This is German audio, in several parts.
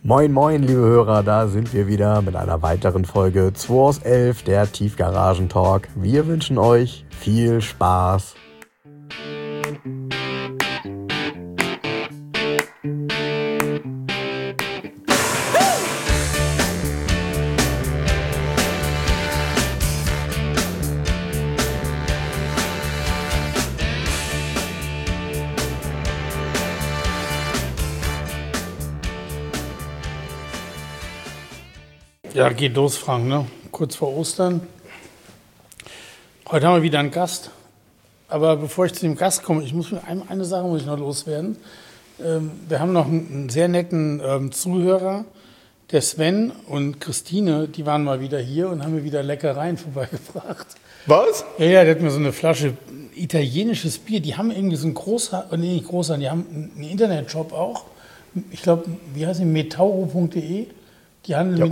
Moin moin liebe Hörer, da sind wir wieder mit einer weiteren Folge 2 aus 11, der Tiefgaragen-Talk. Wir wünschen euch viel Spaß. Ja, geht los, Frank, ne? Kurz vor Ostern. Heute haben wir wieder einen Gast. Aber bevor ich zu dem Gast komme, eine Sache muss ich noch loswerden. Wir haben noch einen sehr netten Zuhörer, der Sven und Christine, die waren mal wieder hier und haben mir wieder Leckereien vorbeigebracht. Was? Ja, der hat mir so eine Flasche italienisches Bier. Die haben irgendwie so einen die haben einen Internetshop auch. Ich glaube, wie heißt die? metauro.de. Die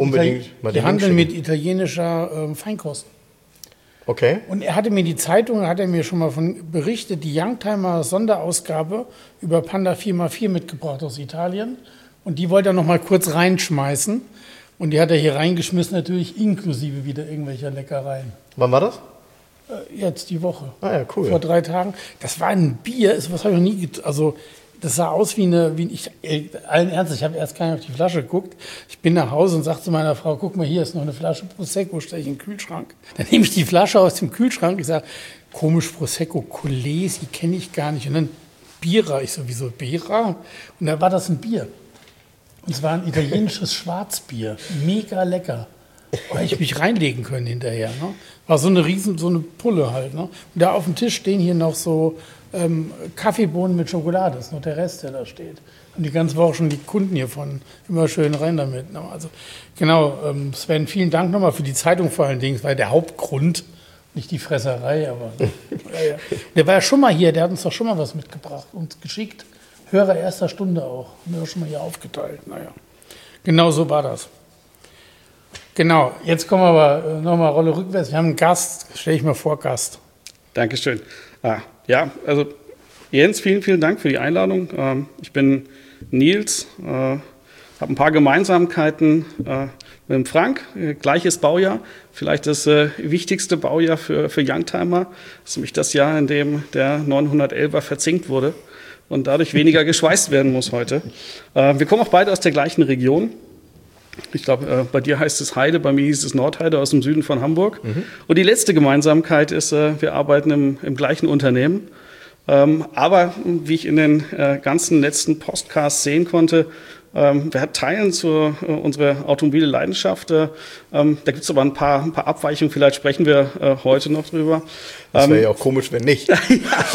handeln mit italienischer Feinkost. Okay. Und er hatte mir mir schon mal von berichtet, die Youngtimer Sonderausgabe über Panda 4x4 mitgebracht aus Italien. Und die wollte er noch mal kurz reinschmeißen. Und die hat er hier reingeschmissen, natürlich inklusive wieder irgendwelcher Leckereien. Wann war das? Jetzt die Woche. Ah ja, cool. Vor 3 Tagen. Das war ein Bier, was habe ich noch nie das sah aus allen Ernstes, ich habe erst gar nicht auf die Flasche geguckt. Ich bin nach Hause und sagte zu meiner Frau, guck mal, hier ist noch eine Flasche Prosecco, stelle ich in den Kühlschrank. Dann nehme ich die Flasche aus dem Kühlschrank, ich sage, komisch, Prosecco, Colesi, kenne ich gar nicht. Und dann Bira, ich so, wieso Bira? Und da war das ein Bier. Und es war ein italienisches Schwarzbier, mega lecker. Da hätte ich mich reinlegen können hinterher. Ne? War so eine Pulle halt. Ne? Und da auf dem Tisch stehen hier noch so Kaffeebohnen mit Schokolade, das ist noch der Rest, der da steht. Und die ganze Woche schon die Kunden hiervon immer schön rein damit. Ne? Also genau, Sven, vielen Dank nochmal für die Zeitung vor allen Dingen. Das war der Hauptgrund, nicht die Fresserei, aber ja. Der war ja schon mal hier, der hat uns doch schon mal was mitgebracht und geschickt. Hörer erster Stunde auch. Haben wir doch schon mal hier aufgeteilt. Naja, genau so war das. Genau, jetzt kommen wir aber nochmal Rolle rückwärts. Wir haben einen Gast, stelle ich mal vor, Gast. Dankeschön. Ja, also Jens, vielen, vielen Dank für die Einladung. Ich bin Nils, habe ein paar Gemeinsamkeiten mit dem Frank, gleiches Baujahr, vielleicht das wichtigste Baujahr für Youngtimer. Das ist nämlich das Jahr, in dem der 911er verzinkt wurde und dadurch weniger geschweißt werden muss heute. Wir kommen auch beide aus der gleichen Region. Ich glaube, bei dir heißt es Heide, bei mir hieß es Nordheide aus dem Süden von Hamburg. Mhm. Und die letzte Gemeinsamkeit ist, wir arbeiten im gleichen Unternehmen. Aber wie ich in den ganzen letzten Podcasts sehen konnte, wir teilen unsere automobile Leidenschaft. Da gibt es aber ein paar Abweichungen, vielleicht sprechen wir heute noch drüber. Das wäre ja auch komisch, wenn nicht. Das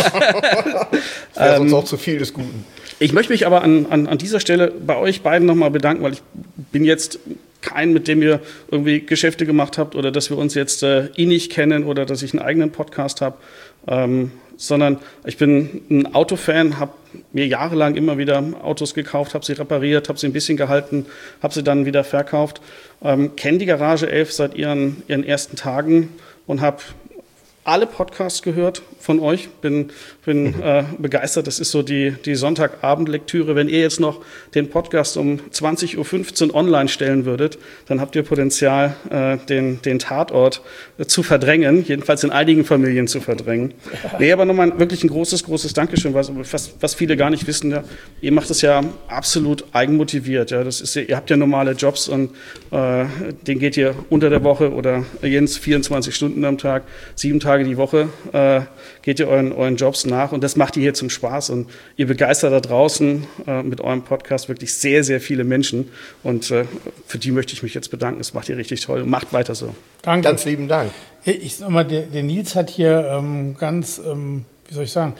wäre sonst auch zu viel des Guten. Ich möchte mich aber an dieser Stelle bei euch beiden nochmal bedanken, weil ich bin jetzt kein, mit dem ihr irgendwie Geschäfte gemacht habt oder dass wir uns jetzt innig kennen oder dass ich einen eigenen Podcast habe, sondern ich bin ein Autofan, habe mir jahrelang immer wieder Autos gekauft, habe sie repariert, habe sie ein bisschen gehalten, habe sie dann wieder verkauft, kenne die Garage 11 seit ihren ersten Tagen und habe alle Podcasts gehört von euch, bin begeistert. Das ist so die Sonntagabendlektüre. Wenn ihr jetzt noch den Podcast um 20.15 Uhr online stellen würdet, dann habt ihr Potenzial, den Tatort zu verdrängen, jedenfalls in einigen Familien zu verdrängen. Nee, aber nochmal wirklich ein großes Dankeschön, was viele gar nicht wissen. Ja, ihr macht das ja absolut eigenmotiviert. Ja, ihr habt ja normale Jobs und den geht ihr unter der Woche oder Jens 24 Stunden am Tag, 7 Tage die Woche geht ihr euren Jobs nach und das macht ihr hier zum Spaß und ihr begeistert da draußen mit eurem Podcast wirklich sehr, sehr viele Menschen und für die möchte ich mich jetzt bedanken. Das macht ihr richtig toll und macht weiter so. Danke. Ganz lieben Dank. Ich sag mal, der Nils hat hier wie soll ich sagen,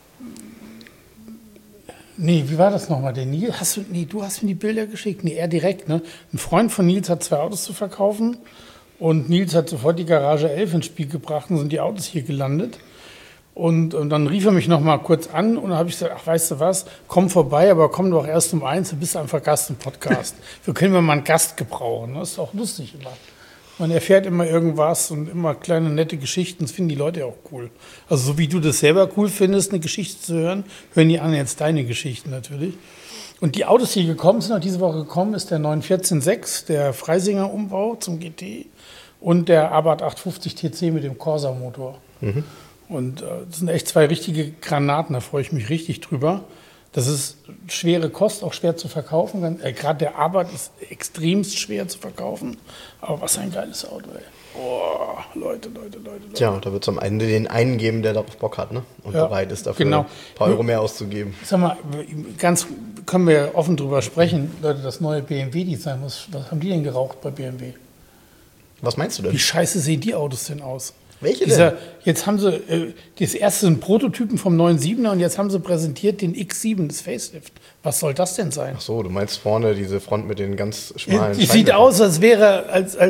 wie war das nochmal? Der Nils, du hast mir die Bilder geschickt. Nee, er direkt, ne? Ein Freund von Nils hat 2 Autos zu verkaufen. Und Nils hat sofort die Garage 11 ins Spiel gebracht und sind die Autos hier gelandet. Und dann rief er mich noch mal kurz an und dann habe ich gesagt, ach, weißt du was, komm vorbei, aber komm doch erst um 1, du bist einfach Gast im Podcast. Wir können mal einen Gast gebrauchen, das ist auch lustig immer. Man erfährt immer irgendwas und immer kleine, nette Geschichten. Das finden die Leute auch cool. Also so wie du das selber cool findest, eine Geschichte zu hören, hören die anderen jetzt deine Geschichten natürlich. Und die Autos, die gekommen sind, auch diese Woche gekommen, ist der 914.6, der Freisinger Umbau zum GT und der Abarth 850 TC mit dem Corsa-Motor. Und das sind echt zwei richtige Granaten, da freue ich mich richtig drüber. Das ist schwere Kost, auch schwer zu verkaufen. Gerade der Abarth ist extremst schwer zu verkaufen. Aber was ein geiles Auto, ey. Oh, Leute. Tja, da wird es am Ende den einen geben, der darauf Bock hat, ne? Und bereit ist, dafür ein paar Euro mehr auszugeben. Sag mal, können wir offen drüber sprechen, Leute, das neue BMW-Design, was haben die denn geraucht bei BMW? Was meinst du denn? Wie scheiße sehen die Autos denn aus? Welche denn? Jetzt haben sie, das erste sind Prototypen vom neuen 7er und jetzt haben sie präsentiert den X7, das Facelift. Was soll das denn sein? Ach so, du meinst vorne diese Front mit den ganz schmalen Die sieht aus, als wäre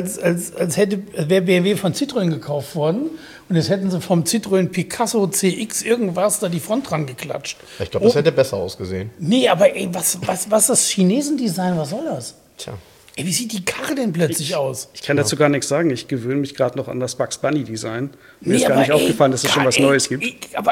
BMW von Citroën gekauft worden und jetzt hätten sie vom Citroën Picasso CX irgendwas da die Front dran geklatscht. Ich glaube, das hätte besser ausgesehen. Nee, aber ey, was das Chinesendesign, was soll das? Tja. Ey, wie sieht die Karre denn plötzlich aus? Ich kann dazu gar nichts sagen. Ich gewöhne mich gerade noch an das Bugs Bunny Design. Mir ist gar nicht aufgefallen, dass es schon was Neues gibt.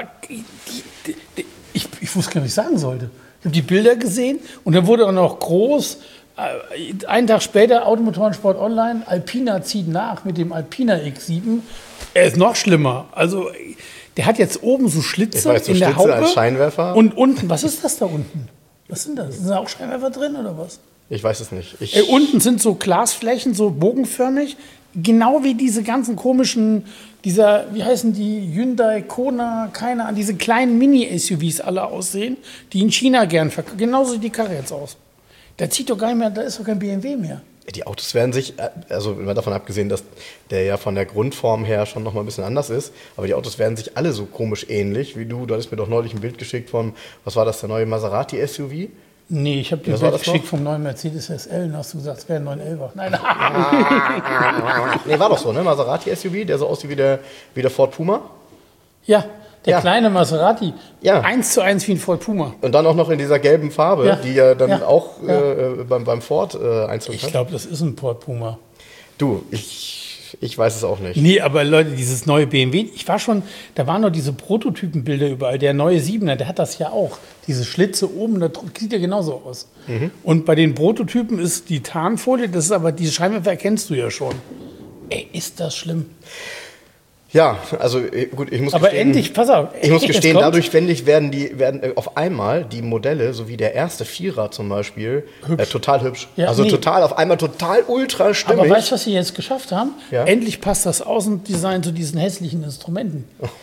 Ich wusste gar nicht, was ich sagen sollte. Ich habe die Bilder gesehen und dann wurde auch noch groß, einen Tag später, Automotorensport Online, Alpina zieht nach mit dem Alpina X7. Er ist noch schlimmer. Also, der hat jetzt oben so Schlitze in der Haube. Als Scheinwerfer. Und unten, was ist das da unten? Was sind das? Sind da auch Scheinwerfer drin oder was? Ich weiß es nicht. Unten sind so Glasflächen, so bogenförmig, genau wie diese ganzen komischen, wie heißen die, Hyundai, Kona, keine Ahnung, diese kleinen Mini-SUVs alle aussehen, die in China gern verkaufen. Genauso sieht die Karre jetzt aus. Da zieht doch gar nicht mehr, da ist doch kein BMW mehr. Die Autos werden sich, also immer davon abgesehen, dass der ja von der Grundform her schon noch mal ein bisschen anders ist, aber die Autos werden sich alle so komisch ähnlich wie du. Du hattest mir doch neulich ein Bild geschickt von, was war das, der neue Maserati SUV? Nee, ich habe dir ein Bild geschickt vom neuen Mercedes SL und hast du gesagt, es wäre ein 911er. Nein. Nee, war doch so, ne? Maserati SUV, der so aussieht wie der Ford Puma. Ja, der kleine Maserati. Ja. 1:1 wie ein Ford Puma. Und dann auch noch in dieser gelben Farbe, die ja dann auch beim Ford einzeln hat. Ich glaube, das ist ein Ford Puma. Du, ich weiß es auch nicht. Nee, aber Leute, dieses neue BMW, da waren noch diese Prototypenbilder überall. Der neue 7er, der hat das ja auch. Diese Schlitze oben, das sieht ja genauso aus. Und bei den Prototypen ist die Tarnfolie, das ist aber, diese Scheinwerfer erkennst du ja schon. Ey, ist das schlimm. Ja, also gut, ich muss aber gestehen, endlich, pass auf. Ich muss gestehen, dadurch werden auf einmal die Modelle, so wie der erste Vierer zum Beispiel, total hübsch. Ja, also auf einmal total ultra stimmig. Aber weißt du, was sie jetzt geschafft haben? Ja? Endlich passt das Außendesign zu diesen hässlichen Instrumenten.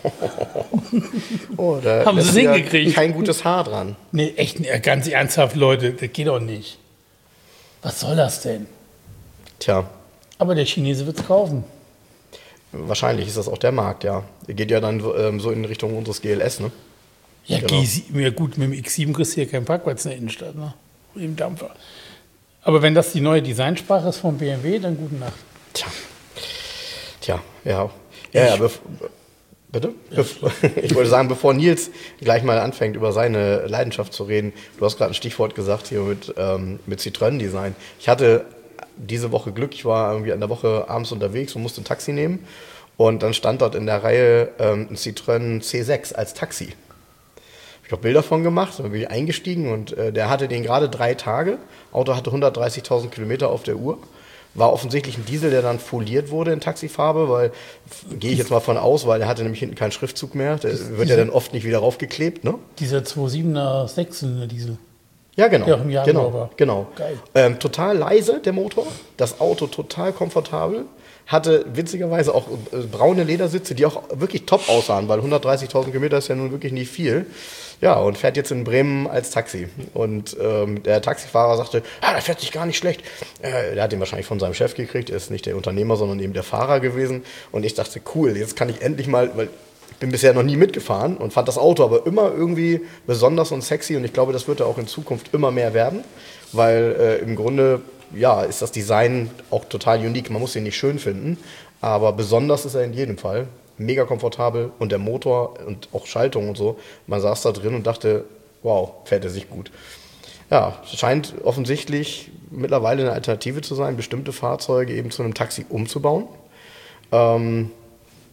Da haben sie es hingekriegt. Kein gutes Haar dran. Nee, echt, ganz ernsthaft, Leute, das geht doch nicht. Was soll das denn? Tja. Aber der Chinese wird es kaufen. Wahrscheinlich ist das auch der Markt, ja. Geht ja dann so in Richtung unseres GLS, ne? Ja, genau. Ja gut, mit dem X7 kriegst du hier keinen Parkplatz in der Innenstadt, ne? Mit dem Dampfer. Aber wenn das die neue Designsprache ist von BMW, dann gute Nacht. Tja, ja. Bitte? Ja. Ich wollte sagen, bevor Nils gleich mal anfängt, über seine Leidenschaft zu reden, du hast gerade ein Stichwort gesagt hier mit Citroën-Design. Ich hatte diese Woche Glück, ich war irgendwie in der Woche abends unterwegs und musste ein Taxi nehmen und dann stand dort in der Reihe ein Citroën C6 als Taxi. Ich habe Bilder von gemacht, dann bin ich eingestiegen und der hatte den gerade 3 Tage. Auto hatte 130.000 Kilometer auf der Uhr. War offensichtlich ein Diesel, der dann foliert wurde in Taxifarbe, weil, gehe ich jetzt mal von aus, weil der hatte nämlich hinten keinen Schriftzug mehr. Der wird ja dann oft nicht wieder raufgeklebt, ne? Dieser 2.7er 6-Zylinder Diesel. Ja, genau. Der auch im Jahr war. Genau. Geil. Total leise, der Motor. Das Auto total komfortabel. Hatte witzigerweise auch braune Ledersitze, die auch wirklich top aussahen, weil 130.000 Kilometer ist ja nun wirklich nicht viel. Ja, und fährt jetzt in Bremen als Taxi. Und der Taxifahrer sagte, der fährt sich gar nicht schlecht. Der hat den wahrscheinlich von seinem Chef gekriegt. Er ist nicht der Unternehmer, sondern eben der Fahrer gewesen. Und ich dachte, cool, jetzt kann ich endlich mal, weil ich bin bisher noch nie mitgefahren und fand das Auto aber immer irgendwie besonders und sexy. Und ich glaube, das wird auch in Zukunft immer mehr werden, weil im Grunde ist das Design auch total unique. Man muss ihn nicht schön finden, aber besonders ist er in jedem Fall. Mega komfortabel und der Motor und auch Schaltung und so. Man saß da drin und dachte, wow, fährt er sich gut. Ja, scheint offensichtlich mittlerweile eine Alternative zu sein, bestimmte Fahrzeuge eben zu einem Taxi umzubauen.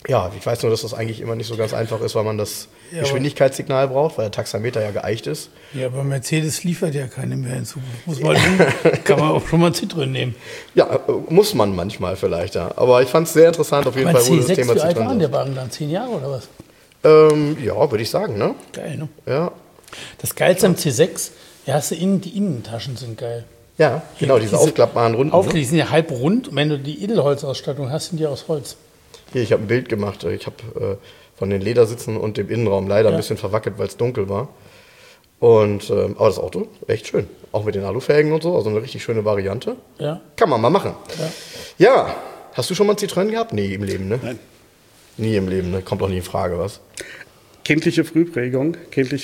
Ja, ich weiß nur, dass das eigentlich immer nicht so ganz einfach ist, weil man das Geschwindigkeitssignal braucht, weil der Taxameter ja geeicht ist. Ja, aber Mercedes liefert ja keine mehr hinzu. Kann man auch schon mal Citroën nehmen. Ja, muss man manchmal vielleicht, ja. Aber ich fand es sehr interessant auf jeden Fall, wo das Thema Citroën. Wie alt waren Citroën der Wagen dann? 10 Jahre oder was? Ja, würde ich sagen, ne? Geil, ne? Ja. Das Geilste am C6, ja, hast du die Innentaschen sind geil. Ja, genau, diese aufklappbaren Runden. Die sind ja halb rund und wenn du die Edelholzausstattung hast, sind die aus Holz. Hier, ich habe ein Bild gemacht. Ich habe von den Ledersitzen und dem Innenraum leider ein bisschen verwackelt, weil es dunkel war. Und, aber das Auto, echt schön. Auch mit den Alufelgen und so, also eine richtig schöne Variante. Ja. Kann man mal machen. Ja, hast du schon mal einen Citroën gehabt? Nee, im Leben, ne? Nein. Nie im Leben, ne? Kommt auch nie in Frage, was? Kindliche Frühprägung.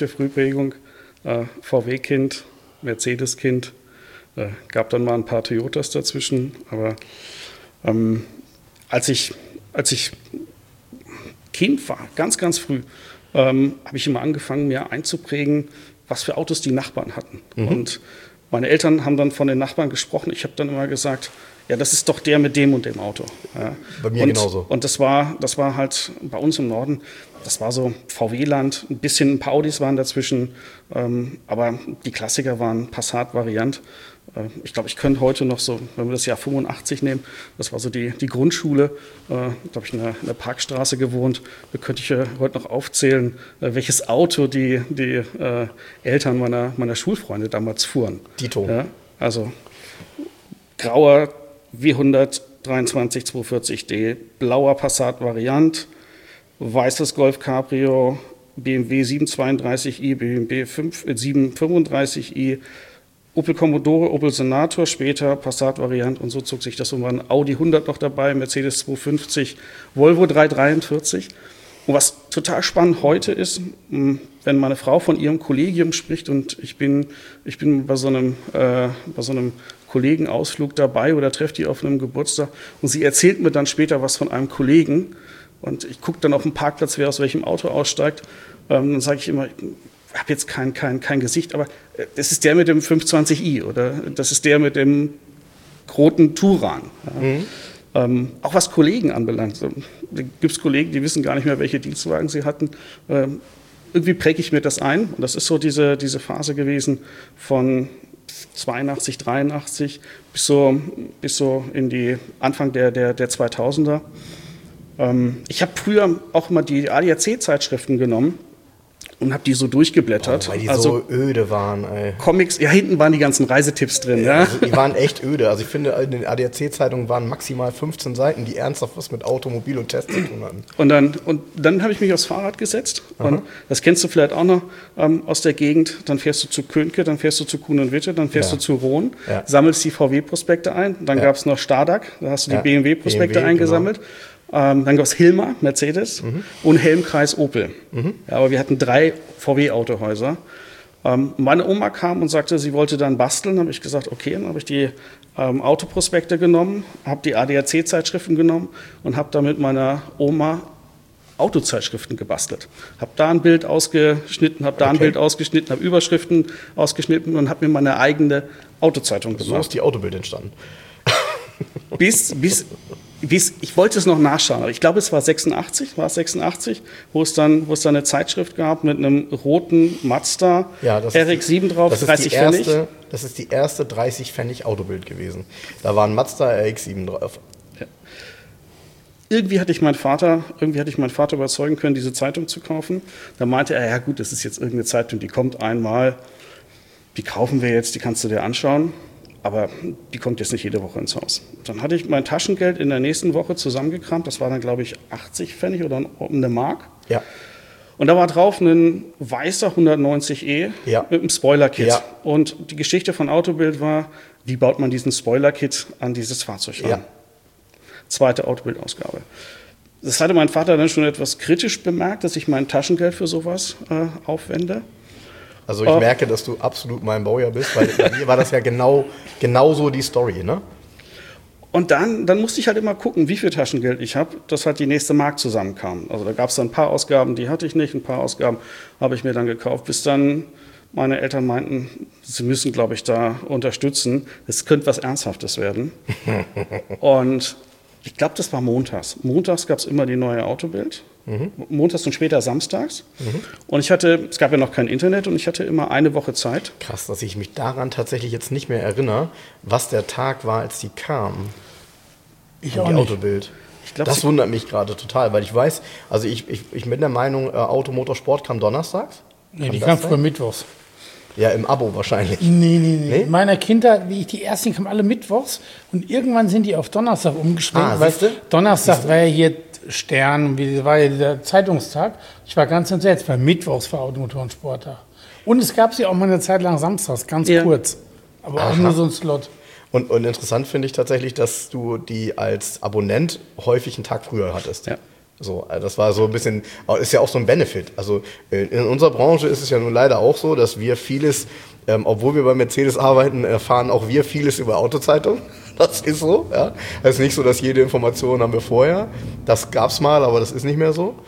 VW-Kind, Mercedes-Kind. Gab dann mal ein paar Toyotas dazwischen. Aber als ich Kind war, ganz, ganz früh, habe ich immer angefangen, mir einzuprägen, was für Autos die Nachbarn hatten. Und meine Eltern haben dann von den Nachbarn gesprochen. Ich habe dann immer gesagt, ja, das ist doch der mit dem und dem Auto. Ja. Bei mir genauso. Und das war halt bei uns im Norden, das war so VW-Land, ein paar Audis waren dazwischen, aber die Klassiker waren Passat-Variant. Ich glaube, ich könnte heute noch so, wenn wir das Jahr 85 nehmen, das war so die Grundschule, da habe ich in der Parkstraße gewohnt, da könnte ich heute noch aufzählen, welches Auto die Eltern meiner Schulfreunde damals fuhren. Dito. Ja, also grauer W100 23 240D, blauer Passat-Variant, weißes Golf Cabrio, BMW 732i, BMW 735i, Opel Commodore, Opel Senator, später Passat-Variant und so zog sich das um. War ein Audi 100 noch dabei, Mercedes 250, Volvo 343. Und was total spannend heute ist, wenn meine Frau von ihrem Kollegium spricht und ich bin bei so einem Kollegenausflug dabei oder treffe die auf einem Geburtstag und sie erzählt mir dann später was von einem Kollegen und ich gucke dann auf dem Parkplatz, wer aus welchem Auto aussteigt, dann sage ich immer, ich habe jetzt kein Gesicht, aber das ist der mit dem 520i oder das ist der mit dem roten Turan. Ja. Auch was Kollegen anbelangt. Da gibt es Kollegen, die wissen gar nicht mehr, welche Dienstwagen sie hatten. Irgendwie präge ich mir das ein. Und das ist so diese Phase gewesen von 82, 83 bis so in die Anfang der 2000er. Ich habe früher auch mal die ADAC-Zeitschriften genommen und habe die so durchgeblättert. Weil die so öde waren, ey. Comics, ja, hinten waren die ganzen Reisetipps drin. Ja. Also die waren echt öde. Also ich finde, in den ADAC-Zeitungen waren maximal 15 Seiten, die ernsthaft was mit Automobil und Test zu tun hatten. Und dann habe ich mich aufs Fahrrad gesetzt. Und das kennst du vielleicht auch noch aus der Gegend. Dann fährst du zu Könke, dann fährst du zu Kuhn und Witte, dann fährst du zu Rohn, sammelst die VW-Prospekte ein. Dann gab es noch Stardack, da hast du die BMW-Prospekte eingesammelt. Genau. Dann gab es Hilmer, Mercedes und Helmkreis Opel. Ja, aber wir hatten 3 VW-Autohäuser. Meine Oma kam und sagte, sie wollte dann basteln. Dann habe ich gesagt, okay. Dann habe ich die Autoprospekte genommen, habe die ADAC-Zeitschriften genommen und habe da mit meiner Oma Autozeitschriften gebastelt. Habe da ein Bild ausgeschnitten, habe da ein Bild ausgeschnitten, habe Überschriften ausgeschnitten und habe mir meine eigene Autozeitung gemacht. So ist die Autobild entstanden. Ich wollte es noch nachschauen, aber ich glaube, es war 86, wo es dann eine Zeitschrift gab mit einem roten Mazda RX-7 drauf, 30 Pfennig. Das ist die erste 30 Pfennig Autobild gewesen. Da war ein Mazda RX-7 drauf. Ja. Irgendwie hatte ich meinen Vater überzeugen können, diese Zeitung zu kaufen. Da meinte er, ja gut, das ist jetzt irgendeine Zeitung, die kommt einmal, die kaufen wir jetzt, die kannst du dir anschauen. Aber die kommt jetzt nicht jede Woche ins Haus. Dann hatte ich mein Taschengeld in der nächsten Woche zusammengekramt. Das war dann, glaube ich, 80 Pfennig oder eine Mark. Ja. Und da war drauf ein weißer 190e mit einem Spoiler-Kit. Ja. Und die Geschichte von Autobild war, wie baut man diesen Spoiler-Kit an dieses Fahrzeug ran? Ja. Zweite Autobild-Ausgabe. Das hatte mein Vater dann schon etwas kritisch bemerkt, dass ich mein Taschengeld für sowas aufwende. Also ich merke, dass du absolut mein Baujahr bist, weil bei mir war das ja genau so die Story, ne? Und dann musste ich halt immer gucken, wie viel Taschengeld ich habe, dass halt die nächste Mark zusammenkam. Also da gab es dann ein paar Ausgaben, die hatte ich nicht, ein paar Ausgaben habe ich mir dann gekauft, bis dann meine Eltern meinten, sie müssen, glaube ich, da unterstützen. Es könnte was Ernsthaftes werden. Und Ich glaube, das war montags. Montags gab es immer die neue Autobild. Montags und später samstags. Und es gab ja noch kein Internet und ich hatte immer eine Woche Zeit. Krass, dass ich mich daran tatsächlich jetzt nicht mehr erinnere, was der Tag war, als die kam. Ich auch Die nicht. Autobild. Ich glaub, Das wundert mich gerade total, weil ich weiß, also ich bin der Meinung, Automotorsport kam donnerstags. Nee, Kann die das kam sein? früher mittwochs. Ja, im Abo wahrscheinlich. Nee. In meiner Kindheit, wie ich die ersten kamen alle mittwochs und irgendwann sind die auf Donnerstag umgeschwenkt. Weil siehste? Donnerstag war ja hier Stern, war ja der Zeitungstag. Ich war ganz entsetzt, weil mittwochs war Automotorensporttag. Und es gab sie auch mal eine Zeit lang samstags, ganz kurz. Aber auch nur so ein Slot. Und interessant finde ich tatsächlich, dass du die als Abonnent häufig einen Tag früher hattest. Ja. So, also das war so ein bisschen, ist ja auch so ein Benefit. Also in unserer Branche ist es ja nun leider auch so, dass wir vieles, obwohl wir bei Mercedes arbeiten, erfahren auch wir vieles über Autozeitung. Das ist so. Ja. Es ist nicht so, dass jede Information haben wir vorher. Das gab's mal, aber das ist nicht mehr so.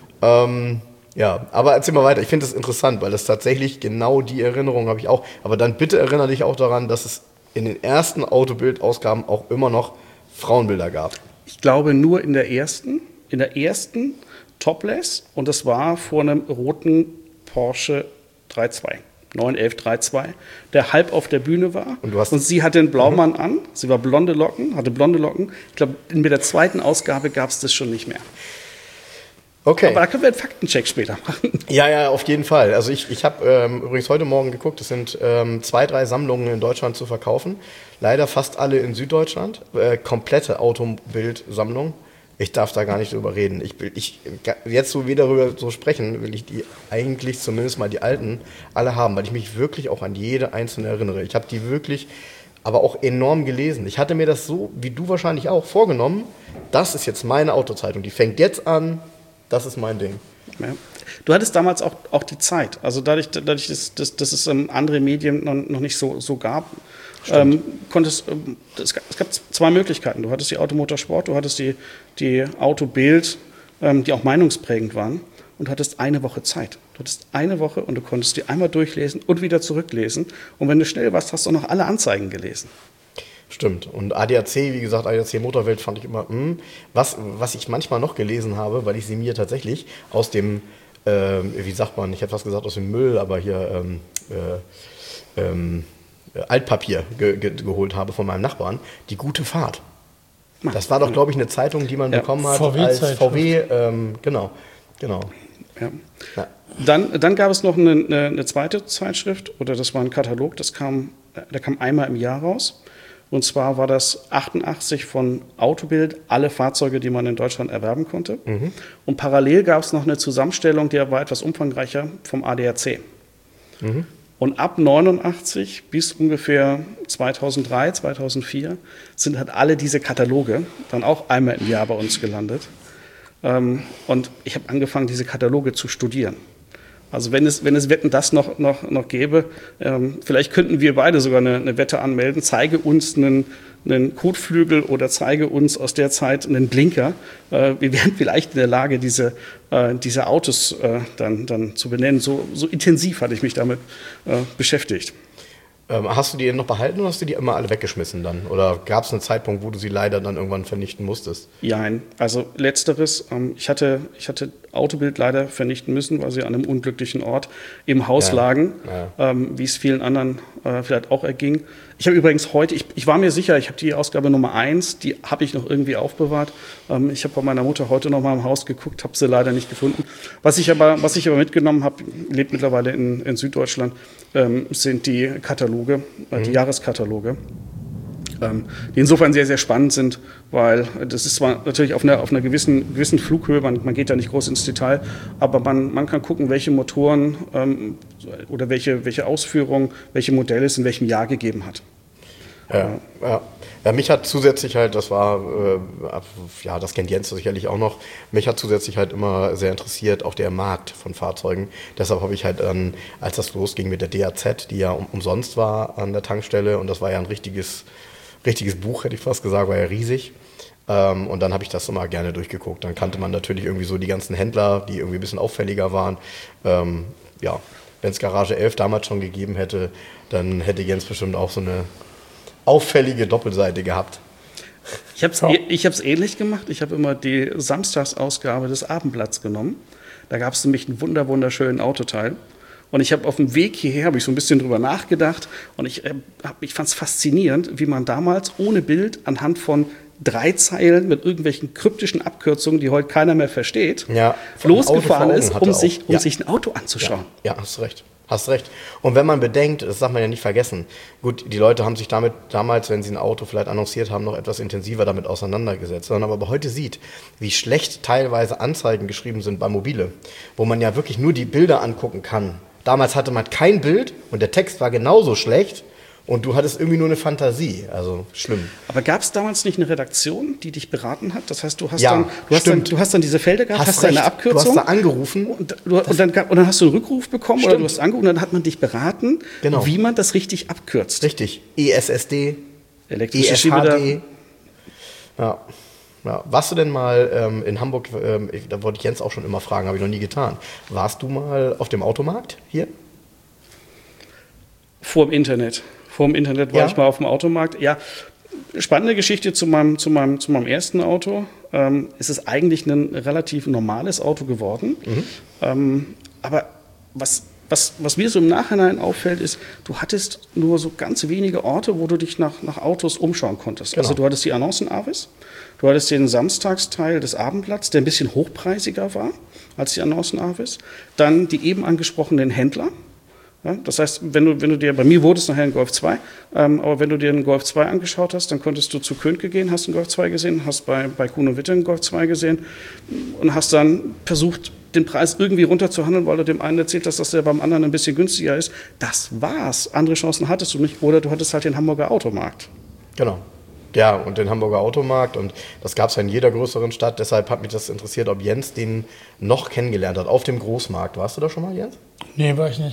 Ja, aber erzähl mal weiter. Ich finde das interessant, weil das tatsächlich genau die Erinnerung habe ich auch. Aber dann bitte erinnere dich auch daran, dass es in den ersten Autobild-Ausgaben auch immer noch Frauenbilder gab. Ich glaube nur in der ersten Topless und das war vor einem roten Porsche 3.2. 911 3.2, der halb auf der Bühne war. Und sie hatte einen Blaumann an. Sie war hatte blonde Locken. Ich glaube, mit der zweiten Ausgabe gab es das schon nicht mehr. Okay. Aber da können wir einen Faktencheck später machen. Ja, auf jeden Fall. Also ich habe übrigens heute Morgen geguckt, es sind 2, 3 Sammlungen in Deutschland zu verkaufen. Leider fast alle in Süddeutschland. Komplette Autobild-Sammlung. Ich darf da gar nicht drüber reden. Jetzt, wo wir darüber so sprechen, will ich die eigentlich zumindest mal die alten alle haben, weil ich mich wirklich auch an jede einzelne erinnere. Ich habe die wirklich aber auch enorm gelesen. Ich hatte mir das so, wie du wahrscheinlich auch, vorgenommen. Das ist jetzt meine Autozeitung. Die fängt jetzt an. Das ist mein Ding. Ja. Du hattest damals auch die Zeit. Also dadurch dass es andere Medien noch nicht so gab, es gab 2 Möglichkeiten. Du hattest die Automotorsport, du hattest die Autobild, die auch meinungsprägend waren, und du hattest eine Woche Zeit. Du hattest eine Woche und du konntest die einmal durchlesen und wieder zurücklesen. Und wenn du schnell warst, hast du auch noch alle Anzeigen gelesen. Stimmt. Und ADAC, wie gesagt, ADAC Motorwelt fand ich immer, was ich manchmal noch gelesen habe, weil ich sie mir tatsächlich aus dem, wie sagt man, ich hätte fast gesagt aus dem Müll, aber hier Altpapier geholt habe von meinem Nachbarn, die Gute Fahrt. Das war doch, glaube ich, eine Zeitung, die man bekommen hat als VW, genau. Ja. Ja. Dann gab es noch eine zweite Zeitschrift, oder das war ein Katalog, der kam einmal im Jahr raus. Und zwar war das 88 von Autobild, alle Fahrzeuge, die man in Deutschland erwerben konnte. Und parallel gab es noch eine Zusammenstellung, die war etwas umfangreicher, vom ADAC. Und ab 89 bis ungefähr 2003, 2004 sind halt alle diese Kataloge dann auch einmal im Jahr bei uns gelandet. Und ich habe angefangen, diese Kataloge zu studieren. Also wenn es Wetten das noch gäbe, vielleicht könnten wir beide sogar eine Wette anmelden, zeige uns einen Kotflügel oder zeige uns aus der Zeit einen Blinker. Wir wären vielleicht in der Lage, diese Autos dann zu benennen. So intensiv hatte ich mich damit beschäftigt. Hast du die noch behalten oder hast du die immer alle weggeschmissen dann? Oder gab es einen Zeitpunkt, wo du sie leider dann irgendwann vernichten musstest? Nein, also letzteres. Ich hatte Autobild leider vernichten müssen, weil sie an einem unglücklichen Ort im Haus lagen, wie es vielen anderen vielleicht auch erging. Ich habe übrigens heute, ich war mir sicher, ich habe die Ausgabe Nummer 1, die habe ich noch irgendwie aufbewahrt. Ich habe bei meiner Mutter heute noch mal im Haus geguckt, habe sie leider nicht gefunden. Was ich aber mitgenommen habe, lebt mittlerweile in Süddeutschland, sind die Kataloge, die Jahreskataloge. Die insofern sehr, sehr spannend sind, weil das ist zwar natürlich auf einer gewissen Flughöhe, man geht da nicht groß ins Detail, aber man kann gucken, welche Motoren oder welche Ausführungen, welche Modelle es in welchem Jahr gegeben hat. Ja, mich hat zusätzlich halt, das kennt Jens sicherlich auch noch, mich hat zusätzlich halt immer sehr interessiert, auch der Markt von Fahrzeugen. Deshalb habe ich halt dann, als das losging mit der DAZ, die ja umsonst war an der Tankstelle, und das war ja ein richtiges Buch, hätte ich fast gesagt, war ja riesig. Und dann habe ich das immer gerne durchgeguckt. Dann kannte man natürlich irgendwie so die ganzen Händler, die irgendwie ein bisschen auffälliger waren. Wenn es Garage 11 damals schon gegeben hätte, dann hätte Jens bestimmt auch so eine auffällige Doppelseite gehabt. Ich habe es ähnlich gemacht. Ich habe immer die Samstagsausgabe des Abendblatts genommen. Da gab es nämlich einen wunderschönen Autoteil. Und ich habe auf dem Weg hierher so ein bisschen drüber nachgedacht und ich fand es faszinierend, wie man damals ohne Bild anhand von 3 Zeilen mit irgendwelchen kryptischen Abkürzungen, die heute keiner mehr versteht, losgefahren ist, um sich ein Auto anzuschauen. Ja, hast recht. Hast recht. Und wenn man bedenkt, das darf man ja nicht vergessen, gut, die Leute haben sich damit damals, wenn sie ein Auto vielleicht annonciert haben, noch etwas intensiver damit auseinandergesetzt. Wenn man aber heute sieht, wie schlecht teilweise Anzeigen geschrieben sind bei Mobile, wo man ja wirklich nur die Bilder angucken kann. Damals hatte man kein Bild und der Text war genauso schlecht und du hattest irgendwie nur eine Fantasie. Also schlimm. Aber gab es damals nicht eine Redaktion, die dich beraten hat? Das heißt, du hast dann diese Felder gehabt, hast eine Abkürzung. Du hast da angerufen. Und dann hast du einen Rückruf bekommen oder du hast angerufen und dann hat man dich beraten, wie man das richtig abkürzt. Richtig. ESSD, elektrische ESHD. Ja. Ja, warst du denn mal in Hamburg, da wollte ich Jens auch schon immer fragen, habe ich noch nie getan. Warst du mal auf dem Automarkt hier? Vor dem Internet war ich mal auf dem Automarkt. Ja, spannende Geschichte zu meinem ersten Auto. Es ist eigentlich ein relativ normales Auto geworden. Aber was mir so im Nachhinein auffällt, ist, du hattest nur so ganz wenige Orte, wo du dich nach Autos umschauen konntest. Genau. Also du hattest die Annoncenavis, du hattest den Samstagsteil des Abendblatts, der ein bisschen hochpreisiger war als die Annoncenavis, dann die eben angesprochenen Händler. Ja, das heißt, wenn du dir, bei mir wurde es nachher ein Golf 2, aber wenn du dir einen Golf 2 angeschaut hast, dann konntest du zu Könige gehen, hast einen Golf 2 gesehen, hast bei Kuhn & Witte einen Golf 2 gesehen und hast dann versucht, den Preis irgendwie runterzuhandeln, weil du dem einen erzählt hast, dass der beim anderen ein bisschen günstiger ist. Das war's. Andere Chancen hattest du nicht. Oder du hattest halt den Hamburger Automarkt. Genau. Ja, und den Hamburger Automarkt. Und das gab es ja in jeder größeren Stadt. Deshalb hat mich das interessiert, ob Jens den noch kennengelernt hat. Auf dem Großmarkt. Warst du da schon mal, Jens? Nee, war ich nicht.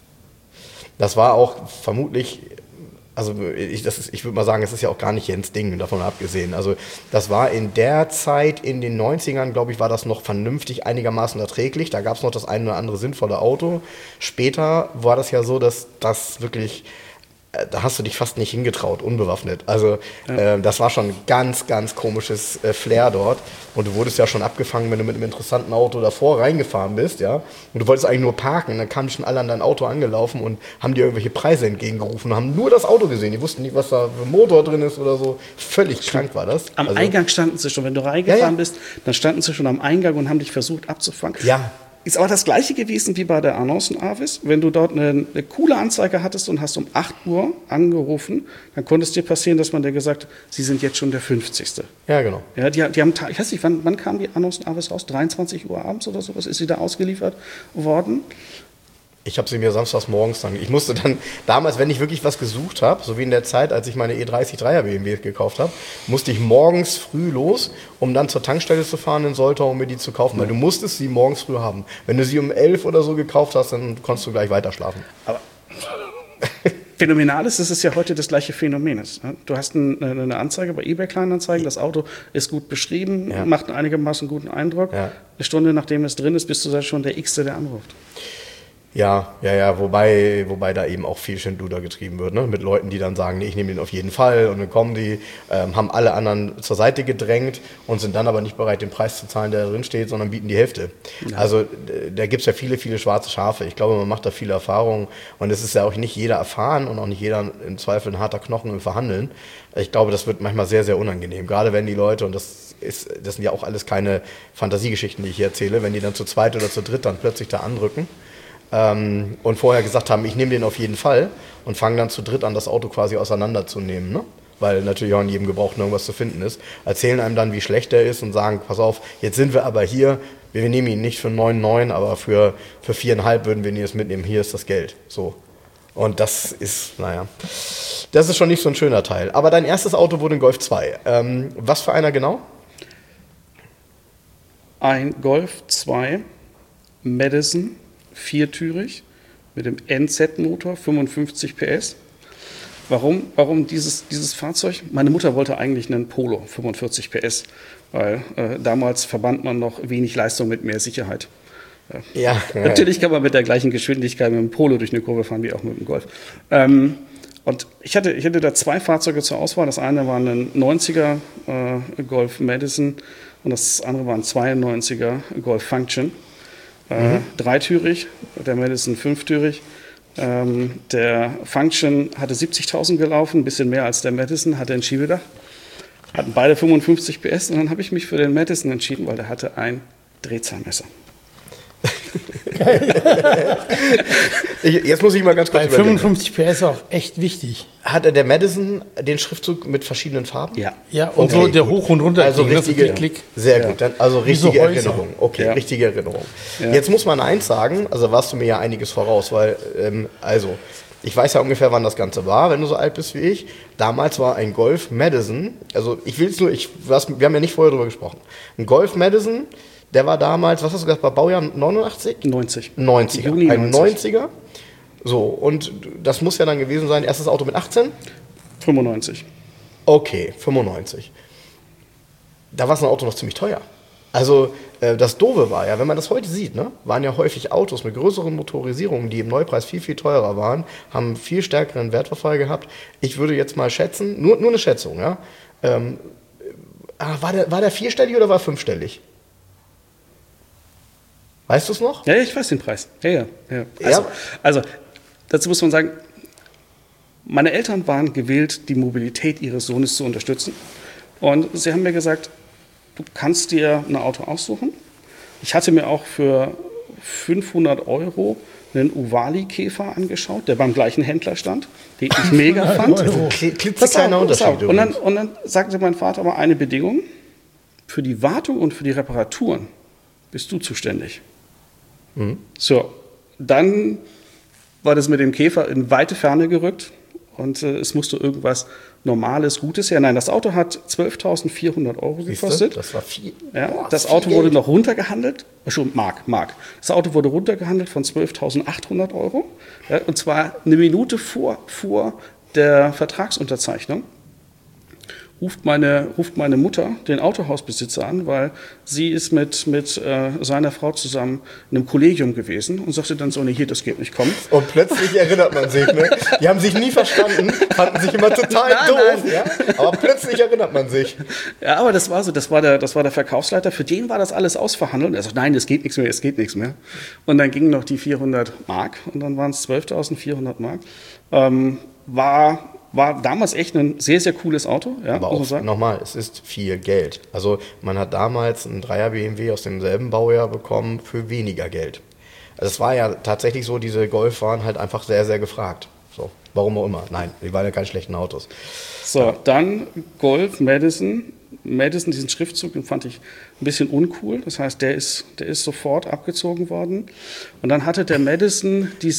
Das war auch vermutlich... Also ich würde mal sagen, es ist ja auch gar nicht Jens Ding, davon abgesehen. Also das war in der Zeit, in den 90ern, glaube ich, war das noch vernünftig einigermaßen erträglich. Da gab es noch das eine oder andere sinnvolle Auto. Später war das ja so, dass das wirklich... Da hast du dich fast nicht hingetraut, unbewaffnet. Also das war schon ein ganz, ganz komisches Flair dort. Und du wurdest ja schon abgefangen, wenn du mit einem interessanten Auto davor reingefahren bist, ja. Und du wolltest eigentlich nur parken. Und dann kamen schon alle an dein Auto angelaufen und haben dir irgendwelche Preise entgegengerufen und haben nur das Auto gesehen. Die wussten nicht, was da für ein Motor drin ist oder so. Völlig krank war das. Am Eingang standen sie schon. Wenn du reingefahren bist, dann standen sie schon am Eingang und haben dich versucht abzufangen. Ja. Ist aber das Gleiche gewesen wie bei der Annoncenavis. Wenn du dort eine coole Anzeige hattest und hast um 8 Uhr angerufen, dann konnte es dir passieren, dass man dir gesagt hat, Sie sind jetzt schon der 50. Ja, genau. Ja, die haben, ich weiß nicht, wann kam die Annoncenavis raus? 23 Uhr abends oder sowas? Ist sie da ausgeliefert worden? Ich habe sie mir samstags morgens dann. Ich musste dann damals, wenn ich wirklich was gesucht habe, so wie in der Zeit, als ich meine E30 3er BMW gekauft habe, musste ich morgens früh los, um dann zur Tankstelle zu fahren in Soltau, um mir die zu kaufen. Weil du musstest sie morgens früh haben. Wenn du sie um 11 oder so gekauft hast, dann konntest du gleich weiter schlafen. Aber phänomenal ist, dass es ja heute das gleiche Phänomen ist. Du hast eine Anzeige bei eBay Kleinanzeigen, das Auto ist gut beschrieben, macht einen einigermaßen guten Eindruck. Ja. Eine Stunde nachdem es drin ist, bist du schon der X-te, der anruft. Ja, wobei da eben auch viel Schindluder getrieben wird, ne? Mit Leuten, die dann sagen, nee, ich nehme den auf jeden Fall, und dann kommen die, haben alle anderen zur Seite gedrängt und sind dann aber nicht bereit, den Preis zu zahlen, der da drin steht, sondern bieten die Hälfte. Ja. Also da gibt es ja viele, viele schwarze Schafe. Ich glaube, man macht da viele Erfahrungen und es ist ja auch nicht jeder erfahren und auch nicht jeder im Zweifel ein harter Knochen im Verhandeln. Ich glaube, das wird manchmal sehr, sehr unangenehm, gerade wenn die Leute, und das sind ja auch alles keine Fantasiegeschichten, die ich hier erzähle, wenn die dann zu zweit oder zu dritt dann plötzlich da andrücken. Und vorher gesagt haben, ich nehme den auf jeden Fall, und fangen dann zu dritt an, das Auto quasi auseinanderzunehmen, ne? Weil natürlich auch in jedem Gebrauchten irgendwas zu finden ist, erzählen einem dann, wie schlecht der ist und sagen, pass auf, jetzt sind wir aber hier, wir nehmen ihn nicht für 9,9, aber für 4,5 würden wir ihn jetzt mitnehmen, hier ist das Geld. So. Und das ist, das ist schon nicht so ein schöner Teil. Aber dein erstes Auto wurde ein Golf 2. Was für einer genau? Ein Golf 2 Madison, viertürig, mit dem NZ-Motor, 55 PS. Warum dieses Fahrzeug? Meine Mutter wollte eigentlich einen Polo, 45 PS, weil damals verband man noch wenig Leistung mit mehr Sicherheit. Ja. Natürlich kann man mit der gleichen Geschwindigkeit mit dem Polo durch eine Kurve fahren, wie auch mit dem Golf. Und ich hatte da zwei Fahrzeuge zur Auswahl. Das eine war ein 90er Golf Madison und das andere war ein 92er Golf Function. Dreitürig, der Madison fünftürig. Der Function hatte 70.000 gelaufen, ein bisschen mehr als der Madison, hatte ein Schiebedach. Hatten beide 55 PS und dann habe ich mich für den Madison entschieden, weil der hatte ein Drehzahlmesser. Jetzt muss ich mal ganz kurz Bei 55 PS auch echt wichtig. Hatte der Madison den Schriftzug mit verschiedenen Farben? Ja. Ja, und Okay, so der gut. hoch und runter. Also kriegen, das ist richtige, Klick. sehr gut. Dann, also richtige so Häuser. Erinnerung. Okay, Ja. richtige Erinnerung. Ja. Jetzt muss man eins sagen, also warst du mir ja einiges voraus, weil, ich weiß ja ungefähr, wann das Ganze war, wenn du so alt bist wie ich. Damals war ein Golf Madison, also wir haben ja nicht vorher drüber gesprochen. Ein Golf Madison, der war damals, was hast du gesagt, bei Baujahr 89? 90. 90er. Juni Ein 90. 90er. So, und das muss ja dann gewesen sein, erstes Auto mit 18? 95. Okay, 95. Da war so ein Auto noch ziemlich teuer. Also das Doofe war ja, wenn man das heute sieht, ne, waren ja häufig Autos mit größeren Motorisierungen, die im Neupreis viel, viel teurer waren, haben viel stärkeren Wertverfall gehabt. Ich würde jetzt mal schätzen, nur eine Schätzung, ja. War der vierstellig oder war fünfstellig? Weißt du es noch? Ja, ich weiß den Preis. Ja. Ja. Also, dazu muss man sagen, meine Eltern waren gewillt, die Mobilität ihres Sohnes zu unterstützen. Und sie haben mir gesagt, du kannst dir ein Auto aussuchen. Ich hatte mir auch für 500 € einen Uvali-Käfer angeschaut, der beim gleichen Händler stand, den ich mega fand. Klitzekleiner Unterschied. Und dann sagte mein Vater aber eine Bedingung: Für die Wartung und für die Reparaturen bist du zuständig. So, dann war das mit dem Käfer in weite Ferne gerückt und es musste irgendwas Normales, Gutes her. Nein, das Auto hat 12.400 € gekostet. Das war viel. Ja, Boah, das viel Auto wurde Geld. noch runtergehandelt, schon Mark. Das Auto wurde runtergehandelt von 12.800 €. Ja, und zwar eine Minute vor der Vertragsunterzeichnung. Ruft meine Mutter den Autohausbesitzer an, weil sie ist mit seiner Frau zusammen in einem Kollegium gewesen und sagte dann so, nee, hier, das geht nicht, komm. Und plötzlich erinnert man sich, ne? Die haben sich nie verstanden, fanden sich immer total doof, ja? Aber plötzlich erinnert man sich. Ja, aber das war so, das war der Verkaufsleiter, für den war das alles ausverhandelt. Er sagt, nein, es geht nichts mehr. Und dann gingen noch die 400 Mark und dann waren es 12.400 Mark. War damals echt ein sehr, sehr cooles Auto. Ja, Aber muss man auch sagen. nochmal, es ist viel Geld. Also man hat damals einen 3er BMW aus demselben Baujahr bekommen für weniger Geld. Also es war ja tatsächlich so, diese Golf waren halt einfach sehr, sehr gefragt. So, warum auch immer. Nein, die waren ja keine schlechten Autos. So, dann Golf Madison, diesen Schriftzug, den fand ich ein bisschen uncool. Das heißt, der ist sofort abgezogen worden. Und dann hatte der Madison die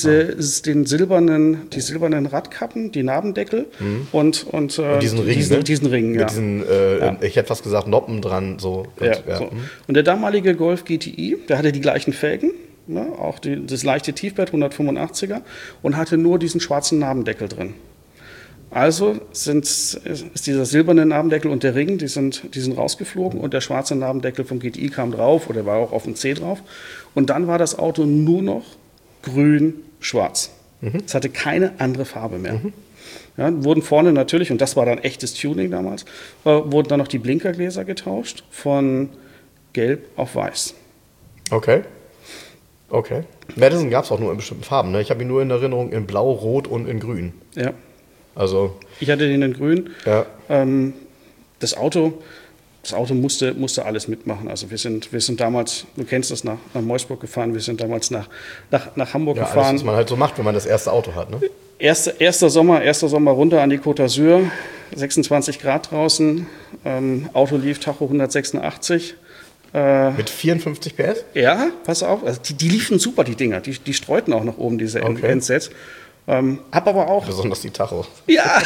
silbernen Radkappen, die Nabendeckel und diesen Ring, ne? diesen Ring, ja. Mit diesen, ich hätte fast gesagt, Noppen dran. So. So. Und der damalige Golf GTI, der hatte die gleichen Felgen, ne? Auch das leichte Tiefbett, 185er, und hatte nur diesen schwarzen Nabendeckel drin. Also ist dieser silberne Nabendeckel und der Ring, die sind rausgeflogen und der schwarze Nabendeckel vom GTI kam drauf oder war auch auf dem C drauf. Und dann war das Auto nur noch grün-schwarz. Es hatte keine andere Farbe mehr. Ja, wurden vorne natürlich, und das war dann echtes Tuning damals, wurden dann noch die Blinkergläser getauscht von gelb auf weiß. Okay. Madison gab es auch nur in bestimmten Farben. Ne? Ich habe ihn nur in Erinnerung in Blau, Rot und in Grün. Ja. Also, Ich hatte den in grün. ja. Das Auto musste alles mitmachen. Also wir sind damals, du kennst das, nach Meusburg gefahren, wir sind damals nach Hamburg Ja, alles, gefahren. was man halt so macht, wenn man das erste Auto hat. Ne? Erster Sommer runter an die Côte d'Azur, 26 Grad draußen, Auto lief Tacho 186. Mit 54 PS? Ja, pass auf, also die liefen super, die Dinger, die streuten auch nach oben, diese Okay. Endsets. Hab aber auch, Besonders die Tacho. ja,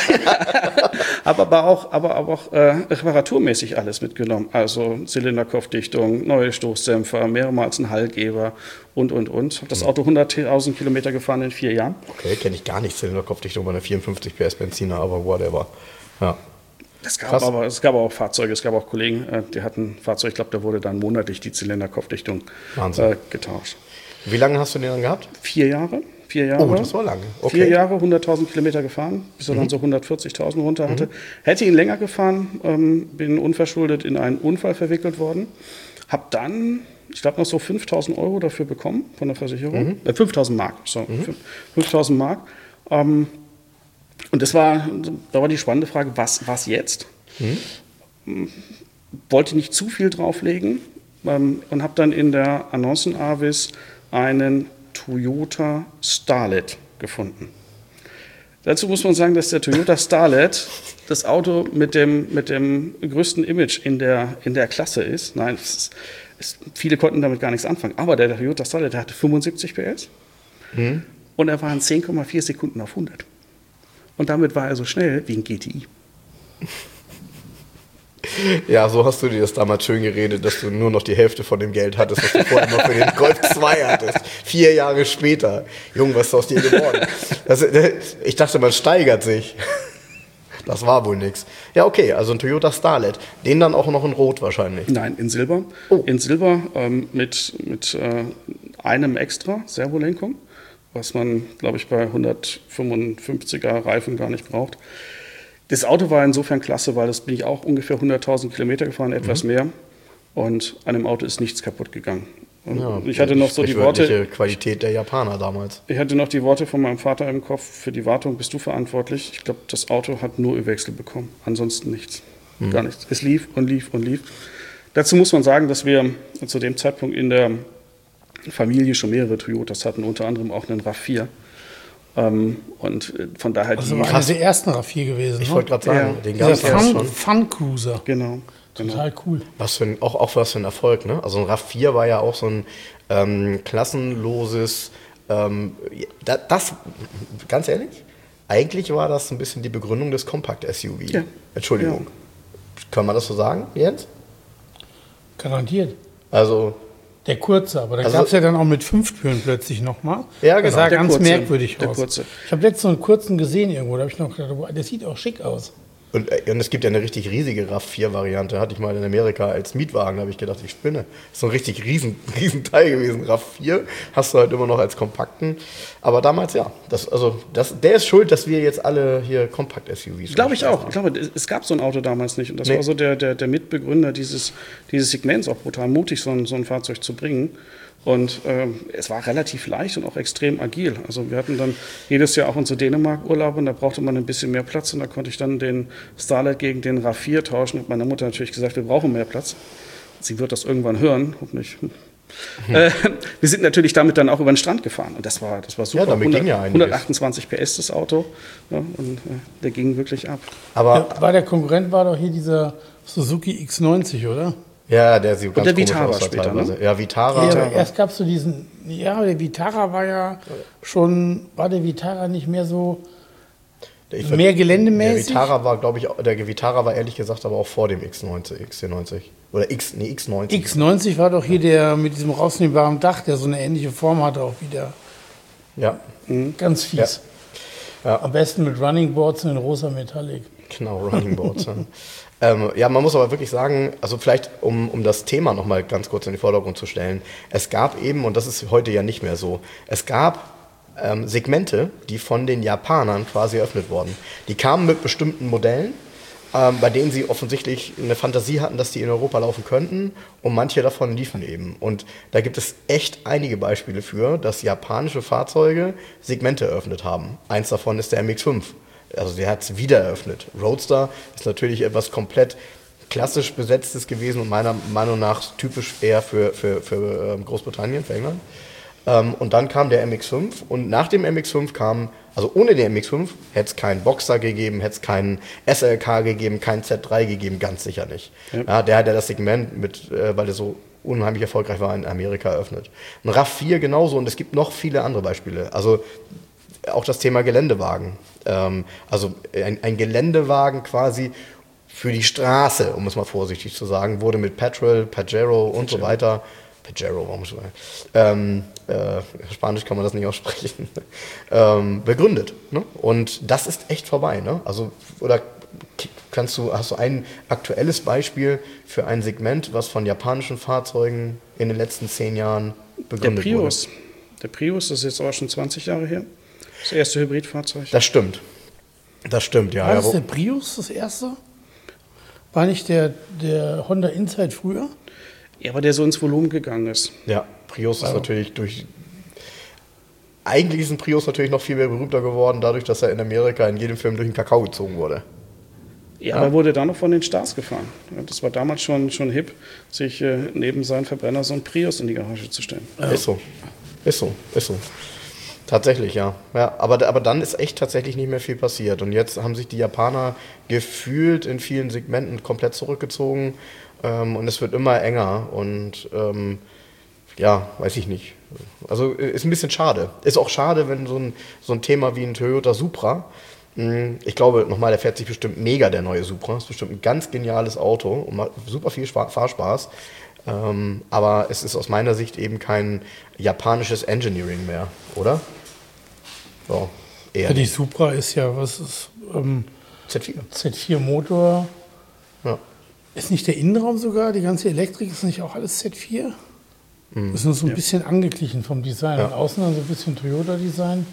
aber auch reparaturmäßig alles mitgenommen. Also Zylinderkopfdichtung, neue Stoßdämpfer, mehrmals ein Hallgeber und. Hab das Auto 100.000 Kilometer gefahren in 4 Jahren. Okay, kenne ich gar nicht. Zylinderkopfdichtung bei einer 54 PS Benziner, aber whatever. Ja. Es Krass. gab auch Fahrzeuge, es gab auch Kollegen, die hatten ein Fahrzeug, ich glaube, da wurde dann monatlich die Zylinderkopfdichtung Wahnsinn. getauscht. Wie lange hast du den dann gehabt? 4 Jahre. 4 Jahre. Oh, das war lange. Okay. 4 Jahre, 100.000 Kilometer gefahren, bis er dann so 140.000 runter hatte. Hätte ihn länger gefahren, bin unverschuldet in einen Unfall verwickelt worden. Habe dann, ich glaube, noch so 5.000 Euro dafür bekommen von der Versicherung. 5.000 Mark, so. 5.000 Mark. Und da war die spannende Frage, was jetzt? Wollte nicht zu viel drauflegen und habe dann in der Annoncenavis einen Toyota Starlet gefunden. Dazu muss man sagen, dass der Toyota Starlet das Auto mit dem größten Image in der Klasse ist. Nein, viele konnten damit gar nichts anfangen. Aber der Toyota Starlet, der hatte 75 PS und er war in 10,4 Sekunden auf 100. Und damit war er so schnell wie ein GTI. Ja, so hast du dir das damals schön geredet, dass du nur noch die Hälfte von dem Geld hattest, was du vorher noch für den Golf 2 hattest. 4 Jahre später. Junge, was ist aus dir geworden? Ich dachte, man steigert sich. Das war wohl nix. Ja, okay, also ein Toyota Starlet. Den dann auch noch in Rot wahrscheinlich. Nein, in Silber. Oh. In Silber mit einem extra Servolenkung, was man, glaube ich, bei 155er Reifen gar nicht braucht. Das Auto war insofern klasse, weil das bin ich auch ungefähr 100.000 Kilometer gefahren, etwas mehr. Und an dem Auto ist nichts kaputt gegangen. Ja, ich hatte noch so die Worte. Qualität der Japaner damals. Ich hatte noch die Worte von meinem Vater im Kopf. Für die Wartung bist du verantwortlich. Ich glaube, das Auto hat nur Ölwechsel bekommen. Ansonsten nichts. Gar nichts. Es lief und lief und lief. Dazu muss man sagen, dass wir zu dem Zeitpunkt in der Familie schon mehrere Toyotas hatten, unter anderem auch einen RAV4. Und von daher Also war einer der ersten RAV4 gewesen. Ich wollte gerade sagen, den dieser gab es schon. Fun Cruiser. Genau. Total cool. Auch was für ein Erfolg, ne? Also ein RAV4 war ja auch so ein klassenloses, das, ganz ehrlich, eigentlich war das ein bisschen die Begründung des Compact-SUV. Ja. Entschuldigung. Ja. Kann man das so sagen, Jens? Garantiert. Also... Der kurze, aber da gab es ja dann auch mit 5 Türen plötzlich nochmal. Ja, genau. Das sah Der ganz kurze, merkwürdig der aus. kurze. Ich habe letztens so einen kurzen gesehen irgendwo, da habe ich noch gedacht, boah, der sieht auch schick aus. Und es gibt ja eine richtig riesige RAV4-Variante, hatte ich mal in Amerika als Mietwagen, da habe ich gedacht, ich spinne. Das ist so ein richtig riesen Teil gewesen. RAV4 hast du halt immer noch als kompakten. Aber damals, ja, der ist schuld, dass wir jetzt alle hier Kompakt-SUVs Glaube ich auch. Ich glaube, es gab so ein Auto damals nicht. Und das war so der Mitbegründer dieses Segments, auch brutal mutig, so ein Fahrzeug zu bringen. Und es war relativ leicht und auch extrem agil. Also wir hatten dann jedes Jahr auch unsere Dänemark-Urlaube und da brauchte man ein bisschen mehr Platz und da konnte ich dann den Starlet gegen den RAV4 tauschen. Und meine Mutter natürlich gesagt, wir brauchen mehr Platz. Sie wird das irgendwann hören, hoffentlich. Wir sind natürlich damit dann auch über den Strand gefahren und das war super. Ja, damit ging ja einiges. 128 PS das Auto, ja, und der ging wirklich ab. Aber der Konkurrent war doch hier dieser Suzuki X90, oder? ja, der sieht ganz der komisch Vitara aus da später, teilweise. ne? Ja, Vitara. Ja, erst gab es so diesen, der Vitara war ja schon, war der Vitara nicht mehr so mehr geländemäßig? Der Vitara war, glaube ich, ehrlich gesagt aber auch vor dem XC90. Oder X90. X90 war doch hier der mit diesem rausnehmbaren Dach, der so eine ähnliche Form hatte auch wieder. Ja. Ganz fies. Ja. Am besten mit Running Boards in rosa Metallic. Genau, Running Boards. Ja, man muss aber wirklich sagen, also vielleicht um das Thema nochmal ganz kurz in den Vordergrund zu stellen, es gab eben, und das ist heute ja nicht mehr so, es gab Segmente, die von den Japanern quasi eröffnet wurden. Die kamen mit bestimmten Modellen, bei denen sie offensichtlich eine Fantasie hatten, dass die in Europa laufen könnten, und manche davon liefen eben. Und da gibt es echt einige Beispiele für, dass japanische Fahrzeuge Segmente eröffnet haben. Eins davon ist der MX-5. Also der hat es wieder eröffnet. Roadster ist natürlich etwas komplett klassisch Besetztes gewesen und meiner Meinung nach typisch eher für Großbritannien, für England. Und dann kam der MX-5 und nach dem MX-5 kam, also ohne den MX-5 hätte es keinen Boxer gegeben, hätte es keinen SLK gegeben, keinen Z3 gegeben, ganz sicher nicht. Ja, der hat ja das Segment, weil er so unheimlich erfolgreich war, in Amerika eröffnet. Ein RAV4 genauso, und es gibt noch viele andere Beispiele. Also auch das Thema Geländewagen. Also ein Geländewagen quasi für die Straße, um es mal vorsichtig zu sagen, wurde mit Pajero und so weiter. Pajero, warum schon? Spanisch kann man das nicht aussprechen. Begründet. Ne? Und das ist echt vorbei. Ne? Also, oder hast du ein aktuelles Beispiel für ein Segment, was von japanischen Fahrzeugen in den letzten 10 Jahren begründet wurde? Der Prius, das ist jetzt aber schon 20 Jahre her. Das erste Hybridfahrzeug. Das stimmt, ja. War Ja, das der Prius das erste? War nicht der Honda Insight früher? Ja, aber der so ins Volumen gegangen ist. ja, Prius ist natürlich eigentlich ist ein Prius natürlich noch viel mehr berühmter geworden, dadurch, dass er in Amerika in jedem Film durch den Kakao gezogen wurde. Ja, aber er wurde dann noch von den Stars gefahren. Das war damals schon hip, sich neben seinen Verbrenner so einen Prius in die Garage zu stellen. Ja. Ist so. Tatsächlich, ja. Aber dann ist echt tatsächlich nicht mehr viel passiert. Und jetzt haben sich die Japaner gefühlt in vielen Segmenten komplett zurückgezogen. Und es wird immer enger. Und ja, weiß ich nicht. Also ist ein bisschen schade. Ist auch schade, wenn so ein Thema wie ein Toyota Supra, ich glaube, nochmal, der fährt sich bestimmt mega, der neue Supra. Ist bestimmt ein ganz geniales Auto und macht super viel Fahrspaß. Aber es ist aus meiner Sicht eben kein japanisches Engineering mehr, oder? So, eher Ja, die nicht. Supra ist ja, was ist Z4. Z4 Motor. Ja. Ist nicht der Innenraum sogar, die ganze Elektrik, ist nicht auch alles Z4? Ist nur so ein bisschen angeglichen vom Design. Ja. Und außen dann so ein bisschen Toyota-Design.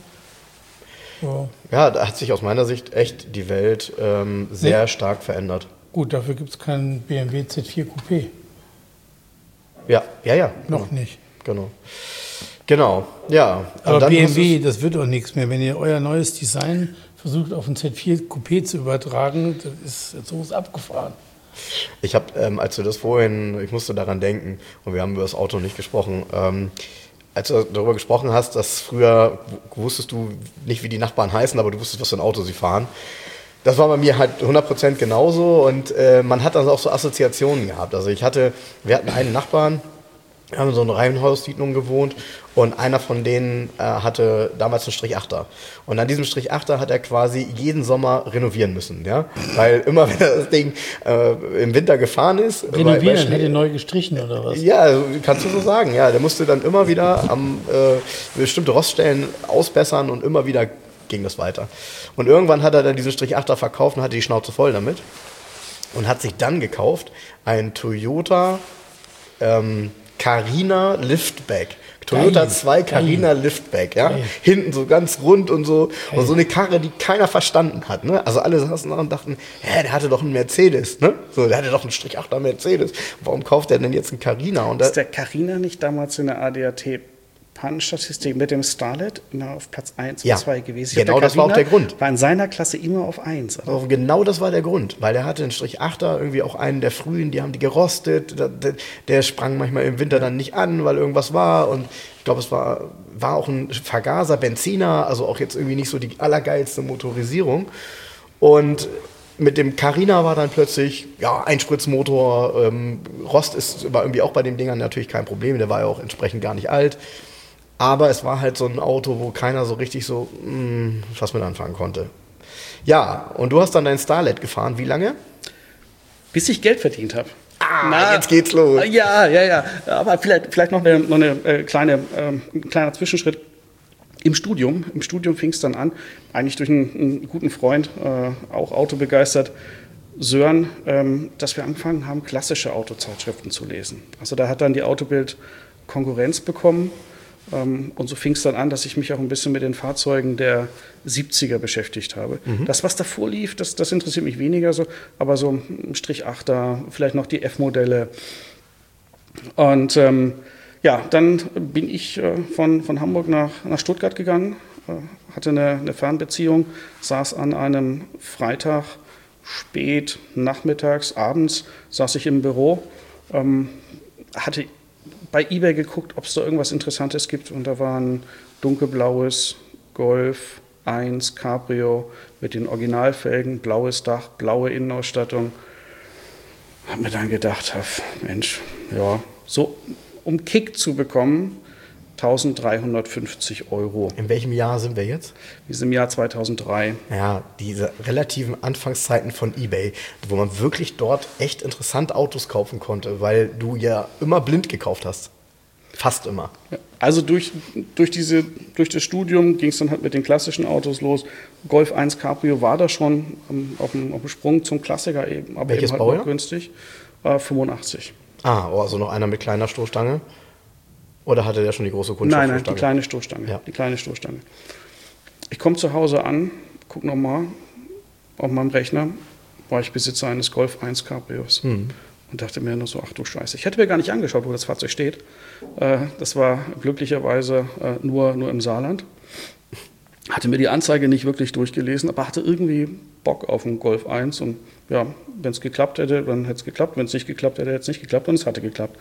So. Ja, da hat sich aus meiner Sicht echt die Welt sehr stark verändert. Gut, dafür gibt es keinen BMW Z4 Coupé. Ja. Noch nicht. Genau, ja. Aber Und dann BMW, das wird auch nichts mehr. Wenn ihr euer neues Design versucht auf ein Z4 Coupé zu übertragen, das ist so abgefahren. Ich habe, als du das vorhin, ich musste daran denken, und wir haben über das Auto nicht gesprochen, als du darüber gesprochen hast, dass früher wusstest du nicht, wie die Nachbarn heißen, aber du wusstest, was für ein Auto sie fahren. Das war bei mir halt 100% genauso und man hat dann auch so Assoziationen gehabt. Also wir hatten einen Nachbarn, wir haben in so einer Reihenhaussiedlung gewohnt und einer von denen hatte damals einen Strich-8er. Und an diesem Strich-8er hat er quasi jeden Sommer renovieren müssen, ja? Weil immer, wenn er das Ding im Winter gefahren ist... Renovieren, dann hätte er neu gestrichen oder was? Ja, also, kannst du so sagen, ja. Der musste dann immer wieder bestimmte Roststellen ausbessern und immer wieder ging das weiter. Und irgendwann hat er dann diesen Strich-8er verkauft und hatte die Schnauze voll damit und hat sich dann gekauft ein Toyota Carina Liftback. Toyota Geil, 2 Carina Liftback, ja. Geil. Hinten so ganz rund und so. Und so eine Karre, die keiner verstanden hat, ne. Also alle saßen da und dachten, der hatte doch einen Mercedes, ne. So, der hatte doch einen Strich-8er Mercedes. Warum kauft er denn jetzt einen Carina? Und Ist der Carina nicht damals in der ADAC-Pannenstatistik mit dem Starlet immer auf Platz 1 Ja, und 2 gewesen? genau, das war auch der Grund. War in seiner Klasse immer auf 1. Also genau das war der Grund, weil er hatte einen Strich-8er, irgendwie auch einen der frühen, die haben die gerostet, der sprang manchmal im Winter dann nicht an, weil irgendwas war und ich glaube, es war auch ein Vergaser, Benziner, also auch jetzt irgendwie nicht so die allergeilste Motorisierung und mit dem Carina war dann plötzlich, ja, Einspritzmotor, Rost war irgendwie auch bei den Dingern natürlich kein Problem, der war ja auch entsprechend gar nicht alt. Aber es war halt so ein Auto, wo keiner so richtig so was mit anfangen konnte. Ja, und du hast dann dein Starlet gefahren. Wie lange? Bis ich Geld verdient habe. Jetzt geht's los. Ja. Aber vielleicht noch ein kleiner Zwischenschritt. Im Studium fing es dann an, eigentlich durch einen guten Freund, auch autobegeistert, Sören, dass wir angefangen haben, klassische Autozeitschriften zu lesen. Also da hat dann die Autobild Konkurrenz bekommen. Und so fing es dann an, dass ich mich auch ein bisschen mit den Fahrzeugen der 70er beschäftigt habe. Das, was davor lief, das interessiert mich weniger so, aber so ein Strich-8er, vielleicht noch die F-Modelle. Und dann bin ich von Hamburg nach Stuttgart gegangen, hatte eine Fernbeziehung, saß an einem Freitag spät, nachmittags, abends, saß ich im Büro, hatte bei eBay geguckt, ob es da irgendwas Interessantes gibt und da war ein dunkelblaues Golf 1 Cabrio mit den Originalfelgen, blaues Dach, blaue Innenausstattung. Hab mir dann gedacht, Mensch, ja, so um Kick zu bekommen, 1.350 €. In welchem Jahr sind wir jetzt? Wir sind im Jahr 2003. Ja, diese relativen Anfangszeiten von eBay, wo man wirklich dort echt interessant Autos kaufen konnte, weil du ja immer blind gekauft hast. Fast immer. Ja, also durch das Studium ging es dann halt mit den klassischen Autos los. Golf 1 Cabrio war da schon auf dem Sprung zum Klassiker eben, aber Welches eben halt Baujahr? noch günstig. 85. Also noch einer mit kleiner Stoßstange. Oder hatte der schon die große Nein, Kunststoffstoßstange? die kleine Stoßstange. Ja. Die kleine Stoßstange. Ich komme zu Hause an, gucke nochmal auf meinem Rechner, war ich Besitzer eines Golf 1 Cabrios. Und dachte mir nur so, ach du Scheiße. Ich hätte mir gar nicht angeschaut, wo das Fahrzeug steht. Das war glücklicherweise nur im Saarland. Hatte mir die Anzeige nicht wirklich durchgelesen, aber hatte irgendwie Bock auf einen Golf 1. Und ja, wenn es geklappt hätte, dann hätte es geklappt. Wenn es nicht geklappt hätte, hätte es nicht geklappt. Und es hatte geklappt.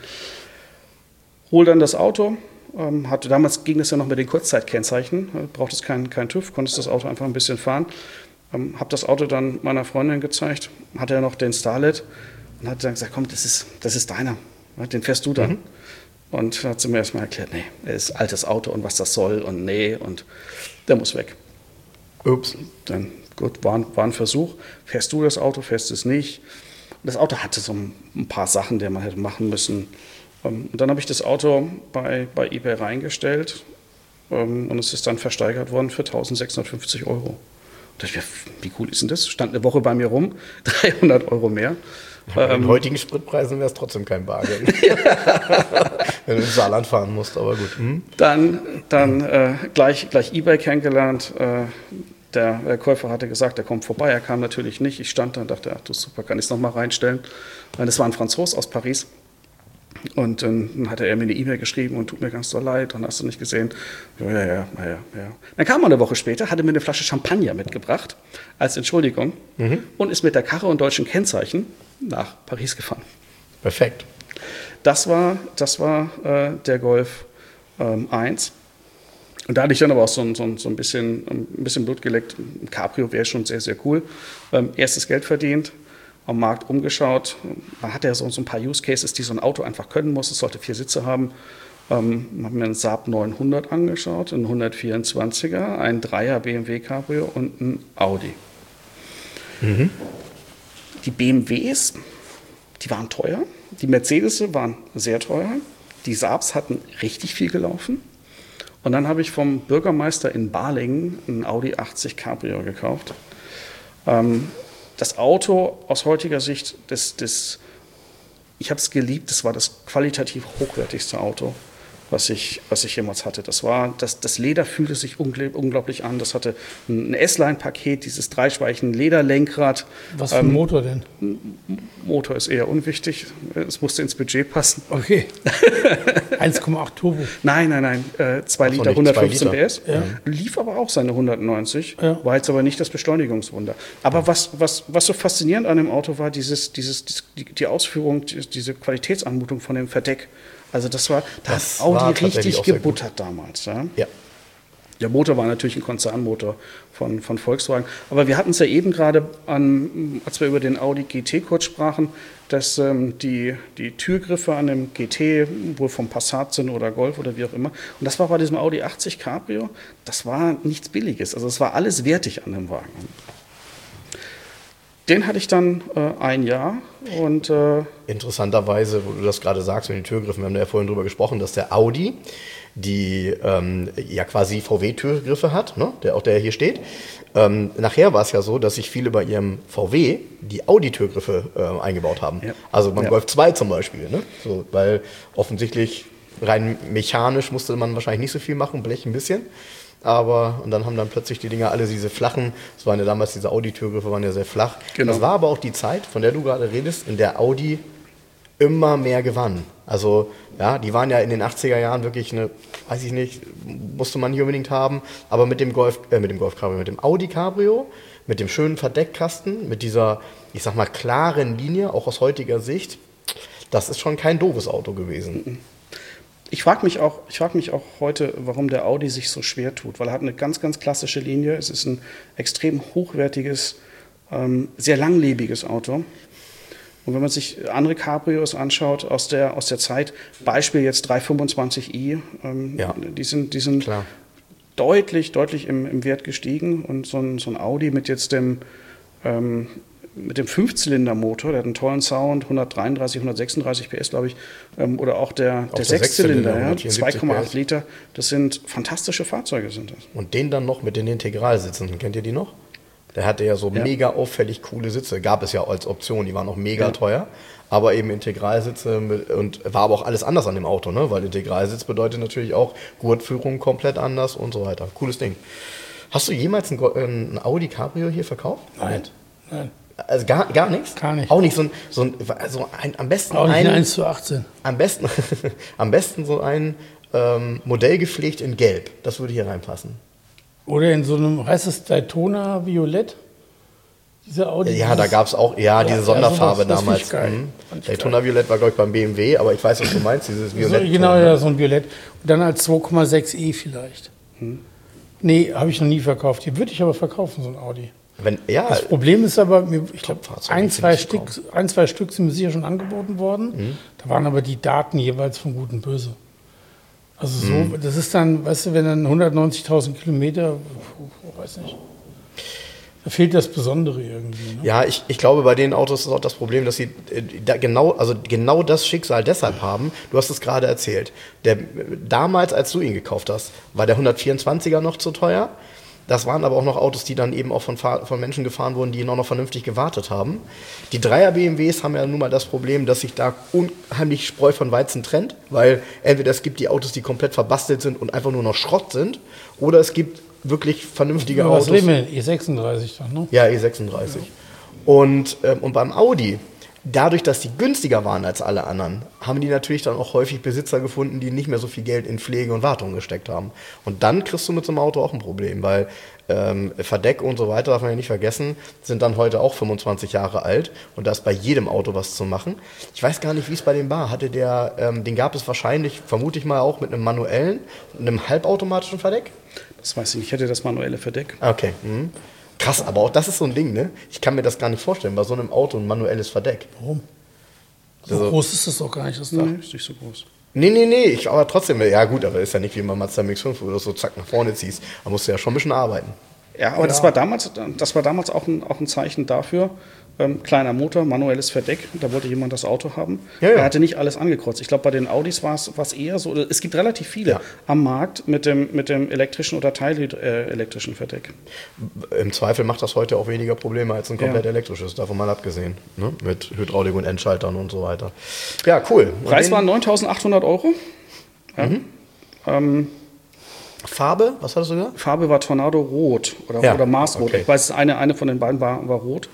Hol dann das Auto. Damals ging das ja noch mit den Kurzzeitkennzeichen. Braucht es kein TÜV, konntest das Auto einfach ein bisschen fahren. Habe das Auto dann meiner Freundin gezeigt. Hatte ja noch den Starlet. Und hat dann gesagt, komm, das ist deiner. Den fährst du dann. Und hat sie mir erstmal erklärt, nee, es ist ein altes Auto und was das soll und nee, und der muss weg. Ups. Dann, gut, war ein Versuch. Fährst du das Auto, fährst es nicht. Und das Auto hatte so ein paar Sachen, die man hätte machen müssen. Und dann habe ich das Auto bei eBay reingestellt und es ist dann versteigert worden für 1.650 €. Und da dachte ich mir, wie cool ist denn das? Stand eine Woche bei mir rum, 300 € mehr. Bei den heutigen Spritpreisen wäre es trotzdem kein Bargeld. Wenn du ins Saarland fahren musst, aber gut. Dann gleich eBay kennengelernt. Der Käufer hatte gesagt, er kommt vorbei. Er kam natürlich nicht. Ich stand da und dachte, ach du super, kann ich es nochmal reinstellen. Das war ein Franzos aus Paris. Und dann hatte er mir eine E-Mail geschrieben und tut mir ganz so leid und hast du nicht gesehen. Ja. Dann kam er eine Woche später, hatte mir eine Flasche Champagner mitgebracht als Entschuldigung und ist mit der Karre und deutschen Kennzeichen nach Paris gefahren. Perfekt. Das war der Golf 1. Und da hatte ich dann aber auch so ein bisschen Blut geleckt. Ein Cabrio wäre schon sehr, sehr cool. Erstes Geld verdient, am Markt umgeschaut. Man hatte ja so ein paar Use Cases, die so ein Auto einfach können muss. Es sollte 4 Sitze haben. Haben mir einen Saab 900 angeschaut, einen 124er, einen 3er BMW Cabrio und einen Audi. Die BMWs, die waren teuer. Die Mercedes waren sehr teuer. Die Saabs hatten richtig viel gelaufen. Und dann habe ich vom Bürgermeister in Balingen einen Audi 80 Cabrio gekauft. Das Auto aus heutiger Sicht, ich habe es geliebt, das war das qualitativ hochwertigste Auto, was ich jemals hatte. Das Leder fühlte sich unglaublich an. Das hatte ein S-Line-Paket, dieses 3-Speichen Lederlenkrad. Was für ein Motor denn? Motor ist eher unwichtig. Es musste ins Budget passen. Okay. 1,8 Turbo. Nein. 2 Liter, 115 PS. Ja. Lief aber auch seine 190. Ja. War jetzt aber nicht das Beschleunigungswunder. Aber was so faszinierend an dem Auto war, die Ausführung, diese Qualitätsanmutung von dem Verdeck. Also da hat Audi richtig gebuttert damals. Ja? Ja. Der Motor war natürlich ein Konzernmotor von Volkswagen. Aber wir hatten es ja eben gerade, als wir über den Audi GT kurz sprachen, dass die Türgriffe an dem GT wohl vom Passat sind oder Golf oder wie auch immer. Und das war bei diesem Audi 80 Cabrio, das war nichts Billiges. Also es war alles wertig an dem Wagen. Den hatte ich dann ein Jahr und interessanterweise, wo du das gerade sagst mit den Türgriffen, wir haben ja vorhin drüber gesprochen, dass der Audi die ja quasi VW-Türgriffe hat, ne? Der hier steht. Nachher war es ja so, dass sich viele bei ihrem VW die Audi-Türgriffe eingebaut haben. Ja. Also beim Golf 2 zum Beispiel. Ne? So, weil offensichtlich rein mechanisch musste man wahrscheinlich nicht so viel machen, Blech ein bisschen. Und dann haben dann plötzlich die Dinger alle diese flachen, das waren ja damals diese Audi-Türgriffe, waren ja sehr flach. Genau. Das war aber auch die Zeit, von der du gerade redest, in der Audi immer mehr gewann. Also ja, die waren ja in den 80er Jahren wirklich weiß ich nicht, musste man nicht unbedingt haben, aber mit dem Golf-Cabrio, mit dem Audi Cabrio, mit dem schönen Verdeckkasten, mit dieser, ich sag mal, klaren Linie, auch aus heutiger Sicht, das ist schon kein doofes Auto gewesen. Ich frage mich auch heute, warum der Audi sich so schwer tut, weil er hat eine ganz, ganz klassische Linie. Es ist ein extrem hochwertiges, sehr langlebiges Auto. Und wenn man sich andere Cabrios anschaut aus der Zeit, Beispiel jetzt 325i, die sind klar deutlich im Wert gestiegen. Und so ein Audi mit jetzt dem 5-Zylinder-Motor, der hat einen tollen Sound, 133, 136 PS, glaube ich, oder auch der 6-Zylinder, 2,8 Liter, das sind fantastische Fahrzeuge. Sind das. Und den dann noch mit den Integralsitzen, kennt ihr die noch? Der hatte ja so mega auffällig coole Sitze. Gab es ja als Option, die waren auch mega teuer. Aber eben Integralsitze und war aber auch alles anders an dem Auto, ne? Weil Integralsitz bedeutet natürlich auch Gurtführung komplett anders und so weiter. Cooles Ding. Hast du jemals ein Audi Cabrio hier verkauft? Nein. Also gar nichts? Gar nicht. Auch nicht so ein am besten Auch nicht ein, ein 1:18. am besten so ein Modell gepflegt in Gelb. Das würde hier reinpassen. Oder in so einem, heißt es Daytona Violett? Diese Audi. Ja, da gab es auch, diese Sonderfarbe sowas, damals. Das geil. Daytona Violett war, glaube ich, beim BMW, aber ich weiß, was du meinst, dieses Violett. So, genau, ja, so ein Violett. Und dann als 2,6e vielleicht. Nee, habe ich noch nie verkauft. Die würde ich aber verkaufen, so ein Audi. Das Problem ist aber, ich glaube, ein, zwei Stück sind mir sicher schon angeboten worden. Da waren aber die Daten jeweils von Gut und Böse. Also so, das ist dann, weißt du, wenn dann 190.000 Kilometer, weiß nicht, da fehlt das Besondere irgendwie. Ne? Ja, ich glaube, bei den Autos ist auch das Problem, dass sie genau das Schicksal deshalb haben. Du hast es gerade erzählt. Damals, als du ihn gekauft hast, war der 124er noch zu teuer. Das waren aber auch noch Autos, die dann eben auch von Menschen gefahren wurden, die noch vernünftig gewartet haben. Die 3er BMWs haben ja nun mal das Problem, dass sich da unheimlich Spreu von Weizen trennt, weil entweder es gibt die Autos, die komplett verbastelt sind und einfach nur noch Schrott sind, oder es gibt wirklich vernünftige Autos. Was reden wir denn? E36 dann, ne? Ja, E36. Und beim Audi, dadurch, dass die günstiger waren als alle anderen, haben die natürlich dann auch häufig Besitzer gefunden, die nicht mehr so viel Geld in Pflege und Wartung gesteckt haben. Und dann kriegst du mit so einem Auto auch ein Problem, weil Verdeck und so weiter, darf man ja nicht vergessen, sind dann heute auch 25 Jahre alt und da ist bei jedem Auto was zu machen. Ich weiß gar nicht, wie es bei dem war. Den gab es wahrscheinlich, vermute ich mal, auch mit einem manuellen, einem halbautomatischen Verdeck? Das weiß ich nicht, ich hätte das manuelle Verdeck. Okay. Krass, aber auch das ist so ein Ding, ne? Ich kann mir das gar nicht vorstellen, bei so einem Auto ein manuelles Verdeck. Warum? So groß ist das doch gar nicht, das Dach. Nee, ist nicht so groß. Nee, aber trotzdem, ja gut, aber ist ja nicht wie beim Mazda MX-5, wo du das so zack nach vorne ziehst. Da musst du ja schon ein bisschen arbeiten. Ja, aber das war damals auch ein Zeichen dafür. Kleiner Motor, manuelles Verdeck, da wollte jemand das Auto haben. Ja. Er hatte nicht alles angekreuzt. Ich glaube, bei den Audis war es eher so, es gibt relativ viele am Markt mit dem elektrischen oder teilelektrischen Verdeck. Im Zweifel macht das heute auch weniger Probleme als ein komplett elektrisches, davon mal abgesehen. Ne? Mit Hydraulik und Endschaltern und so weiter. Ja, cool. Preis waren 9.800 €. Ja. Farbe, was hattest du gesagt? Farbe war Tornado Rot oder Marsrot. Okay. Ich weiß, eine von den beiden war rot.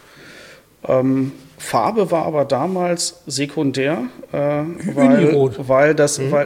Farbe war aber damals sekundär, weil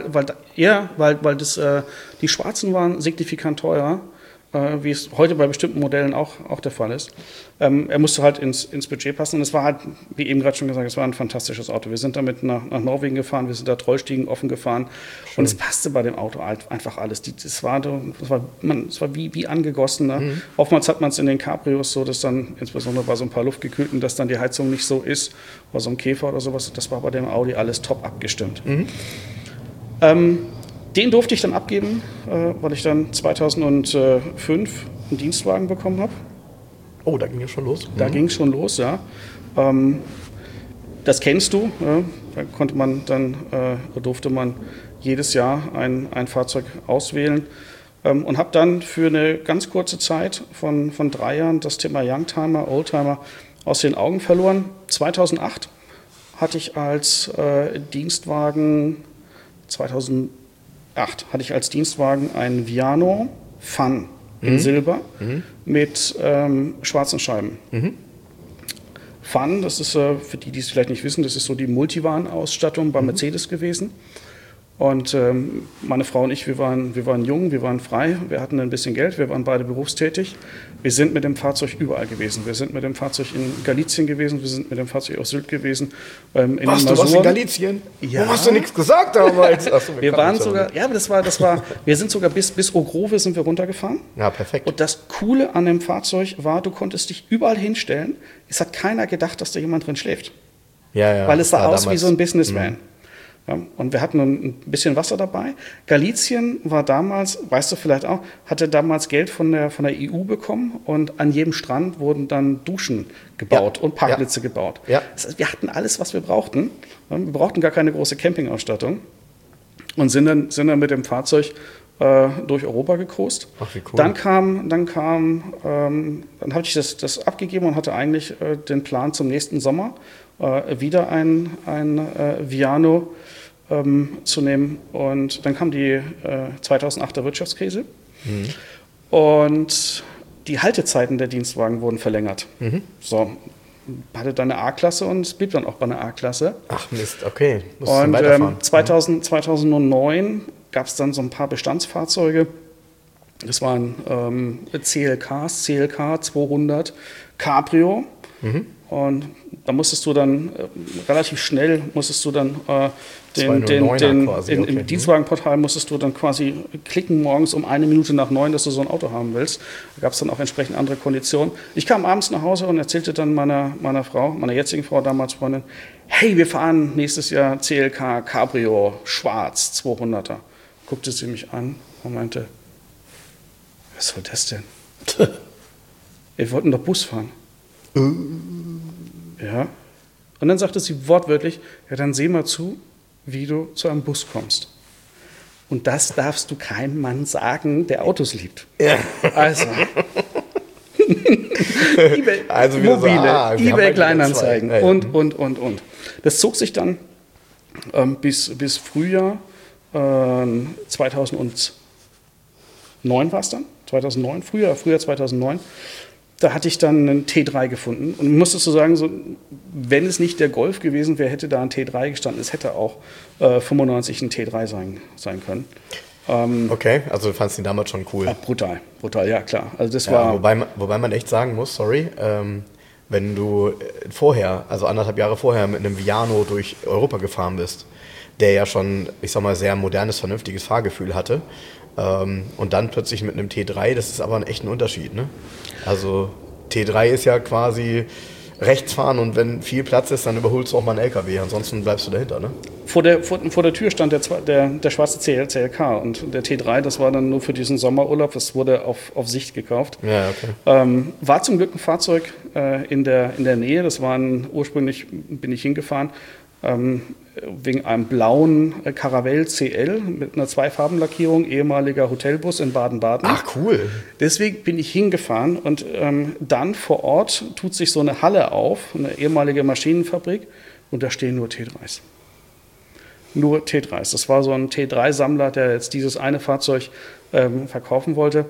die Schwarzen waren signifikant teurer, wie es heute bei bestimmten Modellen auch der Fall ist. Er musste halt ins Budget passen und es war halt, wie eben gerade schon gesagt, es war ein fantastisches Auto. Wir sind damit nach Norwegen gefahren, wir sind da Trollstiegen offen gefahren und es passte bei dem Auto halt einfach alles. Es war wie angegossen. Ne? Oftmals hat man es in den Cabrios so, dass dann, insbesondere bei so ein paar Luftgekühlten, dass dann die Heizung nicht so ist, bei so einem Käfer oder sowas. Das war bei dem Audi alles top abgestimmt. Den durfte ich dann abgeben, weil ich dann 2005 einen Dienstwagen bekommen habe. Oh, da ging es schon los. Da ging es schon los, ja. Das kennst du. Da durfte man jedes Jahr ein Fahrzeug auswählen und habe dann für eine ganz kurze Zeit von 3 Jahren das Thema Youngtimer, Oldtimer aus den Augen verloren. 2008 hatte ich als Dienstwagen einen Viano Fun in Silber mit schwarzen Scheiben. Fun, das ist für die es vielleicht nicht wissen, das ist so die Multivan-Ausstattung bei Mercedes gewesen. Und meine Frau und ich, wir waren jung, wir waren frei, wir hatten ein bisschen Geld, wir waren beide berufstätig. Wir sind mit dem Fahrzeug überall gewesen. Wir sind mit dem Fahrzeug in Galicien gewesen, wir sind mit dem Fahrzeug auf Sylt gewesen. Warst du in Galicien? Ja. Warum hast du nichts gesagt damals? Achso, wir sind sogar bis Ogrove sind wir runtergefahren. Ja, perfekt. Und das Coole an dem Fahrzeug war, du konntest dich überall hinstellen. Es hat keiner gedacht, dass da jemand drin schläft. Ja. Weil es sah aus wie so ein Businessman. Ja, und wir hatten ein bisschen Wasser dabei. Galicien war damals, weißt du vielleicht auch, hatte damals Geld von der EU bekommen und an jedem Strand wurden dann Duschen gebaut und Parkplätze gebaut. Ja. Das heißt, wir hatten alles, was wir brauchten. Wir brauchten gar keine große Campingausstattung und sind dann mit dem Fahrzeug durch Europa gekrost. Ach, wie cool. Dann habe ich das abgegeben und hatte eigentlich den Plan zum nächsten Sommer wieder ein Viano zu nehmen. Und dann kam die 2008er Wirtschaftskrise und die Haltezeiten der Dienstwagen wurden verlängert. So, hatte dann eine A-Klasse und es blieb dann auch bei einer A-Klasse. Ach Mist, okay. Und 2009 gab es dann so ein paar Bestandsfahrzeuge. Das waren CLKs, CLK 200, Cabrio. Und da musstest du dann relativ schnell im Dienstwagenportal musstest du dann quasi klicken morgens um 1 Minute nach 9, dass du so ein Auto haben willst. Da gab es dann auch entsprechend andere Konditionen. Ich kam abends nach Hause und erzählte dann meiner Frau, meiner jetzigen Frau, damals Freundin, hey, wir fahren nächstes Jahr CLK Cabrio schwarz 200er. Guckte sie mich an und meinte, was soll das denn? Wir wollten doch Bus fahren. Ja. Und dann sagte sie wortwörtlich, ja, dann seh mal zu, wie du zu einem Bus kommst. Und das darfst du keinem Mann sagen, der Autos liebt. Ja. Also. eBay, also mobile, eBay Kleinanzeigen und. Das zog sich dann bis Frühjahr 2009 war es dann. 2009, Frühjahr 2009. Da hatte ich dann einen T3 gefunden und musstest du sagen, so, wenn es nicht der Golf gewesen wäre, hätte da ein T3 gestanden. Es hätte auch 95 ein T3 sein können. Okay, also du fandst ihn damals schon cool. Ja, brutal, ja klar. Also das war. Wobei man echt sagen muss, wenn du vorher, also 1,5 Jahre vorher mit einem Viano durch Europa gefahren bist, der ja schon, ich sag mal, sehr modernes, vernünftiges Fahrgefühl hatte, und dann plötzlich mit einem T3, das ist aber ein echter Unterschied, ne? Also T3 ist ja quasi rechts fahren und wenn viel Platz ist, dann überholst du auch mal einen LKW, ansonsten bleibst du dahinter, ne? Vor der Tür stand der schwarze CLK und der T3, das war dann nur für diesen Sommerurlaub, das wurde auf Sicht gekauft. Ja, okay. War zum Glück ein Fahrzeug in der Nähe, ursprünglich bin ich hingefahren, wegen einem blauen Caravelle CL mit einer 2-Farben-Lackierung, ehemaliger Hotelbus in Baden-Baden. Ach, cool. Deswegen bin ich hingefahren und dann vor Ort tut sich so eine Halle auf, eine ehemalige Maschinenfabrik, und da stehen nur T3s. Nur T3s. Das war so ein T3-Sammler, der jetzt dieses eine Fahrzeug verkaufen wollte.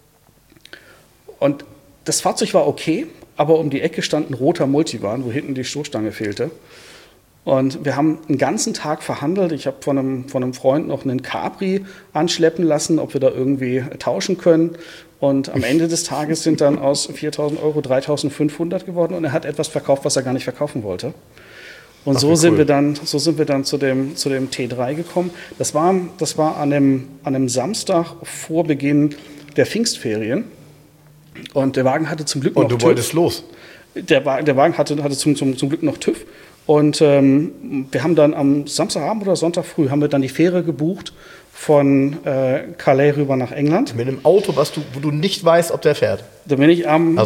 Und das Fahrzeug war okay, aber um die Ecke stand ein roter Multivan, wo hinten die Stoßstange fehlte. Und wir haben einen ganzen Tag verhandelt. Ich habe von einem Freund noch einen Capri anschleppen lassen, ob wir da irgendwie tauschen können. Und am Ende des Tages sind dann aus 4.000 Euro 3.500 geworden. Und er hat etwas verkauft, was er gar nicht verkaufen wollte. Und so sind wir dann zu dem T3 gekommen. Das war an einem Samstag vor Beginn der Pfingstferien. Und der Wagen hatte zum Glück noch TÜV. Und du wolltest los? Der Wagen hatte zum Glück noch TÜV. Und wir haben dann am Samstagabend oder Sonntag früh haben wir dann die Fähre gebucht von Calais rüber nach England. Mit einem Auto, wo du nicht weißt, ob der fährt? Dann bin ich am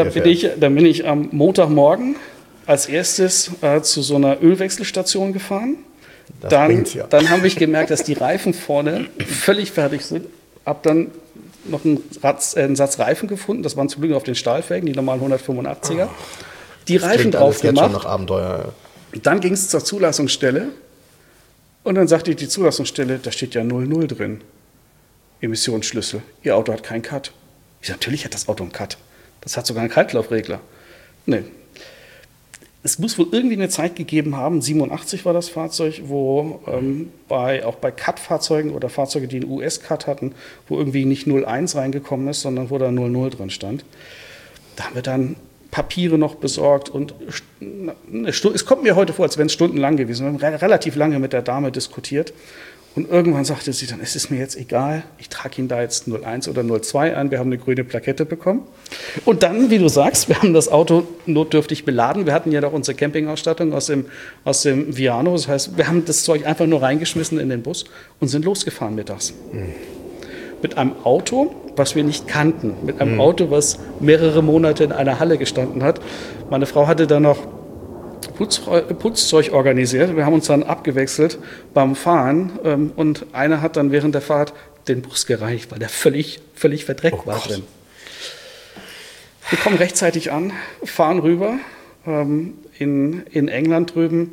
Montagmorgen als erstes zu so einer Ölwechselstation gefahren. Dann habe ich gemerkt, dass die Reifen vorne völlig fertig sind. Habe dann noch einen Satz Reifen gefunden. Das waren zum Glück auf den Stahlfelgen, die normalen 185er. Die Reifen drauf gemacht. Schon nach Abenteuer. Dann ging es zur Zulassungsstelle und dann sagte die Zulassungsstelle, da steht ja 00 drin. Emissionsschlüssel. Ihr Auto hat keinen Cut. Ich sage, natürlich hat das Auto einen Cut. Das hat sogar einen Kaltlaufregler. Nee. Es muss wohl irgendwie eine Zeit gegeben haben, 87 war das Fahrzeug, wo auch bei Cut-Fahrzeugen oder Fahrzeuge, die einen US-Cut hatten, wo irgendwie nicht 01 reingekommen ist, sondern wo da 00 drin stand. Da haben wir dann Papiere noch besorgt und es kommt mir heute vor, als wären es stundenlang gewesen. Wir haben relativ lange mit der Dame diskutiert und irgendwann sagte sie dann, es ist mir jetzt egal, ich trage Ihnen da jetzt 01 oder 02 ein, wir haben eine grüne Plakette bekommen. Und dann, wie du sagst, wir haben das Auto notdürftig beladen. Wir hatten ja noch unsere Campingausstattung aus dem Viano, das heißt, wir haben das Zeug einfach nur reingeschmissen in den Bus und sind losgefahren mittags. Mit einem Auto, was wir nicht kannten. Mit einem Auto, was mehrere Monate in einer Halle gestanden hat. Meine Frau hatte dann noch Putzzeug organisiert. Wir haben uns dann abgewechselt beim Fahren. Und einer hat dann während der Fahrt den Bus gereinigt, weil der völlig verdreckt war drin. Wir kommen rechtzeitig an, fahren rüber in England drüben.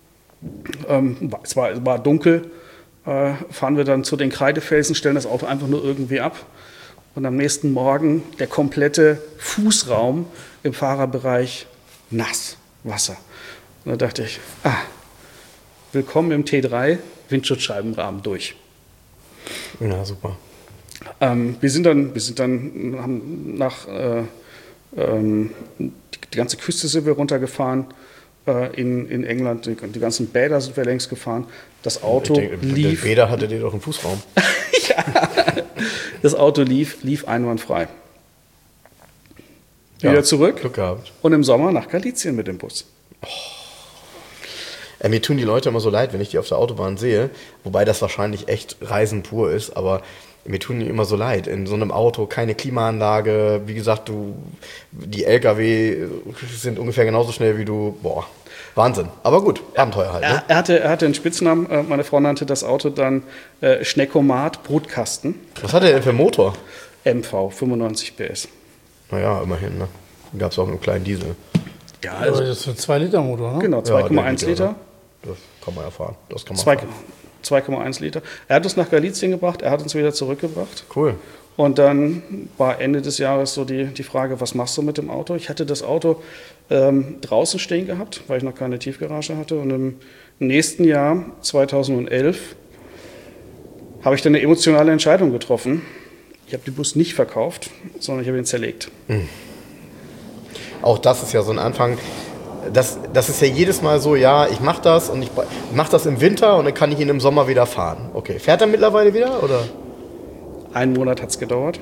Es war dunkel. Fahren wir dann zu den Kreidefelsen, stellen das Auto einfach nur irgendwie ab. Und am nächsten Morgen der komplette Fußraum im Fahrerbereich nass, Wasser. Und da dachte ich, willkommen im T3, Windschutzscheibenrahmen durch. Ja, super. Wir sind dann haben nach die ganze Küste sind wir runtergefahren in England, die ganzen Bäder sind wir längs gefahren. Das Auto lief. Bäder hattet ihr doch einen Fußraum. Ja, das Auto lief einwandfrei. Wieder zurück. Glück gehabt. Und im Sommer nach Galizien mit dem Bus. Mir tun die Leute immer so leid, wenn ich die auf der Autobahn sehe, wobei das wahrscheinlich echt Reisen pur ist, aber mir tun die immer so leid. In so einem Auto keine Klimaanlage, wie gesagt, die LKW sind ungefähr genauso schnell wie du. Boah, Wahnsinn. Aber gut, Abenteuer halt. Ne? Er hatte einen Spitznamen, meine Frau nannte das Auto dann Schneckomat Brutkasten. Was hat er denn für einen Motor? MV, 95 PS. Naja, immerhin. Ne? Gab es auch einen kleinen Diesel. Ja, Also das ist ein 2-Liter-Motor, ne? Genau, 2,1 Liter. Das kann man erfahren. 2,1 Liter. Er hat uns nach Galizien gebracht, er hat uns wieder zurückgebracht. Cool. Und dann war Ende des Jahres so die Frage, was machst du mit dem Auto? Ich hatte das Auto draußen stehen gehabt, weil ich noch keine Tiefgarage hatte. Und im nächsten Jahr, 2011, habe ich dann eine emotionale Entscheidung getroffen. Ich habe den Bus nicht verkauft, sondern ich habe ihn zerlegt. Auch das ist ja so ein Anfang. Das ist ja jedes Mal so, ja, ich mache das und ich mache das im Winter und dann kann ich ihn im Sommer wieder fahren. Okay, fährt er mittlerweile wieder, oder? 1 Monat hat es gedauert.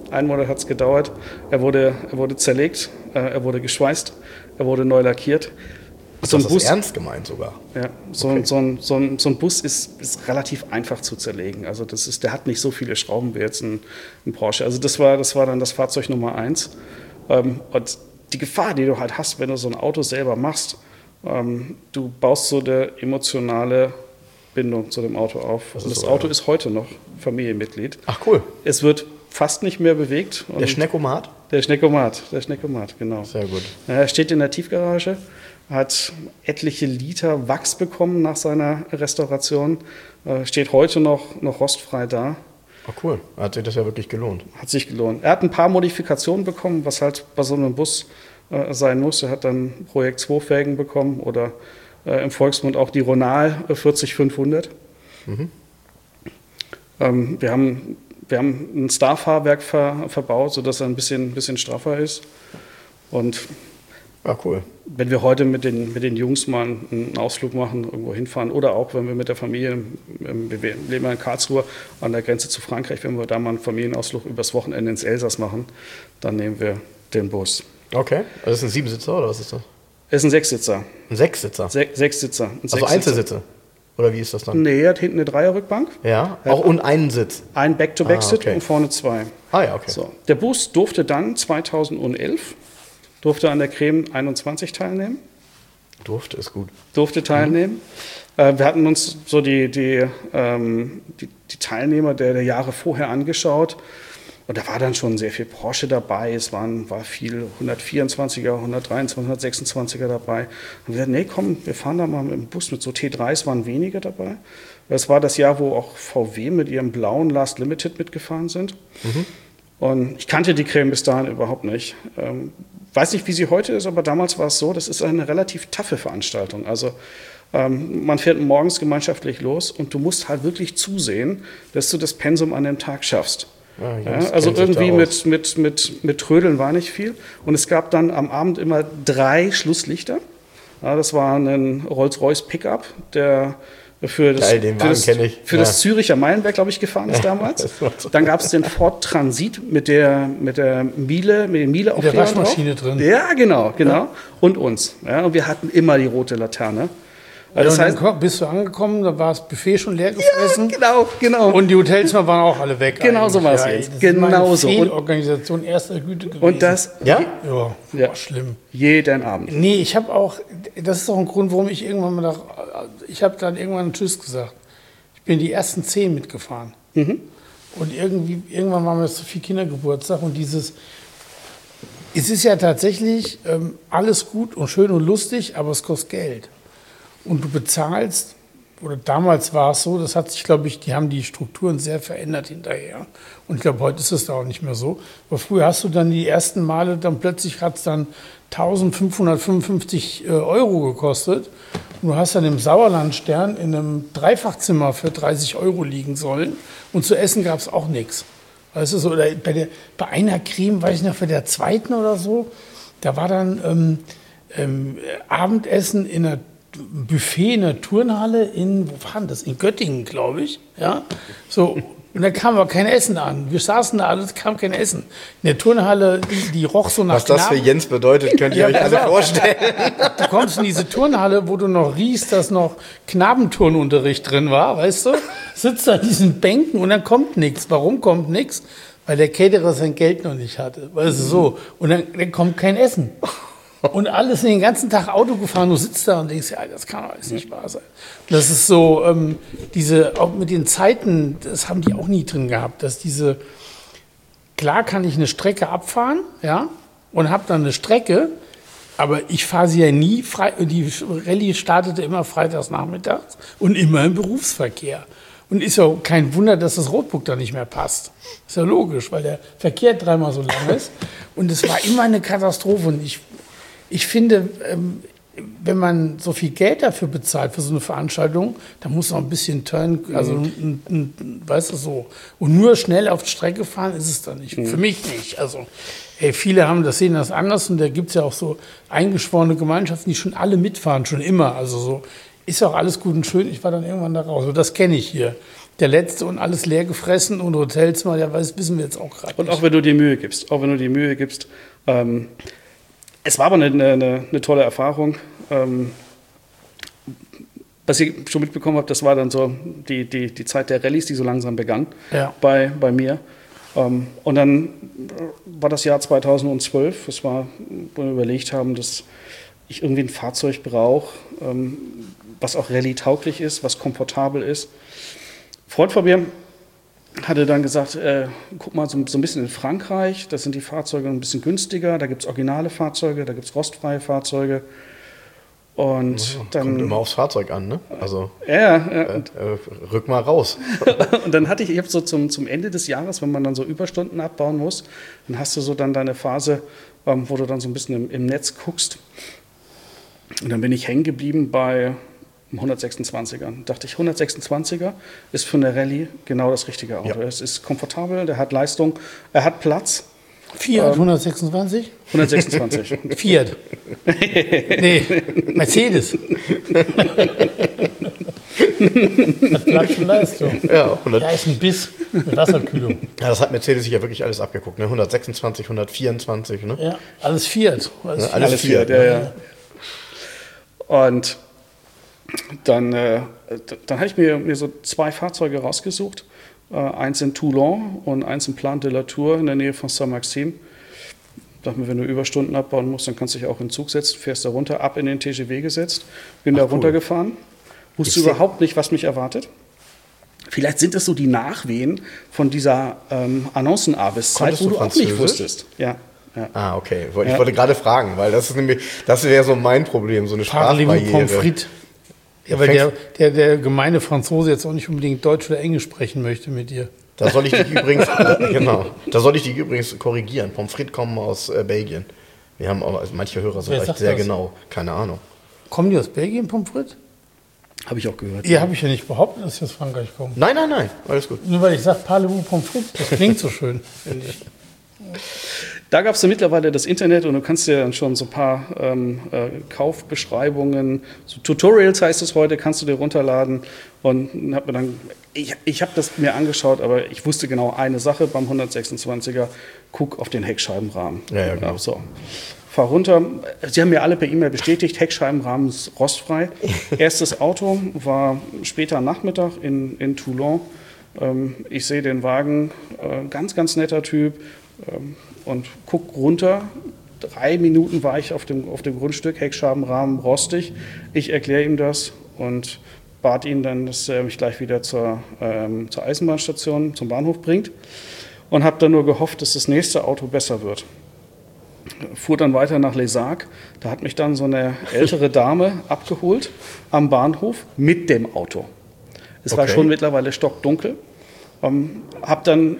Er wurde zerlegt, er wurde geschweißt, er wurde neu lackiert. So ein Bus ist ernst gemeint sogar. Ja, so ein Bus ist relativ einfach zu zerlegen. Also der hat nicht so viele Schrauben wie jetzt ein Porsche. Also das war dann das Fahrzeug Nummer 1. Und die Gefahr, die du halt hast, wenn du so ein Auto selber machst, du baust so eine emotionale Bindung zu dem Auto auf. Und das Auto ist heute noch Familienmitglied. Ach cool. Es wird fast nicht mehr bewegt. Der Schneckomat? Der Schneckomat, genau. Sehr gut. Er steht in der Tiefgarage, hat etliche Liter Wachs bekommen nach seiner Restauration, steht heute noch rostfrei da. Ach cool, hat sich das ja wirklich gelohnt. Hat sich gelohnt. Er hat ein paar Modifikationen bekommen, was halt bei so einem Bus sein muss. Er hat dann Projekt 2 Felgen bekommen oder im Volksmund auch die Ronal 40500. Wir haben ein Star-Fahrwerk verbaut, sodass er ein bisschen straffer ist. Und ja, cool. Wenn wir heute mit den Jungs mal einen Ausflug machen, irgendwo hinfahren oder auch wenn wir mit der Familie, wir leben in Karlsruhe an der Grenze zu Frankreich, wenn wir da mal einen Familienausflug übers Wochenende ins Elsass machen, dann nehmen wir den Bus. Okay, also ist ein 7-Sitzer oder was ist das? Es ist ein 6-Sitzer. Ein 6-Sitzer? 6-Sitzer. Also Einzelsitze? Oder wie ist das dann? Nee, er hat hinten eine Dreierrückbank. Ja, auch und einen Sitz? Ein Back-to-Back-Sit okay. und vorne 2. Ah ja, okay. So. Der Bus durfte dann 2011 an der Creme 21 teilnehmen. Durfte ist gut. Durfte teilnehmen. Wir hatten uns so die Teilnehmer der Jahre vorher angeschaut. Und da war dann schon sehr viel Porsche dabei. Es war viel 124er, 123, 126er dabei. Und wir sagten, nee, komm, wir fahren da mal mit dem Bus. Mit so T3s waren weniger dabei. Das war das Jahr, wo auch VW mit ihrem blauen Last Limited mitgefahren sind. Und ich kannte die Creme bis dahin überhaupt nicht. Weiß nicht, wie sie heute ist, aber damals war es so, das ist eine relativ taffe Veranstaltung. Also man fährt morgens gemeinschaftlich los und du musst halt wirklich zusehen, dass du das Pensum an dem Tag schaffst. Ja, also irgendwie mit Trödeln war nicht viel. Und es gab dann am Abend immer 3 Schlusslichter. Ja, das war ein Rolls-Royce Pickup, der für das Züricher Meilenberg, glaube ich, gefahren ist damals. Dann gab es den Ford Transit mit den Miele auf der Waschmaschine drin. Ja, genau. Ja. Und uns. Ja, und wir hatten immer die rote Laterne. Also das heißt, dann bist du angekommen, da war das Buffet schon leer gefressen. Ja, genau. Und die Hotelsmmer waren auch alle weg. Genau so war es jetzt. Das ist eine Fehlorganisation erster Güte gewesen. Und das, war schlimm. Jeden Abend. Nee, ich habe auch, das ist auch ein Grund, warum ich irgendwann mal ich habe dann irgendwann Tschüss gesagt. Ich bin die ersten 10 mitgefahren. Und irgendwann waren wir zu viel Kindergeburtstag und es ist ja tatsächlich alles gut und schön und lustig, aber es kostet Geld. Und du bezahlst, oder damals war es so, das hat sich, glaube ich, die haben die Strukturen sehr verändert hinterher. Und ich glaube, heute ist es da auch nicht mehr so. Aber früher hast du dann die ersten Male, dann plötzlich hat es dann 1.555 € gekostet. Und du hast dann im Sauerlandstern in einem Dreifachzimmer für 30 € liegen sollen. Und zu essen gab es auch nichts. Weißt du, so, oder bei einer Creme, weiß ich noch, für der zweiten oder so, da war dann Abendessen in einer Buffet in der Turnhalle wo war denn das? In Göttingen, glaube ich. Ja? So, und da kam aber kein Essen an. Wir saßen da alle, es kam kein Essen. In der Turnhalle, die roch so nach Was das für Jens bedeutet, könnt ihr euch alle vorstellen. Du kommst in diese Turnhalle, wo du noch riechst, dass noch Knabenturnunterricht drin war, weißt du? Sitzt da an diesen Bänken und dann kommt nichts. Warum kommt nichts? Weil der Caterer sein Geld noch nicht hatte. Weißt du, so. Und dann kommt kein Essen. Und alles den ganzen Tag Auto gefahren, du sitzt da und denkst, ja, das kann doch alles nicht wahr sein. Das ist so, auch mit den Zeiten, das haben die auch nie drin gehabt, dass klar kann ich eine Strecke abfahren, ja, und habe dann eine Strecke, aber ich fahre sie ja nie frei, die Rallye startete immer freitags nachmittags und immer im Berufsverkehr. Und ist ja kein Wunder, dass das Rotbuch da nicht mehr passt. Ist ja logisch, weil der Verkehr dreimal so lang ist. Und es war immer eine Katastrophe. Und ich finde, wenn man so viel Geld dafür bezahlt für so eine Veranstaltung, dann muss auch ein bisschen weißt du, so. Und nur schnell auf die Strecke fahren ist es dann nicht. Für mich nicht. Also, viele sehen das anders und da gibt es ja auch so eingeschworene Gemeinschaften, die schon alle mitfahren, schon immer. Also so, ist ja auch alles gut und schön. Ich war dann irgendwann da raus. Und das kenne ich hier. Der Letzte und alles leer gefressen und Hotels mal, ja, das wissen wir jetzt auch gerade. Und auch wenn du dir Mühe gibst, es war aber eine tolle Erfahrung. Was ich schon mitbekommen habe, das war dann so die Zeit der Rallyes, die so langsam begann bei mir. Und dann war das Jahr 2012, das war, wo wir überlegt haben, dass ich irgendwie ein Fahrzeug brauche, was auch rallye-tauglich ist, was komfortabel ist. Ein Freund von mir hatte dann gesagt, guck mal so ein bisschen in Frankreich, da sind die Fahrzeuge ein bisschen günstiger, da gibt es originale Fahrzeuge, da gibt es rostfreie Fahrzeuge. Und dann kommt immer aufs Fahrzeug an, ne? Also rück mal raus. Und dann ich habe so zum Ende des Jahres, wenn man dann so Überstunden abbauen muss, dann hast du so dann deine Phase, wo du dann so ein bisschen im Netz guckst. Und dann bin ich hängen geblieben bei 126er. Dachte ich, 126er ist für eine Rallye genau das richtige Auto. Ja. Es ist komfortabel, der hat Leistung, er hat Platz. Fiat 126? 126. Fiat. Nee, Mercedes. Hat Platz und Leistung. Ja, da ist ein Biss mit Wasserkühlung. Ja, das hat Mercedes sich ja wirklich alles abgeguckt. Ne? 126, 124. Ne? Ja, alles Fiat. Alles Fiat, ja. Und dann habe ich mir so zwei Fahrzeuge rausgesucht. Eins in Toulon und eins in Plan de la Tour in der Nähe von Saint-Maxime. Dachte mir, wenn du Überstunden abbauen musst, dann kannst du dich auch in den Zug setzen, fährst da runter, ab in den TGV gesetzt, bin da runtergefahren, wusste überhaupt nicht, was mich erwartet. Vielleicht sind es so die Nachwehen von dieser Annoncenavis-Zeit, wo du auch nicht wusstest. Ja. Ah, okay. Ich wollte gerade fragen, weil das wäre so mein Problem, so eine Sprachbarriere. Pommes frites. Ja, weil der gemeine Franzose jetzt auch nicht unbedingt Deutsch oder Englisch sprechen möchte mit dir. Da soll ich dich übrigens korrigieren. Pommes frites kommen aus Belgien. Wir haben auch, also manche Hörer sind echt sehr genau. Keine Ahnung. Kommen die aus Belgien, Pommes frites? Habe ich auch gehört. Ja, habe ich ja nicht behauptet, dass sie aus Frankreich kommen. Nein, alles gut. Nur weil ich sage, Parlez-vous Pommes frites, das klingt so schön, finde ich. Da gab es ja mittlerweile das Internet und du kannst dir dann schon so ein paar Kaufbeschreibungen, so Tutorials heißt es heute, kannst du dir runterladen. Und habe mir dann, ich habe das mir angeschaut, aber ich wusste genau eine Sache beim 126er, guck auf den Heckscheibenrahmen. Ja, genau. So. Fahr runter, sie haben mir alle per E-Mail bestätigt, Heckscheibenrahmen ist rostfrei. Erstes Auto war später am Nachmittag in Toulon. Ich sehe den Wagen, ganz, ganz netter Typ. Und guck runter, 3 Minuten war ich auf dem Grundstück, Heckscheibenrahmen rostig. Ich erkläre ihm das und bat ihn dann, dass er mich gleich wieder zur Eisenbahnstation, zum Bahnhof bringt und habe dann nur gehofft, dass das nächste Auto besser wird. Fuhr dann weiter nach Les Arcs, da hat mich dann so eine ältere Dame abgeholt am Bahnhof mit dem Auto. Es war schon mittlerweile stockdunkel. Hab dann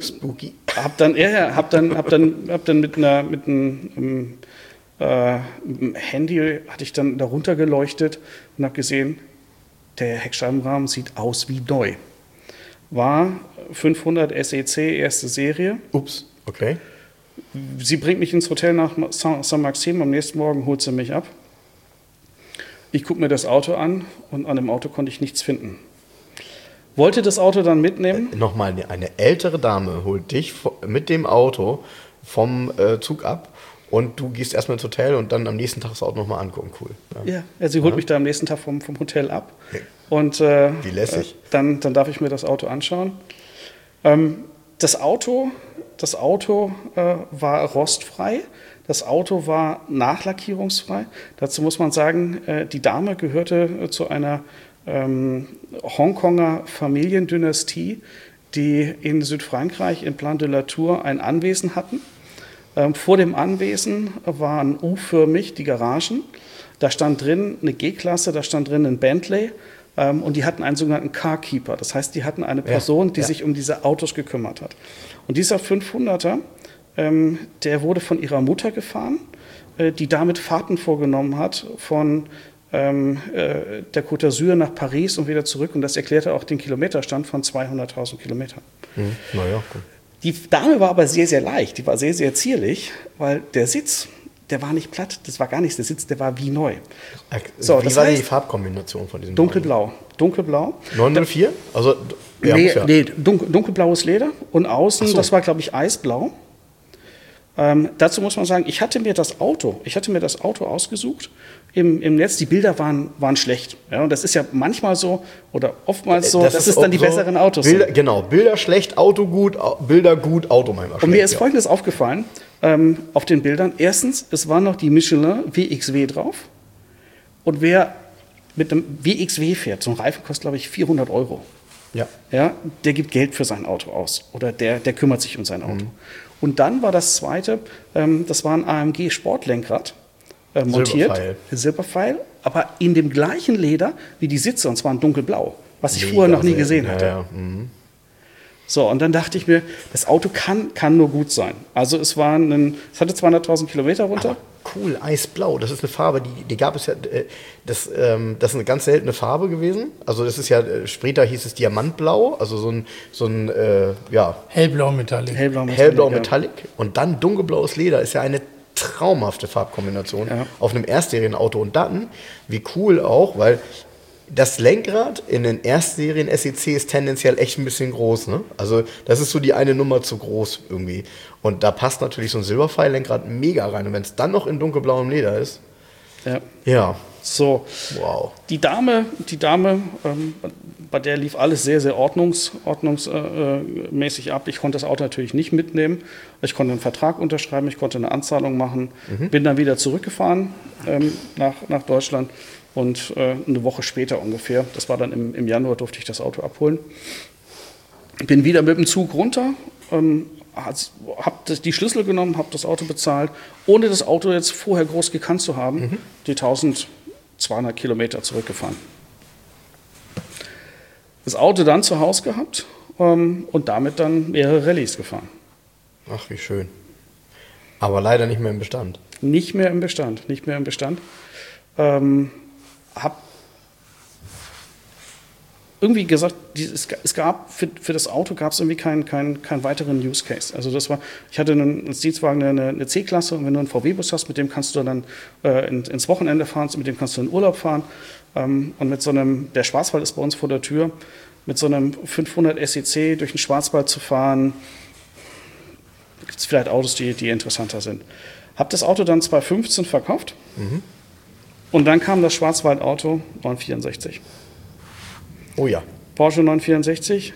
mit einem Handy hatte ich dann darunter geleuchtet und habe gesehen, der Heckscheibenrahmen sieht aus wie neu. War 500 SEC, erste Serie. Ups, okay. Sie bringt mich ins Hotel nach Saint-Maxime, am nächsten Morgen holt sie mich ab. Ich gucke mir das Auto an und an dem Auto konnte ich nichts finden. Wollte das Auto dann mitnehmen. Nochmal, eine ältere Dame holt dich mit dem Auto vom Zug ab und du gehst erstmal ins Hotel und dann am nächsten Tag das Auto nochmal angucken. Cool. Ja, sie holt mich da am nächsten Tag vom Hotel ab. Ja. Und wie lässig. Dann darf ich mir das Auto anschauen. Das Auto war rostfrei. Das Auto war nachlackierungsfrei. Dazu muss man sagen, die Dame gehörte zu einer Hongkonger Familiendynastie, die in Südfrankreich in Plan de la Tour ein Anwesen hatten. Vor dem Anwesen waren U-förmig die Garagen. Da stand drin eine G-Klasse, da stand drin ein Bentley und die hatten einen sogenannten Carkeeper. Das heißt, die hatten eine Person, die sich um diese Autos gekümmert hat. Und dieser 500er, der wurde von ihrer Mutter gefahren, die damit Fahrten vorgenommen hat von der Côte d'Azur nach Paris und wieder zurück. Und das erklärte auch den Kilometerstand von 200.000 Kilometern. Naja, gut. Die Dame war aber sehr, sehr leicht. Die war sehr, sehr zierlich, weil der Sitz, der war nicht platt. Das war gar nicht der Sitz, der war wie neu. So, wie war die Farbkombination von diesem Dunkelblau. Dunkelblau. 904? Also, ja, nee, dunkelblaues Leder und außen, das war, glaube ich, eisblau. Dazu muss man sagen, ich hatte mir das Auto ausgesucht im Netz. Die Bilder waren schlecht. Ja, und das ist ja manchmal so oder oftmals so, dass es dann die besseren Autos sind. Genau, Bilder schlecht, Auto gut, Bilder gut, Auto manchmal schlecht. Und mir ist Folgendes aufgefallen auf den Bildern. Erstens, es war noch die Michelin WXW drauf. Und wer mit einem WXW fährt, so ein Reifen kostet, glaube ich, 400 €. Ja, der gibt Geld für sein Auto aus oder der kümmert sich um sein Auto. Und dann war das zweite, das war ein AMG Sportlenkrad montiert, Silberpfeil, aber in dem gleichen Leder wie die Sitze, und zwar in dunkelblau, was ich vorher noch nie gesehen hatte. Ja. So, und dann dachte ich mir, das Auto kann nur gut sein. Also es hatte 200.000 Kilometer runter. Aber cool, eisblau, das ist eine Farbe, die gab es ja, das ist eine ganz seltene Farbe gewesen. Also das ist ja, später hieß es Diamantblau, also so ein Hellblau Metallic. Hellblau Metallic und dann dunkelblaues Leder ist ja eine traumhafte Farbkombination auf einem Erstserienauto. Und dann, wie cool auch, weil das Lenkrad in den Erstserien SEC ist tendenziell echt ein bisschen groß, ne? Also das ist so die eine Nummer zu groß irgendwie. Und da passt natürlich so ein Silberpfeil-Lenkrad mega rein. Und wenn es dann noch in dunkelblauem Leder ist, ja. So, wow. Die Dame, bei der lief alles sehr, sehr ordnungsmäßig ab. Ich konnte das Auto natürlich nicht mitnehmen. Ich konnte einen Vertrag unterschreiben, ich konnte eine Anzahlung machen, bin dann wieder zurückgefahren nach Deutschland. Und eine Woche später ungefähr, das war dann im Januar, durfte ich das Auto abholen. Bin wieder mit dem Zug runter, habe die Schlüssel genommen, habe das Auto bezahlt, ohne das Auto jetzt vorher groß gekannt zu haben, die 1200 Kilometer zurückgefahren. Das Auto dann zu Hause gehabt und damit dann mehrere Rallyes gefahren. Ach, wie schön. Aber leider nicht mehr im Bestand. Nicht mehr im Bestand. Habe irgendwie gesagt, es gab für das Auto gab es irgendwie keinen weiteren Use Case. Also ich hatte als Dienstwagen eine C-Klasse und wenn du einen VW-Bus hast, mit dem kannst du dann ins Wochenende fahren, mit dem kannst du in Urlaub fahren. Und mit so einem, der Schwarzwald ist bei uns vor der Tür, mit so einem 500 SEC durch den Schwarzwald zu fahren, gibt es vielleicht Autos, die interessanter sind. Habe das Auto dann 2015 verkauft. Und dann kam das Schwarzwaldauto 964. Oh ja. Porsche 964.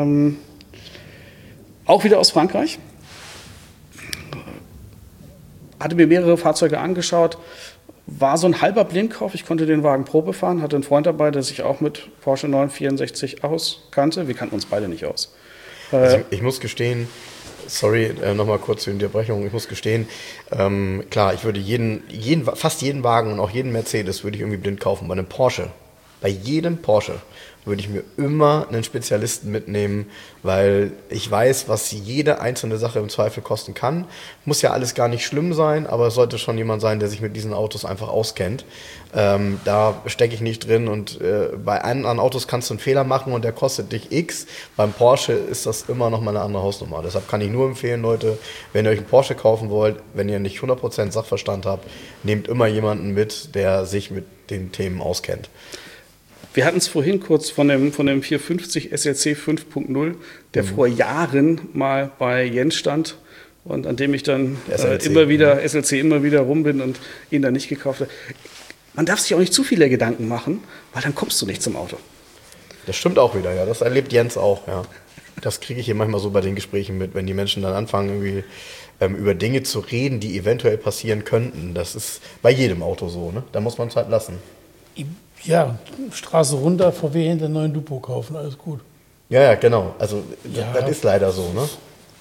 Auch wieder aus Frankreich. Hatte mir mehrere Fahrzeuge angeschaut. War so ein halber Blindkauf. Ich konnte den Wagen Probe fahren, hatte einen Freund dabei, der sich auch mit Porsche 964 auskannte. Wir kannten uns beide nicht aus. Also ich muss gestehen, sorry, nochmal kurz zur Unterbrechung. Ich muss gestehen, klar, ich würde fast jeden Wagen und auch jeden Mercedes würde ich irgendwie blind kaufen. Bei einem Porsche, bei jedem Porsche würde ich mir immer einen Spezialisten mitnehmen, weil ich weiß, was jede einzelne Sache im Zweifel kosten kann. Muss ja alles gar nicht schlimm sein, aber es sollte schon jemand sein, der sich mit diesen Autos einfach auskennt. Da stecke ich nicht drin und bei anderen Autos kannst du einen Fehler machen und der kostet dich X. Beim Porsche ist das immer noch mal eine andere Hausnummer. Deshalb kann ich nur empfehlen, Leute, wenn ihr euch einen Porsche kaufen wollt, wenn ihr nicht 100% Sachverstand habt, nehmt immer jemanden mit, der sich mit den Themen auskennt. Wir hatten es vorhin kurz von dem 450 SLC 5.0, der vor Jahren mal bei Jens stand und an dem ich dann SLC immer wieder rum bin und ihn dann nicht gekauft habe. Man darf sich auch nicht zu viele Gedanken machen, weil dann kommst du nicht zum Auto. Das stimmt auch wieder, ja. Das erlebt Jens auch, ja. Das kriege ich hier manchmal so bei den Gesprächen mit, wenn die Menschen dann anfangen, irgendwie über Dinge zu reden, die eventuell passieren könnten. Das ist bei jedem Auto so, ne? Da muss man es halt lassen. Ja, Straße runter, VW hinter einen neuen Dupo kaufen, alles gut. Ja, genau. Also das ist leider so, ne?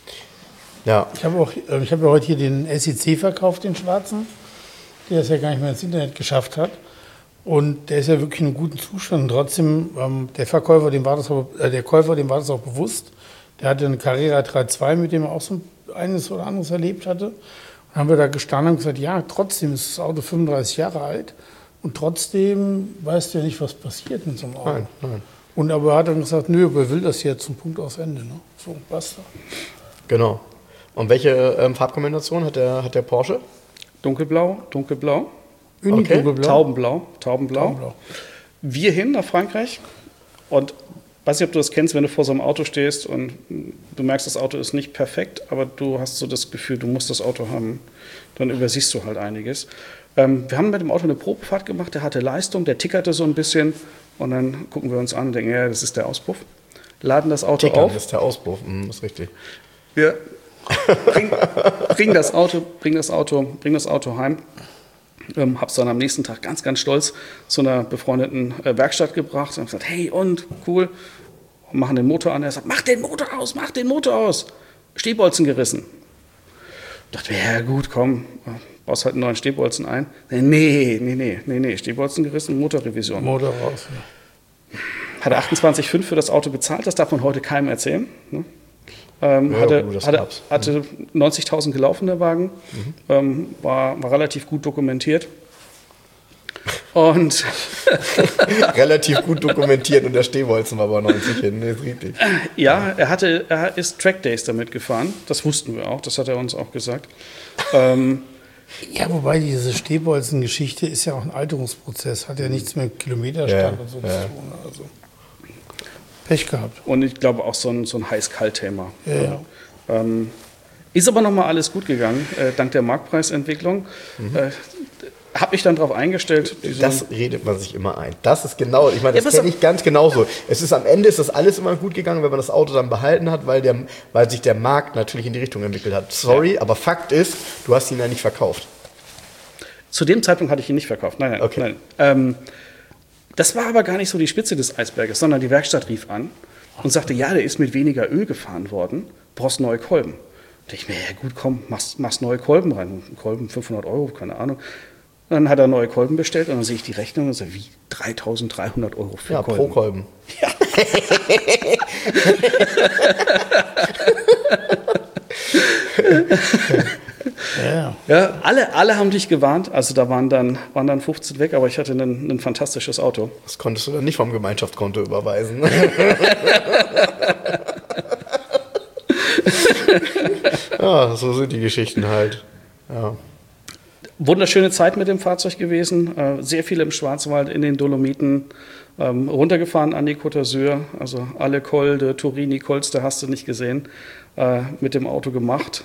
Ja. Ich habe ja heute hier den SEC verkauft, den schwarzen, der es ja gar nicht mehr ins Internet geschafft hat. Und der ist ja wirklich in einem guten Zustand. Und trotzdem, der Käufer, dem war das auch bewusst. Der hatte eine Carrera 3.2, mit dem er auch so eines oder anderes erlebt hatte. Und dann haben wir da gestanden und gesagt, ja, trotzdem ist das Auto 35 Jahre alt. Und trotzdem weißt du ja nicht, was passiert mit so einem Auto. Nein. Und aber er hat dann gesagt, nö, aber er will das jetzt zum Punkt aus Ende. Ne? So, basta. Genau. Und welche Farbkombination hat der Porsche? Dunkelblau. Uni, Okay. Dunkelblau. Taubenblau. Wir hin nach Frankreich und weiß nicht, ob du das kennst, wenn du vor so einem Auto stehst und du merkst, das Auto ist nicht perfekt, aber du hast so das Gefühl, du musst das Auto haben. Dann übersiehst du halt einiges. Wir haben mit dem Auto eine Probefahrt gemacht, der hatte Leistung, der tickerte so ein bisschen und dann gucken wir uns an und denken, ja, das ist der Auspuff. Laden das Auto auf. Das ist der Auspuff, ist richtig. Wir bringen das Auto heim. Habe es dann am nächsten Tag ganz, ganz stolz zu einer befreundeten Werkstatt gebracht und gesagt, hey, und cool, und machen den Motor an. Er sagt, mach den Motor aus. Stehbolzen gerissen. Ich dachte, ja gut, komm, baust halt einen neuen Stehbolzen ein. Nee, Stehbolzen gerissen, Motorrevision. Motor raus. Ja. Hat 28,5 für das Auto bezahlt, das darf man heute keinem erzählen. Ne? Hatte 90.000 gelaufen, der Wagen, war relativ gut dokumentiert. Und relativ gut dokumentiert und der Stehbolzen war aber 90 hin, ne, ist richtig. Ja, er ist Trackdays damit gefahren, das wussten wir auch, das hat er uns auch gesagt. Ja, wobei diese Stehbolzen-Geschichte ist ja auch ein Alterungsprozess, hat ja nichts mit Kilometerstand und so zu tun. Also Pech gehabt. Und ich glaube auch so ein Heiß-Kalt-Thema. Ja. Ist aber nochmal alles gut gegangen, dank der Marktpreisentwicklung. Habe ich dann darauf eingestellt. Das redet man sich immer ein. Das ist genau, ich meine, das kenne ich ganz genauso. Am Ende ist das alles immer gut gegangen, wenn man das Auto dann behalten hat, weil sich der Markt natürlich in die Richtung entwickelt hat. Sorry, aber Fakt ist, du hast ihn ja nicht verkauft. Zu dem Zeitpunkt hatte ich ihn nicht verkauft. Nein. Okay. Nein. Das war aber gar nicht so die Spitze des Eisberges, sondern die Werkstatt rief an und sagte, ja, der ist mit weniger Öl gefahren worden, brauchst neue Kolben. Da dachte ich mir, ja gut, komm, machst neue Kolben rein. Kolben 500 €, keine Ahnung. Dann hat er neue Kolben bestellt und dann sehe ich die Rechnung und sage, wie 3.300 € für Kolben? Pro Kolben. Ja. Ja, alle haben dich gewarnt, also da waren dann 15 weg, aber ich hatte ein fantastisches Auto. Das konntest du dann nicht vom Gemeinschaftskonto überweisen. Ja, so sind die Geschichten halt. Ja. Wunderschöne Zeit mit dem Fahrzeug gewesen, sehr viel im Schwarzwald, in den Dolomiten, runtergefahren an die Côte d'Azur, also alle Col de Turini, Colster hast du nicht gesehen, mit dem Auto gemacht.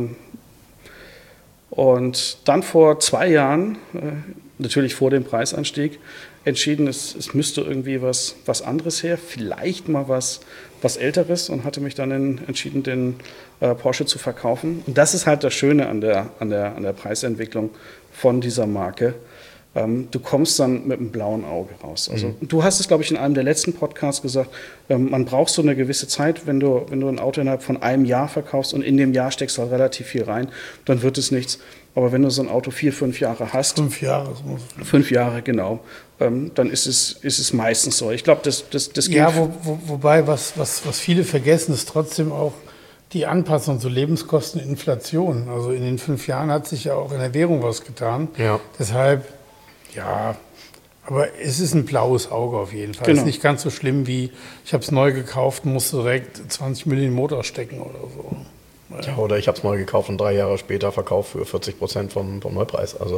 Und dann vor 2 Jahren, natürlich vor dem Preisanstieg, entschieden, es müsste irgendwie was anderes her, vielleicht mal was Älteres, und hatte mich dann entschieden, den Porsche zu verkaufen. Und das ist halt das Schöne an der Preisentwicklung von dieser Marke. du kommst dann mit einem blauen Auge raus. Also du hast es, glaube ich, in einem der letzten Podcasts gesagt, man braucht so eine gewisse Zeit, wenn du ein Auto innerhalb von einem Jahr verkaufst und in dem Jahr steckst du halt relativ viel rein, dann wird es nichts. Aber wenn du so ein Auto 4-5 Jahre hast. 5 Jahre. 5 Jahre, genau. Dann ist es meistens so. Ich glaube, das geht. Ja, wobei, was viele vergessen, ist trotzdem auch die Anpassung zur Lebenskosten, Inflation. Also in den 5 Jahren hat sich ja auch in der Währung was getan. Ja. Deshalb, ja, aber es ist ein blaues Auge auf jeden Fall. Genau. Es ist nicht ganz so schlimm wie, ich habe es neu gekauft, musste direkt 20 Millionen in den Motor stecken oder so. Ja, oder ich habe es neu gekauft und 3 Jahre später verkauft für 40% vom Neupreis. Also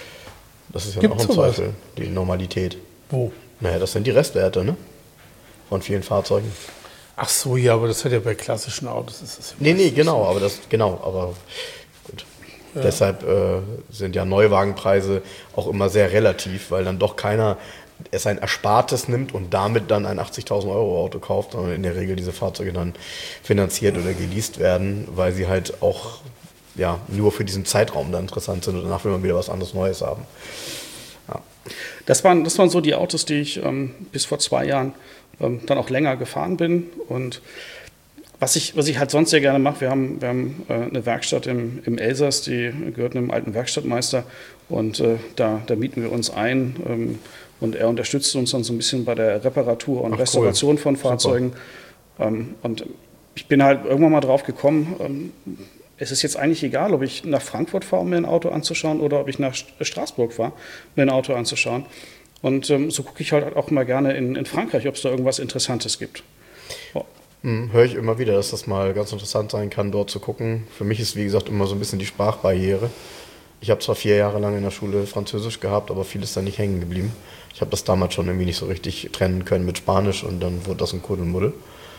das ist ja Gibt's noch im sowas? Zweifel die Normalität. Wo? Naja, das sind die Restwerte, ne? Von vielen Fahrzeugen. Ach so, ja, aber das hat ja bei klassischen Autos. Ist das ja Nee, genau, aber gut. Ja. Deshalb sind ja Neuwagenpreise auch immer sehr relativ, weil dann doch keiner es ein Erspartes nimmt und damit dann ein 80.000 Euro Auto kauft, sondern in der Regel diese Fahrzeuge dann finanziert oder geleast werden, weil sie halt auch ja, nur für diesen Zeitraum dann interessant sind und danach will man wieder was anderes Neues haben. Ja. Das waren so die Autos, die ich bis vor 2 Jahren dann auch länger gefahren bin. Und was ich halt sonst sehr gerne mache, wir haben eine Werkstatt im Elsass, die gehört einem alten Werkstattmeister und da mieten wir uns ein und er unterstützt uns dann so ein bisschen bei der Reparatur und Restauration von Fahrzeugen. Und ich bin halt irgendwann mal drauf gekommen, es ist jetzt eigentlich egal, ob ich nach Frankfurt fahre, um mir ein Auto anzuschauen oder ob ich nach Straßburg fahre, mir ein Auto anzuschauen. Und so gucke ich halt auch mal gerne in Frankreich, ob es da irgendwas Interessantes gibt. Oh. Höre ich immer wieder, dass das mal ganz interessant sein kann, dort zu gucken. Für mich ist, wie gesagt, immer so ein bisschen die Sprachbarriere. Ich habe zwar 4 Jahre lang in der Schule Französisch gehabt, aber viel ist da nicht hängen geblieben. Ich habe das damals schon irgendwie nicht so richtig trennen können mit Spanisch und dann wurde das ein Kuddelmuddel.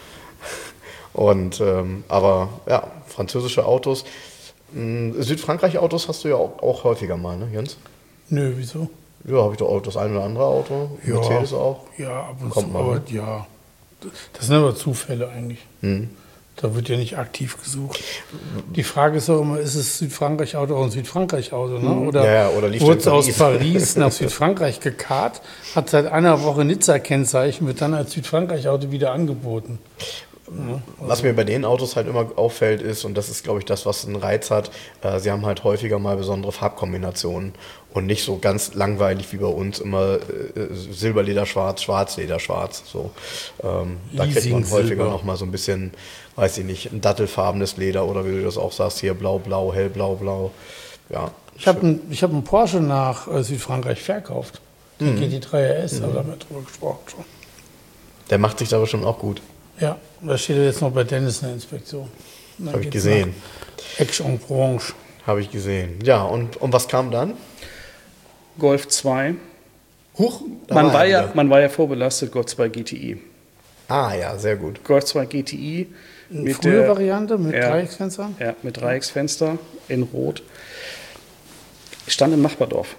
Und, aber ja, französische Autos. Südfrankreich-Autos hast du ja auch häufiger mal, ne, Jens? Nö, wieso? Ja, habe ich doch auch das eine oder andere Auto. Ja, Mercedes auch. Ja, ab und Kommt zu, mal, aber ne? ja. Das sind aber Zufälle eigentlich. Da wird ja nicht aktiv gesucht. Die Frage ist auch immer, ist es Südfrankreich-Auto auch ein Südfrankreich-Auto? Ne? Oder liegt wurde es in aus Paris? Paris nach Südfrankreich gekarrt, hat seit einer Woche Nizza-Kennzeichen, wird dann als Südfrankreich-Auto wieder angeboten. Ja, Was mir bei den Autos halt immer auffällt ist, und das ist, glaube ich, das, was einen Reiz hat, sie haben halt häufiger mal besondere Farbkombinationen und nicht so ganz langweilig wie bei uns immer Silberleder schwarz, Schwarzleder schwarz. So. Da kriegt man häufiger noch mal so ein bisschen, weiß ich nicht, ein dattelfarbenes Leder oder wie du das auch sagst, hier blau-blau, hellblau-blau. Ja. Ich hab einen Porsche nach Südfrankreich verkauft. Den GT3 RS, aber damit drüber gesprochen schon. Der macht sich da bestimmt auch gut. Ja, da steht er jetzt noch bei Dennis in der Inspektion. Habe ich gesehen. Action-Branche. Habe ich gesehen. Ja, und was kam dann? Golf 2. Huch, Man war ja vorbelastet, Golf 2 GTI. Ah ja, sehr gut. Golf 2 GTI. Mit frühe Variante mit Dreiecksfenstern? Ja, mit Dreiecksfenster in Rot. Stand im Nachbardorf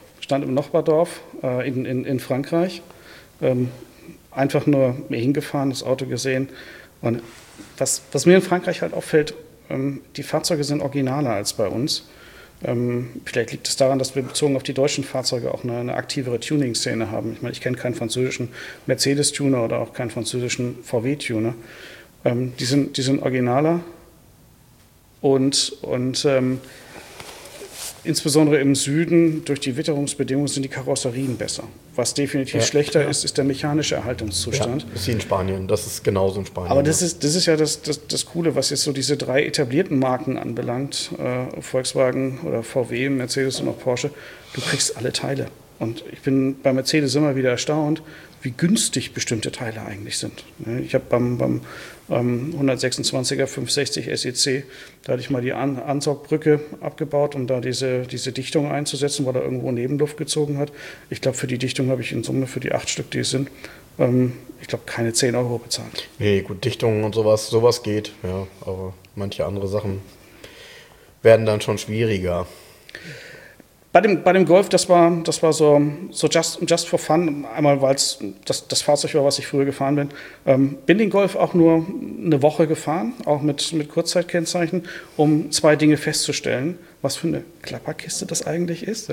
in Frankreich. Einfach nur mir hingefahren, das Auto gesehen. Und was mir in Frankreich halt auffällt, die Fahrzeuge sind originaler als bei uns. Vielleicht liegt es daran, dass wir bezogen auf die deutschen Fahrzeuge auch eine aktivere Tuning-Szene haben. Ich meine, ich kenne keinen französischen Mercedes-Tuner oder auch keinen französischen VW-Tuner. Die sind originaler und insbesondere im Süden durch die Witterungsbedingungen sind die Karosserien besser. Was definitiv schlechter ist der mechanische Erhaltungszustand. Ja, ist wie in Spanien, das ist genauso in Spanien. Aber das ist ja das Coole, was jetzt so diese 3 etablierten Marken anbelangt, Volkswagen oder VW, Mercedes und auch Porsche, du kriegst alle Teile. Und ich bin bei Mercedes immer wieder erstaunt, wie günstig bestimmte Teile eigentlich sind. Ich habe beim 126er 560 SEC, da hatte ich mal die Ansaugbrücke abgebaut, um da diese Dichtung einzusetzen, weil er irgendwo Nebenluft gezogen hat. Ich glaube, für die Dichtung habe ich in Summe für die 8 Stück, die es sind, ich glaube, keine 10 Euro bezahlt. Nee, gut, Dichtungen und sowas geht, ja, aber manche andere Sachen werden dann schon schwieriger. Bei dem Golf, das war so just for fun, einmal weil es das Fahrzeug war, was ich früher gefahren bin. Bin den Golf auch nur eine Woche gefahren, auch mit Kurzzeitkennzeichen, um 2 Dinge festzustellen. was für eine Klapperkiste das eigentlich ist.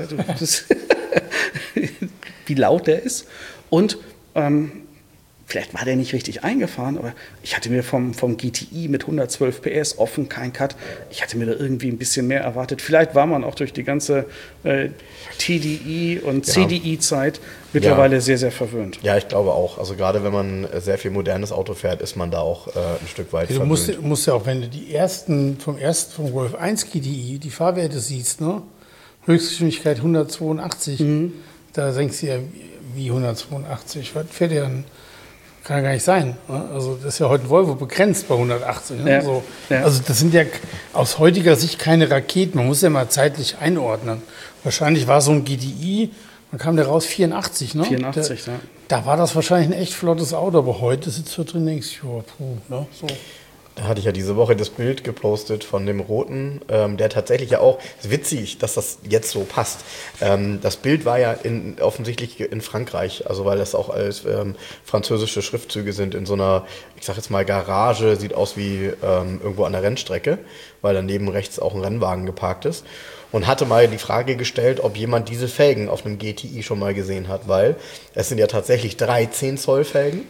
Wie laut der ist. Und vielleicht war der nicht richtig eingefahren, aber ich hatte mir vom GTI mit 112 PS offen, kein Cut, ich hatte mir da irgendwie ein bisschen mehr erwartet. Vielleicht war man auch durch die ganze TDI und CDI-Zeit mittlerweile sehr, sehr verwöhnt. Ja, ich glaube auch. Also gerade wenn man sehr viel modernes Auto fährt, ist man da auch ein Stück weit verwöhnt. Du musst ja auch, wenn du die vom Golf 1 GTI, die Fahrwerte siehst, ne? Höchstgeschwindigkeit 182, da denkst du ja, wie 182, was fährt der denn? Kann ja gar nicht sein. Ne? Also das ist ja heute ein Volvo begrenzt bei 180. Ne? Ja, So. ja. Also das sind ja aus heutiger Sicht keine Raketen. Man muss ja mal zeitlich einordnen. Wahrscheinlich war so ein GTI, dann kam der raus 84. Ne? 84, ja. Da war das wahrscheinlich ein echt flottes Auto, aber heute sitzt du drin und denkst, ja, puh, ne? So. Da hatte ich ja diese Woche das Bild gepostet von dem Roten, der tatsächlich ja auch, ist witzig, dass das jetzt so passt. Das Bild war ja offensichtlich in Frankreich, also weil das auch alles französische Schriftzüge sind in so einer, ich sag jetzt mal Garage, sieht aus wie irgendwo an der Rennstrecke, weil daneben rechts auch ein Rennwagen geparkt ist. Und hatte mal die Frage gestellt, ob jemand diese Felgen auf einem GTI schon mal gesehen hat, weil es sind ja tatsächlich 13 Zoll Felgen.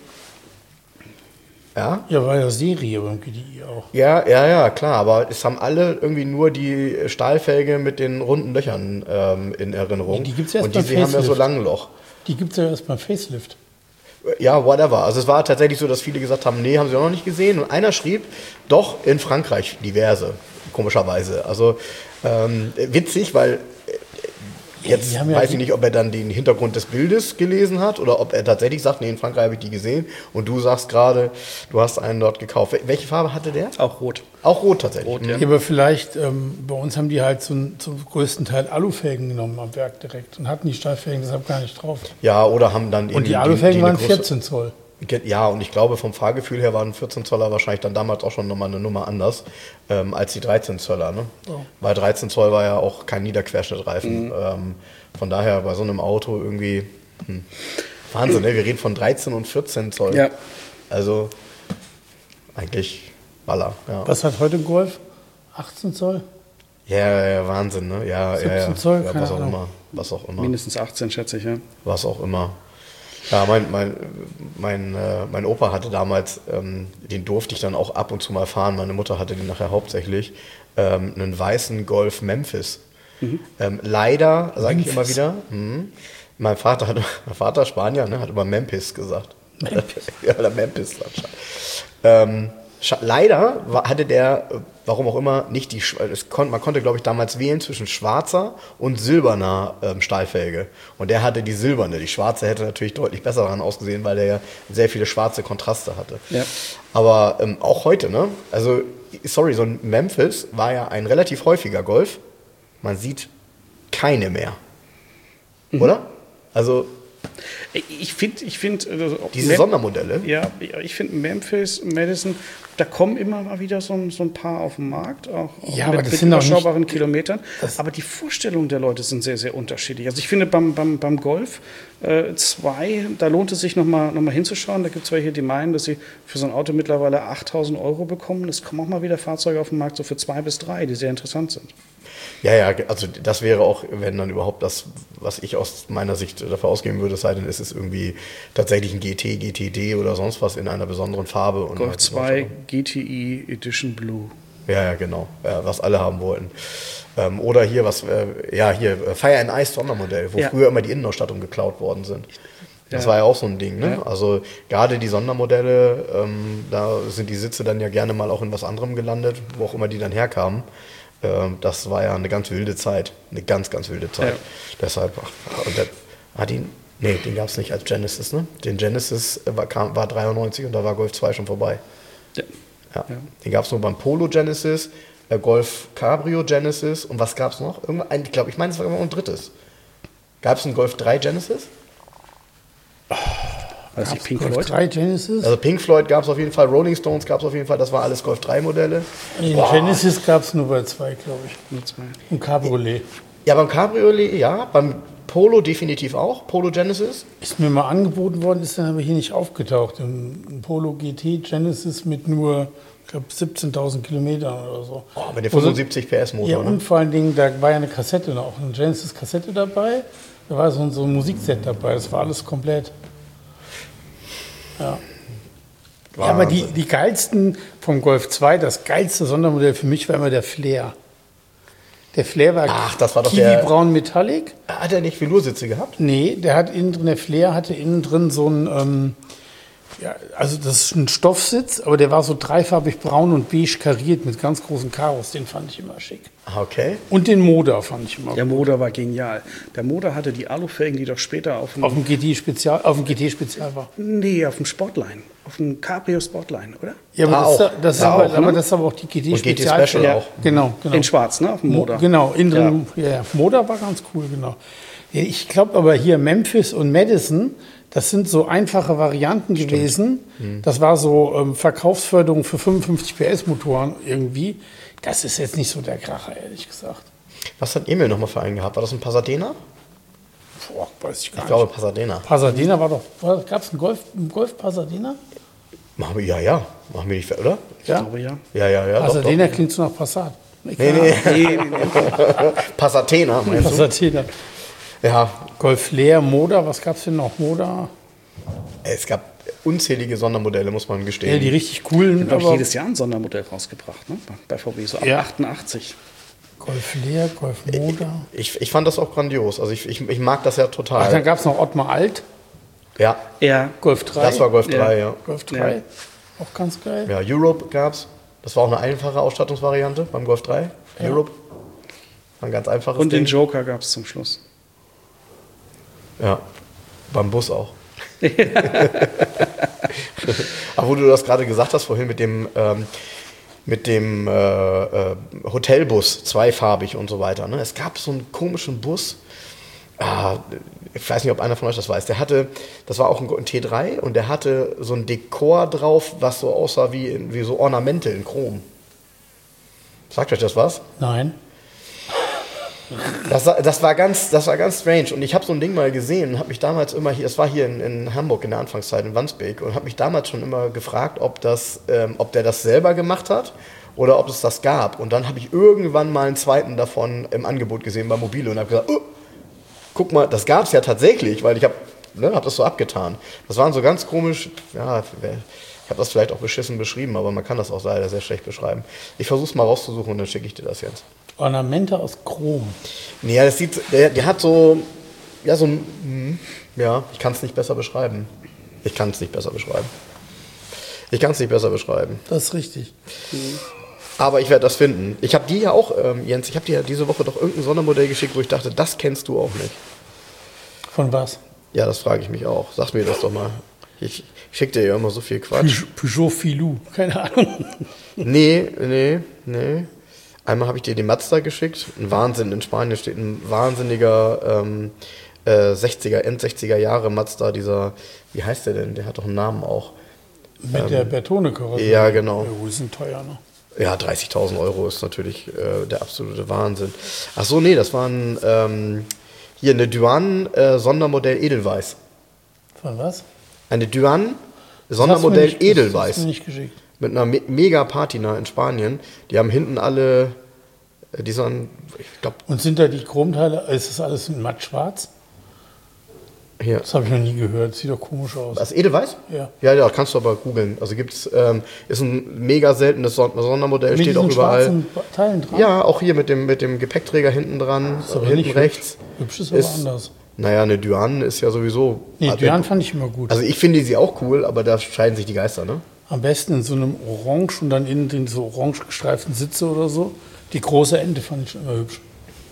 Ja? Ja, war ja Serie beim GTI auch. Ja, klar, aber es haben alle irgendwie nur die Stahlfelge mit den runden Löchern in Erinnerung. Die gibt's erst und beim die haben ja so Facelift. lange Loch. Die gibt es ja erst beim Facelift. Ja, whatever. Also es war tatsächlich so, dass viele gesagt haben, nee, haben sie auch noch nicht gesehen. Und einer schrieb, doch, in Frankreich diverse, komischerweise. Also witzig, weil jetzt die haben ja weiß ich nicht, ob er dann den Hintergrund des Bildes gelesen hat oder ob er tatsächlich sagt, nee, in Frankreich habe ich die gesehen. Und du sagst gerade, du hast einen dort gekauft. Welche Farbe hatte der? Auch rot. Auch rot tatsächlich. Rot, ja. Ja, aber vielleicht, bei uns haben die halt zum größten Teil Alufelgen genommen am Werk direkt und hatten die Stahlfelgen deshalb gar nicht drauf. Ja, oder haben dann Und die Alufelgen waren 14 Zoll. Ja, und ich glaube, vom Fahrgefühl her waren 14 Zoller wahrscheinlich dann damals auch schon nochmal eine Nummer anders als die 13 Zöller. Ne? Oh. Weil 13 Zoll war ja auch kein Niederquerschnittreifen. Von daher bei so einem Auto irgendwie Wahnsinn, ne? Wir reden von 13 und 14 Zoll. Ja. Also eigentlich Baller. Ja, Was hat heute ein Golf? 18 Zoll? ja, Wahnsinn, ne? Ja, 17 Zoll, ja, keine was auch Ahnung. immer. Was auch immer. Mindestens 18, schätze ich, ja. Was auch immer. Ja, mein Opa hatte damals, den durfte ich dann auch ab und zu mal fahren. Meine Mutter hatte den nachher hauptsächlich, einen weißen Golf Memphis. Leider, sage ich immer wieder, mein Vater Spanier, ne, hat immer Memphis gesagt. Memphis. Ja, der Memphis. Leider hatte der, warum auch immer, nicht die. Man konnte, glaube ich, damals wählen zwischen schwarzer und silberner Stahlfelge. Und der hatte die silberne. Die schwarze hätte natürlich deutlich besser daran ausgesehen, weil der ja sehr viele schwarze Kontraste hatte. Ja. Aber auch heute, ne? Also, sorry, so ein Memphis war ja ein relativ häufiger Golf. Man sieht keine mehr. Oder? Also. Ich finde Diese Sondermodelle. Ja, ich finde Memphis, Madison, da kommen immer mal wieder so ein paar auf den Markt, auch Ja, aber das mit sind auch überschaubaren Kilometern. Aber die Vorstellungen der Leute sind sehr, sehr unterschiedlich. Also ich finde beim Golf 2, da lohnt es sich noch mal hinzuschauen. Da gibt es welche, die meinen, dass sie für so ein Auto mittlerweile 8.000 € bekommen. Es kommen auch mal wieder Fahrzeuge auf den Markt, so für 2 bis 3, die sehr interessant sind. Ja, also das wäre auch, wenn dann überhaupt das, was ich aus meiner Sicht dafür ausgeben würde, sei denn es ist irgendwie tatsächlich ein GT, GTD oder sonst was in einer besonderen Farbe. Und Golf halt 2 GTI Edition Blue. Ja, genau, ja, was alle haben wollten. Oder hier, Fire and Ice Sondermodell, wo früher immer die Innenausstattung geklaut worden sind. Das war ja auch so ein Ding, ne? Ja. Also gerade die Sondermodelle, da sind die Sitze dann ja gerne mal auch in was anderem gelandet, wo auch immer die dann herkamen. Das war ja eine ganz wilde Zeit. Eine ganz, ganz wilde Zeit. Ja. Deshalb, den gab es nicht als Genesis, ne? Den Genesis war 93 und da war Golf 2 schon vorbei. Ja. Ja. Den gab es nur beim Polo Genesis, Golf Cabrio Genesis und was gab es noch? Ich meine, es war immer ein drittes. Gab es einen Golf 3 Genesis? Also die Pink Golf Floyd. 3 Genesis? Also Pink Floyd gab es auf jeden Fall, Rolling Stones gab es auf jeden Fall, das war alles Golf 3 Modelle. Den Genesis gab es nur bei 2, glaube ich. Nur 2. Und Cabriolet. Ja, beim Cabriolet, ja, beim Polo definitiv auch, Polo Genesis. Ist mir mal angeboten worden, ist dann aber hier nicht aufgetaucht. Ein Polo GT Genesis mit nur glaube 17.000 Kilometern oder so. Oh, mit dem 75 PS Motor. Ja, und vor allen Dingen, da war ja eine Kassette noch, eine Genesis-Kassette dabei. Da war so ein Musikset dabei, das war alles komplett. Ja. Ja, aber die geilsten vom Golf 2, das geilste Sondermodell für mich war immer der Flair. Der Flair war, das war doch Kiwi-braun Metallic. Hat er nicht Veloursitze gehabt? Nee, der hat innen drin, der Flair hatte innen drin so ein, ja, also das ist ein Stoffsitz, aber der war so dreifarbig braun und beige kariert mit ganz großen Karos. Den fand ich immer schick. Okay. Und den Moda fand ich immer Der gut. Moda war genial. Der Moda hatte die Alufelgen, die doch später auf Auf dem GT-Spezial war. Nee, auf dem Sportline. Auf dem Cabrio Sportline, oder? Ja, aber auch. das ist aber auch die GT Und GT Spezial. Special auch. Genau. In schwarz, ne? Auf dem Moda. Genau, innen drin. Ja. Moda war ganz cool, genau. Ja, ich glaube aber hier Memphis und Madison, das sind so einfache Varianten gewesen. Das war so Verkaufsförderung für 55 PS Motoren irgendwie. Das ist jetzt nicht so der Kracher, ehrlich gesagt. Was hat Emil nochmal für einen gehabt? War das ein Pasadena? Boah, weiß ich gar Ich nicht. glaube Pasadena. Pasadena war doch, gab es einen Golf Pasadena? Machen wir, machen wir nicht, oder? Ich glaube, ja. Ja. Pasadena klingt so nach Passat. Nee. Pasadena, meinst du? Pasadena. Ja, Golf Leer, Moda, was gab es denn noch? Moda? es gab unzählige Sondermodelle, muss man gestehen. Ja, die richtig coolen. Glaube ich, aber jedes Jahr ein Sondermodell rausgebracht, ne? Bei VW, so ab Ja. 88. Golf Leer, Golf Moda. Ich fand das auch grandios. Also ich mag das ja Ach, dann total. gab es noch Ottmar Alt, Ja, Ja. Golf 3. das war Golf 3, ja. Golf 3, Ja. auch ganz geil. Ja, Europe gab's. Das war auch eine einfache Ausstattungsvariante beim Golf 3. Ja. Europe. War ein ganz einfaches Und den Ding. Joker gab es zum Schluss. Ja, beim Bus auch. Aber wo du das gerade gesagt hast vorhin mit dem Hotelbus, zweifarbig und so weiter. Ne? Es gab so einen komischen Bus, ich weiß nicht, ob einer von euch das weiß, das war auch ein T3 und der hatte so ein Dekor drauf, was so aussah wie so Ornamente in Chrom. Sagt euch das was? Nein. Das war ganz strange. Und ich habe so ein Ding mal gesehen und habe mich damals immer hier, es war hier in Hamburg in der Anfangszeit in Wandsbek, und habe mich damals schon immer gefragt, ob der das selber gemacht hat oder ob es das gab. Und dann habe ich irgendwann mal einen zweiten davon im Angebot gesehen bei Mobile und habe gesagt, oh, guck mal, das gab es ja tatsächlich, weil ich habe das so abgetan. Das waren so ganz komisch, ja, ich habe das vielleicht auch beschissen beschrieben, aber man kann das auch leider sehr schlecht beschreiben. Ich versuche es mal rauszusuchen und dann schicke ich dir das jetzt. Ornamente aus Chrom. Nee, ja, der hat so, ja, ich kann es nicht besser beschreiben. Das ist richtig. Aber ich werde das finden. Ich habe dir ja auch, Jens, ich habe dir ja diese Woche doch irgendein Sondermodell geschickt, wo ich dachte, das kennst du auch nicht. Von was? Ja, das frage ich mich auch. Sag mir das doch mal. Ich schicke dir ja immer so viel Quatsch. Peugeot Filou, keine Ahnung. Nee. Einmal habe ich dir den Mazda geschickt. Ein Wahnsinn. In Spanien steht ein wahnsinniger End-60er Jahre Mazda. Dieser, wie heißt der denn? Der hat doch einen Namen auch. Mit der Bertone-Karosserie. Ja, genau. Ja, die sind teuer, ne? Ja, 30.000 € ist natürlich der absolute Wahnsinn. Ach so, nee, das war hier eine Duan Sondermodell Edelweiß. Von was? Eine Duan Sondermodell Das Edelweiß. hast du mir nicht geschickt. Mit einer mega Patina in Spanien. Die haben hinten alle, ich glaube, Und sind da die Chromteile, ist das alles in matt schwarz? hier. Das habe ich noch nie gehört, sieht doch komisch aus. Was, Edelweiß? Ja. Ja, kannst du aber googeln. Also ist ein mega seltenes Sondermodell, Mit steht auch diesen überall. schwarzen Teilen dran? Ja, auch hier mit dem Gepäckträger hinten dran, aber hinten nicht rechts. Hübsch ist aber anders. Naja, eine Duan ist ja sowieso. Nee, Duan fand ich immer gut. Also ich finde sie auch cool, aber da scheiden sich die Geister, ne? Am besten in so einem Orange und dann innen drin so orange gestreiften Sitze oder so. Die große Ente fand ich schon immer hübsch.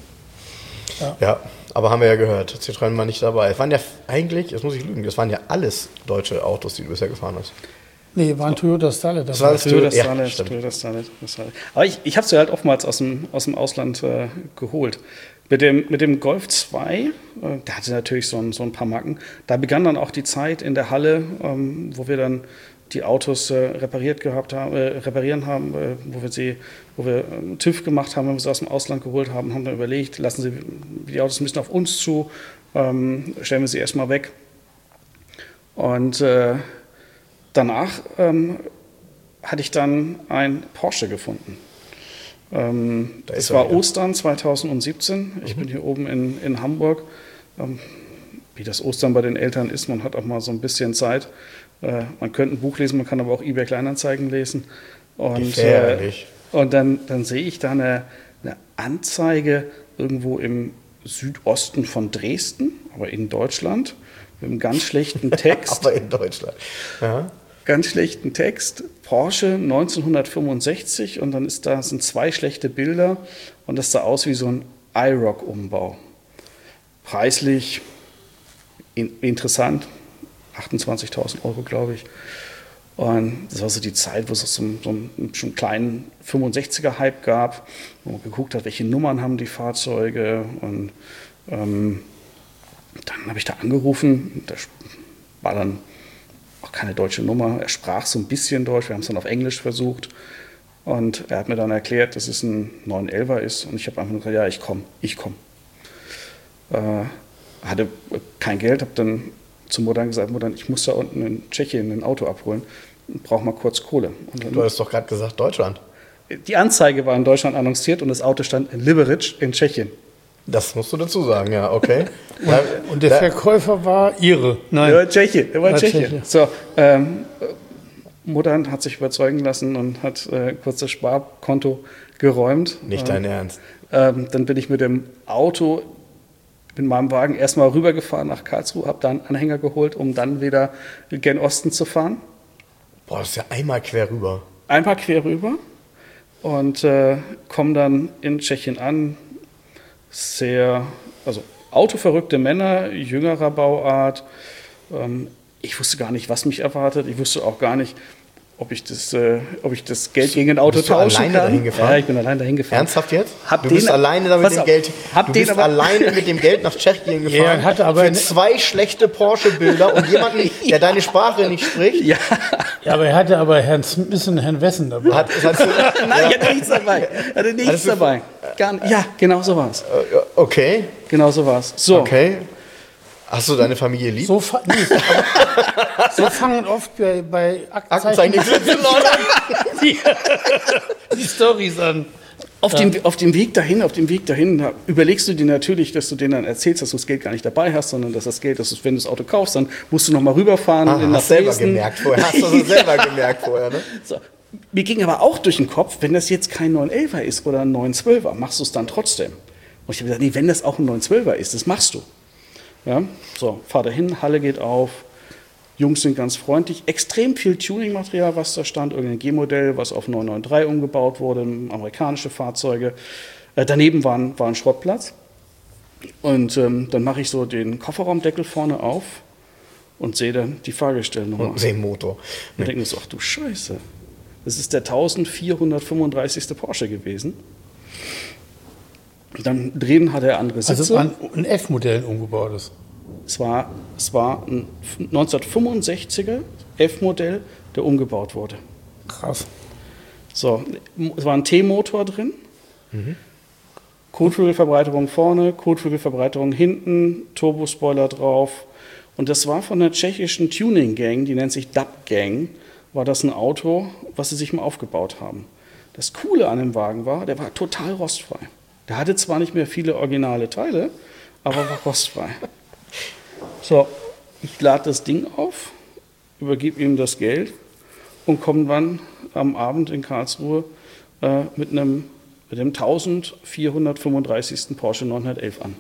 Ja, aber haben wir ja gehört, Citroën war nicht dabei. Es waren ja eigentlich, jetzt muss ich lügen, das waren ja alles deutsche Autos, die du bisher gefahren hast. Nee, war ein Toyota Starlet Das war dabei. das Toyota ja, Starlet, stimmt. Toyota Starlet. Aber ich habe sie halt oftmals aus dem Ausland geholt. Mit dem Golf 2, der hatte natürlich so ein paar Macken. Da begann dann auch die Zeit in der Halle, wo wir dann die Autos reparieren haben, wo wir TÜV gemacht haben, wenn wir sie aus dem Ausland geholt haben, haben dann überlegt, die Autos müssen auf uns zu, stellen wir sie erstmal weg. Und danach hatte ich dann ein Porsche gefunden. ist Es er war wieder. Ostern 2017. Ich bin hier oben in Hamburg. Wie das Ostern bei den Eltern ist, man hat auch mal so ein bisschen Zeit. Man könnte ein Buch lesen, man kann aber auch eBay Kleinanzeigen lesen. Gefährlich. Und dann sehe ich da eine Anzeige irgendwo im Südosten von Dresden, aber in Deutschland, mit einem ganz schlechten Text. Aber in Deutschland. Ja. Ganz schlechten Text. Porsche 1965 und dann sind 2 schlechte Bilder und das sah aus wie so ein IROC-Umbau. Preislich interessant, 28.000 Euro, glaube ich. Und das war so die Zeit, wo es so einen schon kleinen 65er-Hype gab, wo man geguckt hat, welche Nummern haben die Fahrzeuge. Und dann habe ich da angerufen. Da war dann auch keine deutsche Nummer. Er sprach so ein bisschen Deutsch. Wir haben es dann auf Englisch versucht. Und er hat mir dann erklärt, dass es ein 911er ist. Und ich habe einfach gesagt, ja, ich komme. Hatte kein Geld, habe dann zur Mutter gesagt, Mutter, ich muss da unten in Tschechien ein Auto abholen und brauche mal kurz Kohle. Und dann, Du hast doch gerade gesagt, Deutschland. die Anzeige war in Deutschland annonciert und das Auto stand in Liberec in Tschechien. Das musst du dazu sagen, ja, okay. Und der Verkäufer war Ihre? Nein. Der war Tscheche. Tscheche. So, Mutter hat sich überzeugen lassen und hat kurz das Sparkonto geräumt. Nicht dein Ernst. Dann bin ich mit dem Auto in meinem Wagen erstmal rübergefahren nach Karlsruhe, habe da einen Anhänger geholt, um dann wieder gen Osten zu fahren. Boah, das ist ja einmal quer rüber. Einmal quer rüber und komme dann in Tschechien an. Also autoverrückte Männer, jüngerer Bauart. Ich wusste gar nicht, was mich erwartet. Ich wusste auch gar nicht, ob ich das Geld gegen ein Auto Bist du tauschen alleine kann. dahin gefahren? Ja, ich bin allein dahin gefahren. Ernsthaft jetzt? Hab Du bist den- alleine da mit pass dem auf, Geld. hab Du den bist aber- alleine mit dem Geld nach Tschechien gefahren. Ja, hatte aber für eine- 2 schlechte Porsche-Bilder und jemanden, der deine Sprache nicht spricht. Ja, Ja, aber er hatte aber Herrn Smith und Herrn Wessen dabei. Hast du, nein, ich hatte nichts dabei. Hatte nichts Hattest du- dabei. Ja, genau so war es. okay, Genau so war es. So, okay. Hast du deine Familie lieb? So, so fangen oft bei Aktenzeichen Aktenzeichen die Storys an. auf dem Weg dahin, da überlegst du dir natürlich, dass du denen dann erzählst, dass du das Geld gar nicht dabei hast, sondern dass das Geld, wenn du das Auto kaufst, dann musst du nochmal rüberfahren. nach Hast selber Dresden. gemerkt vorher. Hast du also selber gemerkt vorher, ne? So. Mir ging aber auch durch den Kopf, wenn das jetzt kein 911er ist oder ein 912er, machst du es dann trotzdem? Und ich habe gesagt, nee, wenn das auch ein 912er ist, das machst du. Ja? So, fahr dahin, Halle geht auf, Jungs sind ganz freundlich, extrem viel Tuning-Material, was da stand, irgendein G-Modell, was auf 993 umgebaut wurde, amerikanische Fahrzeuge. Daneben war ein Schrottplatz. Und dann mache ich so den Kofferraumdeckel vorne auf und sehe dann die Fahrgestellnummer. Und den Motor. Und denke mir so, ach du Scheiße, das ist der 1435. Porsche gewesen. Und dann drin hat er andere Sitze. Also es war ein F-Modell umgebautes. Es war ein 1965er F-Modell, der umgebaut wurde. Krass. So, es war ein T-Motor drin. Kotflügelverbreiterung vorne, Kotflügelverbreiterung hinten, Turbospoiler drauf. Und das war von der tschechischen Tuning-Gang, die nennt sich Dub-Gang, war das ein Auto, was sie sich mal aufgebaut haben. Das Coole an dem Wagen war, der war total rostfrei. Der hatte zwar nicht mehr viele originale Teile, aber war rostfrei. So, ich lade das Ding auf, übergebe ihm das Geld und komme dann am Abend in Karlsruhe mit dem 1435. Porsche 911 an.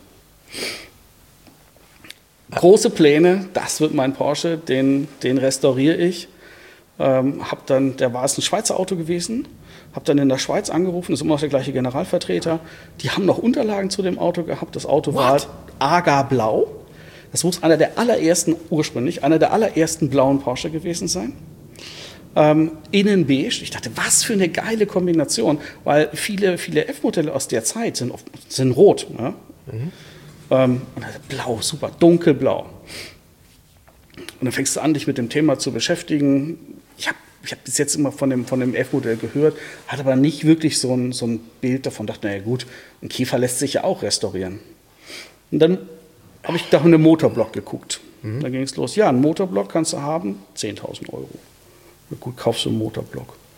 Große Pläne, das wird mein Porsche, den restauriere ich. Der war es ein Schweizer Auto gewesen, habe dann in der Schweiz angerufen, das ist immer noch der gleiche Generalvertreter. Die haben noch Unterlagen zu dem Auto gehabt. Das Auto war agerblau. Das muss einer der allerersten blauen Porsche gewesen sein. Innen beige. Ich dachte, was für eine geile Kombination, weil viele F-Modelle aus der Zeit sind rot. Ne? Und blau, super, dunkelblau. Und dann fängst du an, dich mit dem Thema zu beschäftigen. Ich hab bis jetzt immer von dem F-Modell gehört, hatte aber nicht wirklich so ein Bild davon. Dachte, naja gut, ein Käfer lässt sich ja auch restaurieren. Und dann habe ich da einen Motorblock geguckt. Dann ging es los. Ja, einen Motorblock kannst du haben, 10.000 Euro. Na gut, kaufst du einen Motorblock.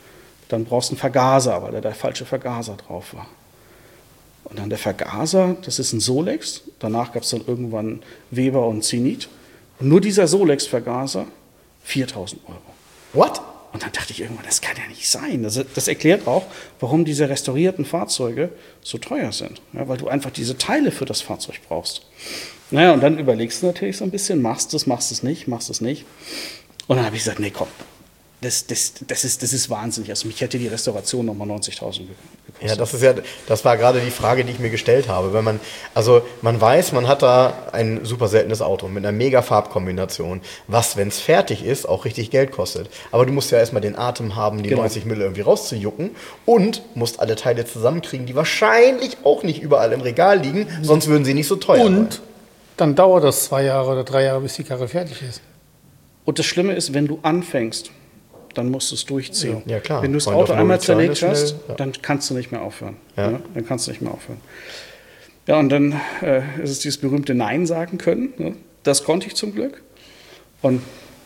Dann brauchst du einen Vergaser, weil da der falsche Vergaser drauf war. Und dann der Vergaser, das ist ein Solex. Danach gab es dann irgendwann Weber und Zenit. Und nur dieser Solex-Vergaser, 4.000 Euro. What? Und dann dachte ich irgendwann, das kann ja nicht sein. Das erklärt auch, warum diese restaurierten Fahrzeuge so teuer sind. Ja, weil du einfach diese Teile für das Fahrzeug brauchst. Naja, und dann überlegst du natürlich so ein bisschen, machst es nicht. Und dann habe ich gesagt, nee, komm, das ist wahnsinnig. Also mich hätte die Restauration nochmal 90.000 gekostet. Ja, das war gerade die Frage, die ich mir gestellt habe. Wenn man weiß, man hat da ein super seltenes Auto mit einer mega Farbkombination, was, wenn es fertig ist, auch richtig Geld kostet. Aber du musst ja erstmal den Atem haben, die 90 Mille irgendwie rauszujucken und musst alle Teile zusammenkriegen, die wahrscheinlich auch nicht überall im Regal liegen, sonst würden sie nicht so teuer sein. Und dann dauert das 2 Jahre oder 3 Jahre, bis die Karre fertig ist. Und das Schlimme ist, wenn du anfängst, dann musst du es durchziehen. Ja, klar. Wenn du das Point Auto of no einmal return zerlegt ist schnell, hast, ja. dann kannst du nicht mehr aufhören. Ja. Ja, dann kannst du nicht mehr aufhören. Ja, und dann ist es dieses berühmte Nein sagen können. Ne? Das konnte ich zum Glück. Und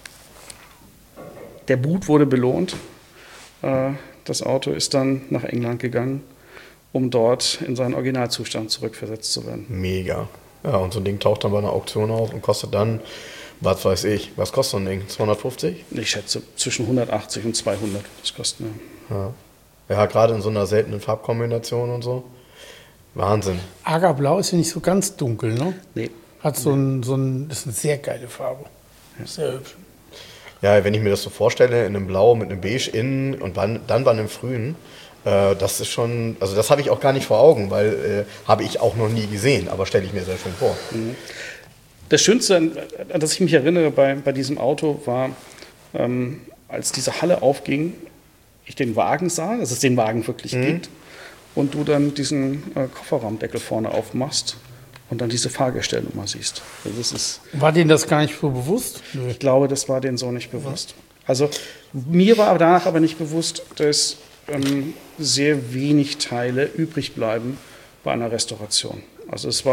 der Mut wurde belohnt. Das Auto ist dann nach England gegangen, um dort in seinen Originalzustand zurückversetzt zu werden. Mega. Ja, und so ein Ding taucht dann bei einer Auktion auf und kostet dann, was weiß ich, was kostet so ein Ding? 250? Ich schätze zwischen 180 und 200. Das kostet Ja, gerade in so einer seltenen Farbkombination und so. Wahnsinn. Agerblau ist ja nicht so ganz dunkel, ne? Nee. Hat das ist eine sehr geile Farbe. Sehr hübsch. Ja, wenn ich mir das so vorstelle, in einem Blau mit einem Beige innen und dann bei einem Frühen, das ist schon, also das habe ich auch gar nicht vor Augen, weil habe ich auch noch nie gesehen, aber stelle ich mir sehr schön vor. Das Schönste, an das ich mich erinnere bei diesem Auto, war, als diese Halle aufging, ich den Wagen sah, dass es den Wagen wirklich gibt, und du dann diesen Kofferraumdeckel vorne aufmachst und dann diese Fahrgestellnummer siehst. Also das ist, War denen das gar nicht so bewusst? Nö. ich glaube, das war denen so nicht bewusst. Also mir war danach aber nicht bewusst, dass sehr wenig Teile übrig bleiben bei einer Restauration. Also es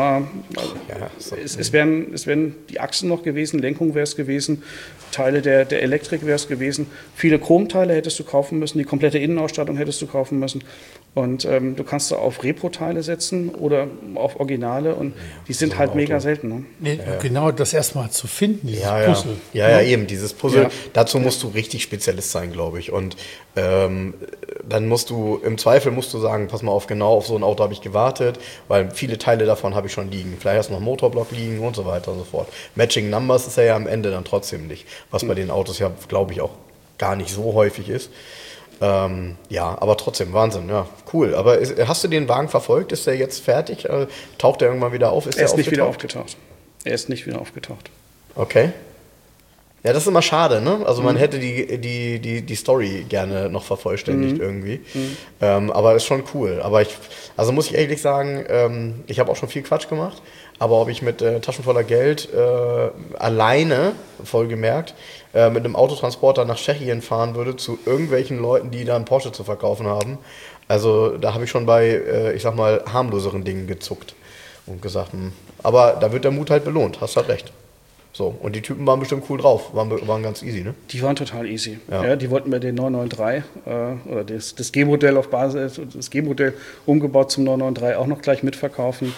wären die Achsen noch gewesen, Lenkung wäre es gewesen, Teile der Elektrik wäre es gewesen. Viele Chromteile hättest du kaufen müssen, die komplette Innenausstattung hättest du kaufen müssen. Und du kannst da auf Repro-Teile setzen oder auf Originale und die sind halt mega selten. Ne? Nee, genau, das erstmal zu finden, dieses Puzzle. Ja, eben, dieses Puzzle. Ja. Dazu musst du richtig Spezialist sein, glaube ich. Und dann musst du, im Zweifel musst du sagen, pass mal auf, genau auf so ein Auto habe ich gewartet, weil viele Teile davon habe ich schon liegen. Vielleicht hast du noch einen Motorblock liegen und so weiter und so fort. Matching Numbers ist ja am Ende dann trotzdem nicht, was bei den Autos ja, glaube ich, auch gar nicht so häufig ist. Ja, aber trotzdem, Wahnsinn, ja, cool. Aber hast du den Wagen verfolgt? Ist der jetzt fertig? Taucht der irgendwann wieder auf? Er ist nicht wieder aufgetaucht. Er ist nicht wieder aufgetaucht. Okay. Ja, das ist immer schade, ne? Also man hätte die Story gerne noch vervollständigt irgendwie. Aber ist schon cool. Aber also muss ich ehrlich sagen, ich habe auch schon viel Quatsch gemacht. Aber ob ich mit Taschen voller Geld alleine, vollgemerkt, mit einem Autotransporter nach Tschechien fahren würde zu irgendwelchen Leuten, die da einen Porsche zu verkaufen haben, also da habe ich schon bei, ich sag mal, harmloseren Dingen gezuckt und gesagt, aber da wird der Mut halt belohnt, hast halt recht. So, und die Typen waren bestimmt cool drauf, waren ganz easy, ne? Die waren total easy. Ja. Ja, die wollten mir den 993 oder das G-Modell auf Basis, das G-Modell umgebaut zum 993 auch noch gleich mitverkaufen.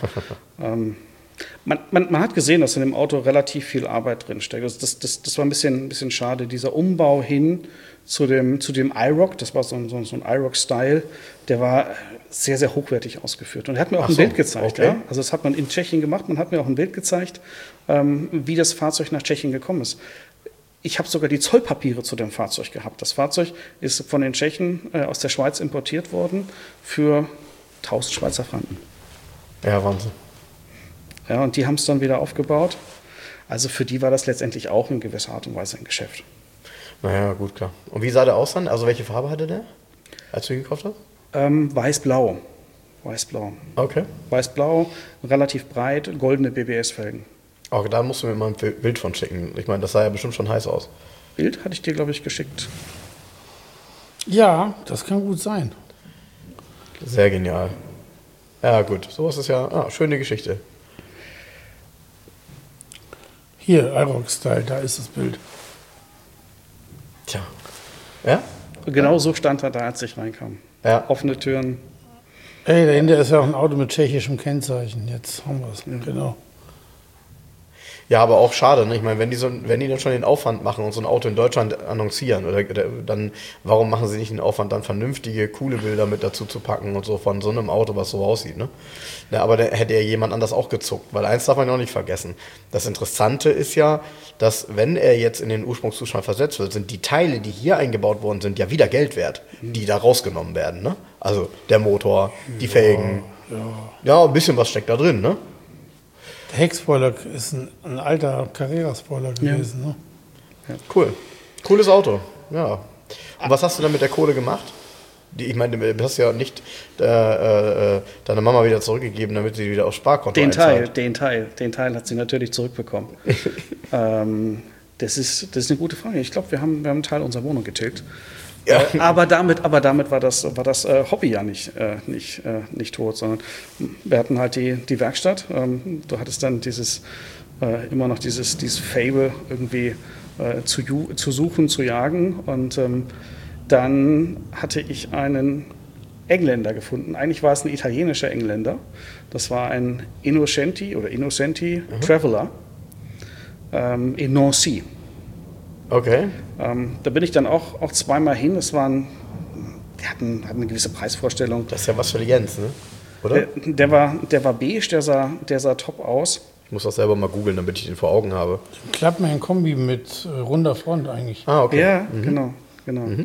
Man hat gesehen, dass in dem Auto relativ viel Arbeit drinsteckt. Also das war ein bisschen schade. Dieser Umbau hin zu dem IROC, das war so ein IROC-Style, der war sehr, sehr hochwertig ausgeführt. Und er hat mir auch ein Bild gezeigt. Okay. Ja? Also das hat man in Tschechien gemacht. Man hat mir auch ein Bild gezeigt, wie das Fahrzeug nach Tschechien gekommen ist. Ich habe sogar die Zollpapiere zu dem Fahrzeug gehabt. Das Fahrzeug ist von den Tschechen aus der Schweiz importiert worden für 1000 Schweizer Franken. Ja, Wahnsinn. Ja, und die haben es dann wieder aufgebaut. Also für die war das letztendlich auch in gewisser Art und Weise ein Geschäft. Naja, gut, klar. Und wie sah der aus dann? Also welche Farbe hatte der, als du ihn gekauft hast? Weiß-blau. Weiß-blau. Okay. Weiß-blau, relativ breit, goldene BBS-Felgen. Auch da musst du mir mal ein Bild von schicken. Ich meine, das sah ja bestimmt schon heiß aus. Bild hatte ich dir, glaube ich, geschickt. Ja, das kann gut sein. Sehr genial. Ja, gut. Sowas ist ja schöne Geschichte. Hier, IROC-Style, da ist das Bild. Tja. Ja? Genau so stand er da, als ich reinkam. Ja. Offene Türen. Ey, dahinter ist ja auch ein Auto mit tschechischem Kennzeichen. Jetzt haben wir es. Genau. Ja, aber auch schade, ne? Ich meine, wenn die dann schon den Aufwand machen und so ein Auto in Deutschland annoncieren, dann warum machen sie nicht den Aufwand, dann vernünftige, coole Bilder mit dazu zu packen und so von so einem Auto, was so aussieht, ne? Ja, aber da hätte ja jemand anders auch gezuckt, weil eins darf man ja auch nicht vergessen. Das Interessante ist ja, dass wenn er jetzt in den Ursprungszustand versetzt wird, sind die Teile, die hier eingebaut worden sind, ja wieder Geld wert, die da rausgenommen werden, ne? Also der Motor, die Felgen. Ja, ein bisschen was steckt da drin, ne? Der Heckspoiler ist ein alter Carrera-Spoiler gewesen. Ne? Ja. Cool. Cooles Auto, ja. Und was hast du dann mit der Kohle gemacht? Ich meine, du hast ja nicht deine Mama wieder zurückgegeben, damit sie wieder aufs Sparkonto einzahlt. Den Teil hat sie natürlich zurückbekommen. Das ist eine gute Frage. Ich glaube, wir haben einen Teil unserer Wohnung getilgt. Ja. Aber damit war das Hobby ja nicht tot, sondern wir hatten halt die Werkstatt. Du hattest dann immer noch dieses Fable irgendwie zu suchen, zu jagen. Und dann hatte ich einen Engländer gefunden. Eigentlich war es ein italienischer Engländer. Das war ein Innocenti Traveller in Nancy. Okay. Da bin ich dann auch zweimal hin. Die hatten eine gewisse Preisvorstellung. Das ist ja was für die Jens, ne? Oder? Der war beige, der sah top aus. Ich muss das selber mal googeln, damit ich den vor Augen habe. Klappmann-Kombi mit runder Front eigentlich. Ah, okay. Ja, genau. Mhm.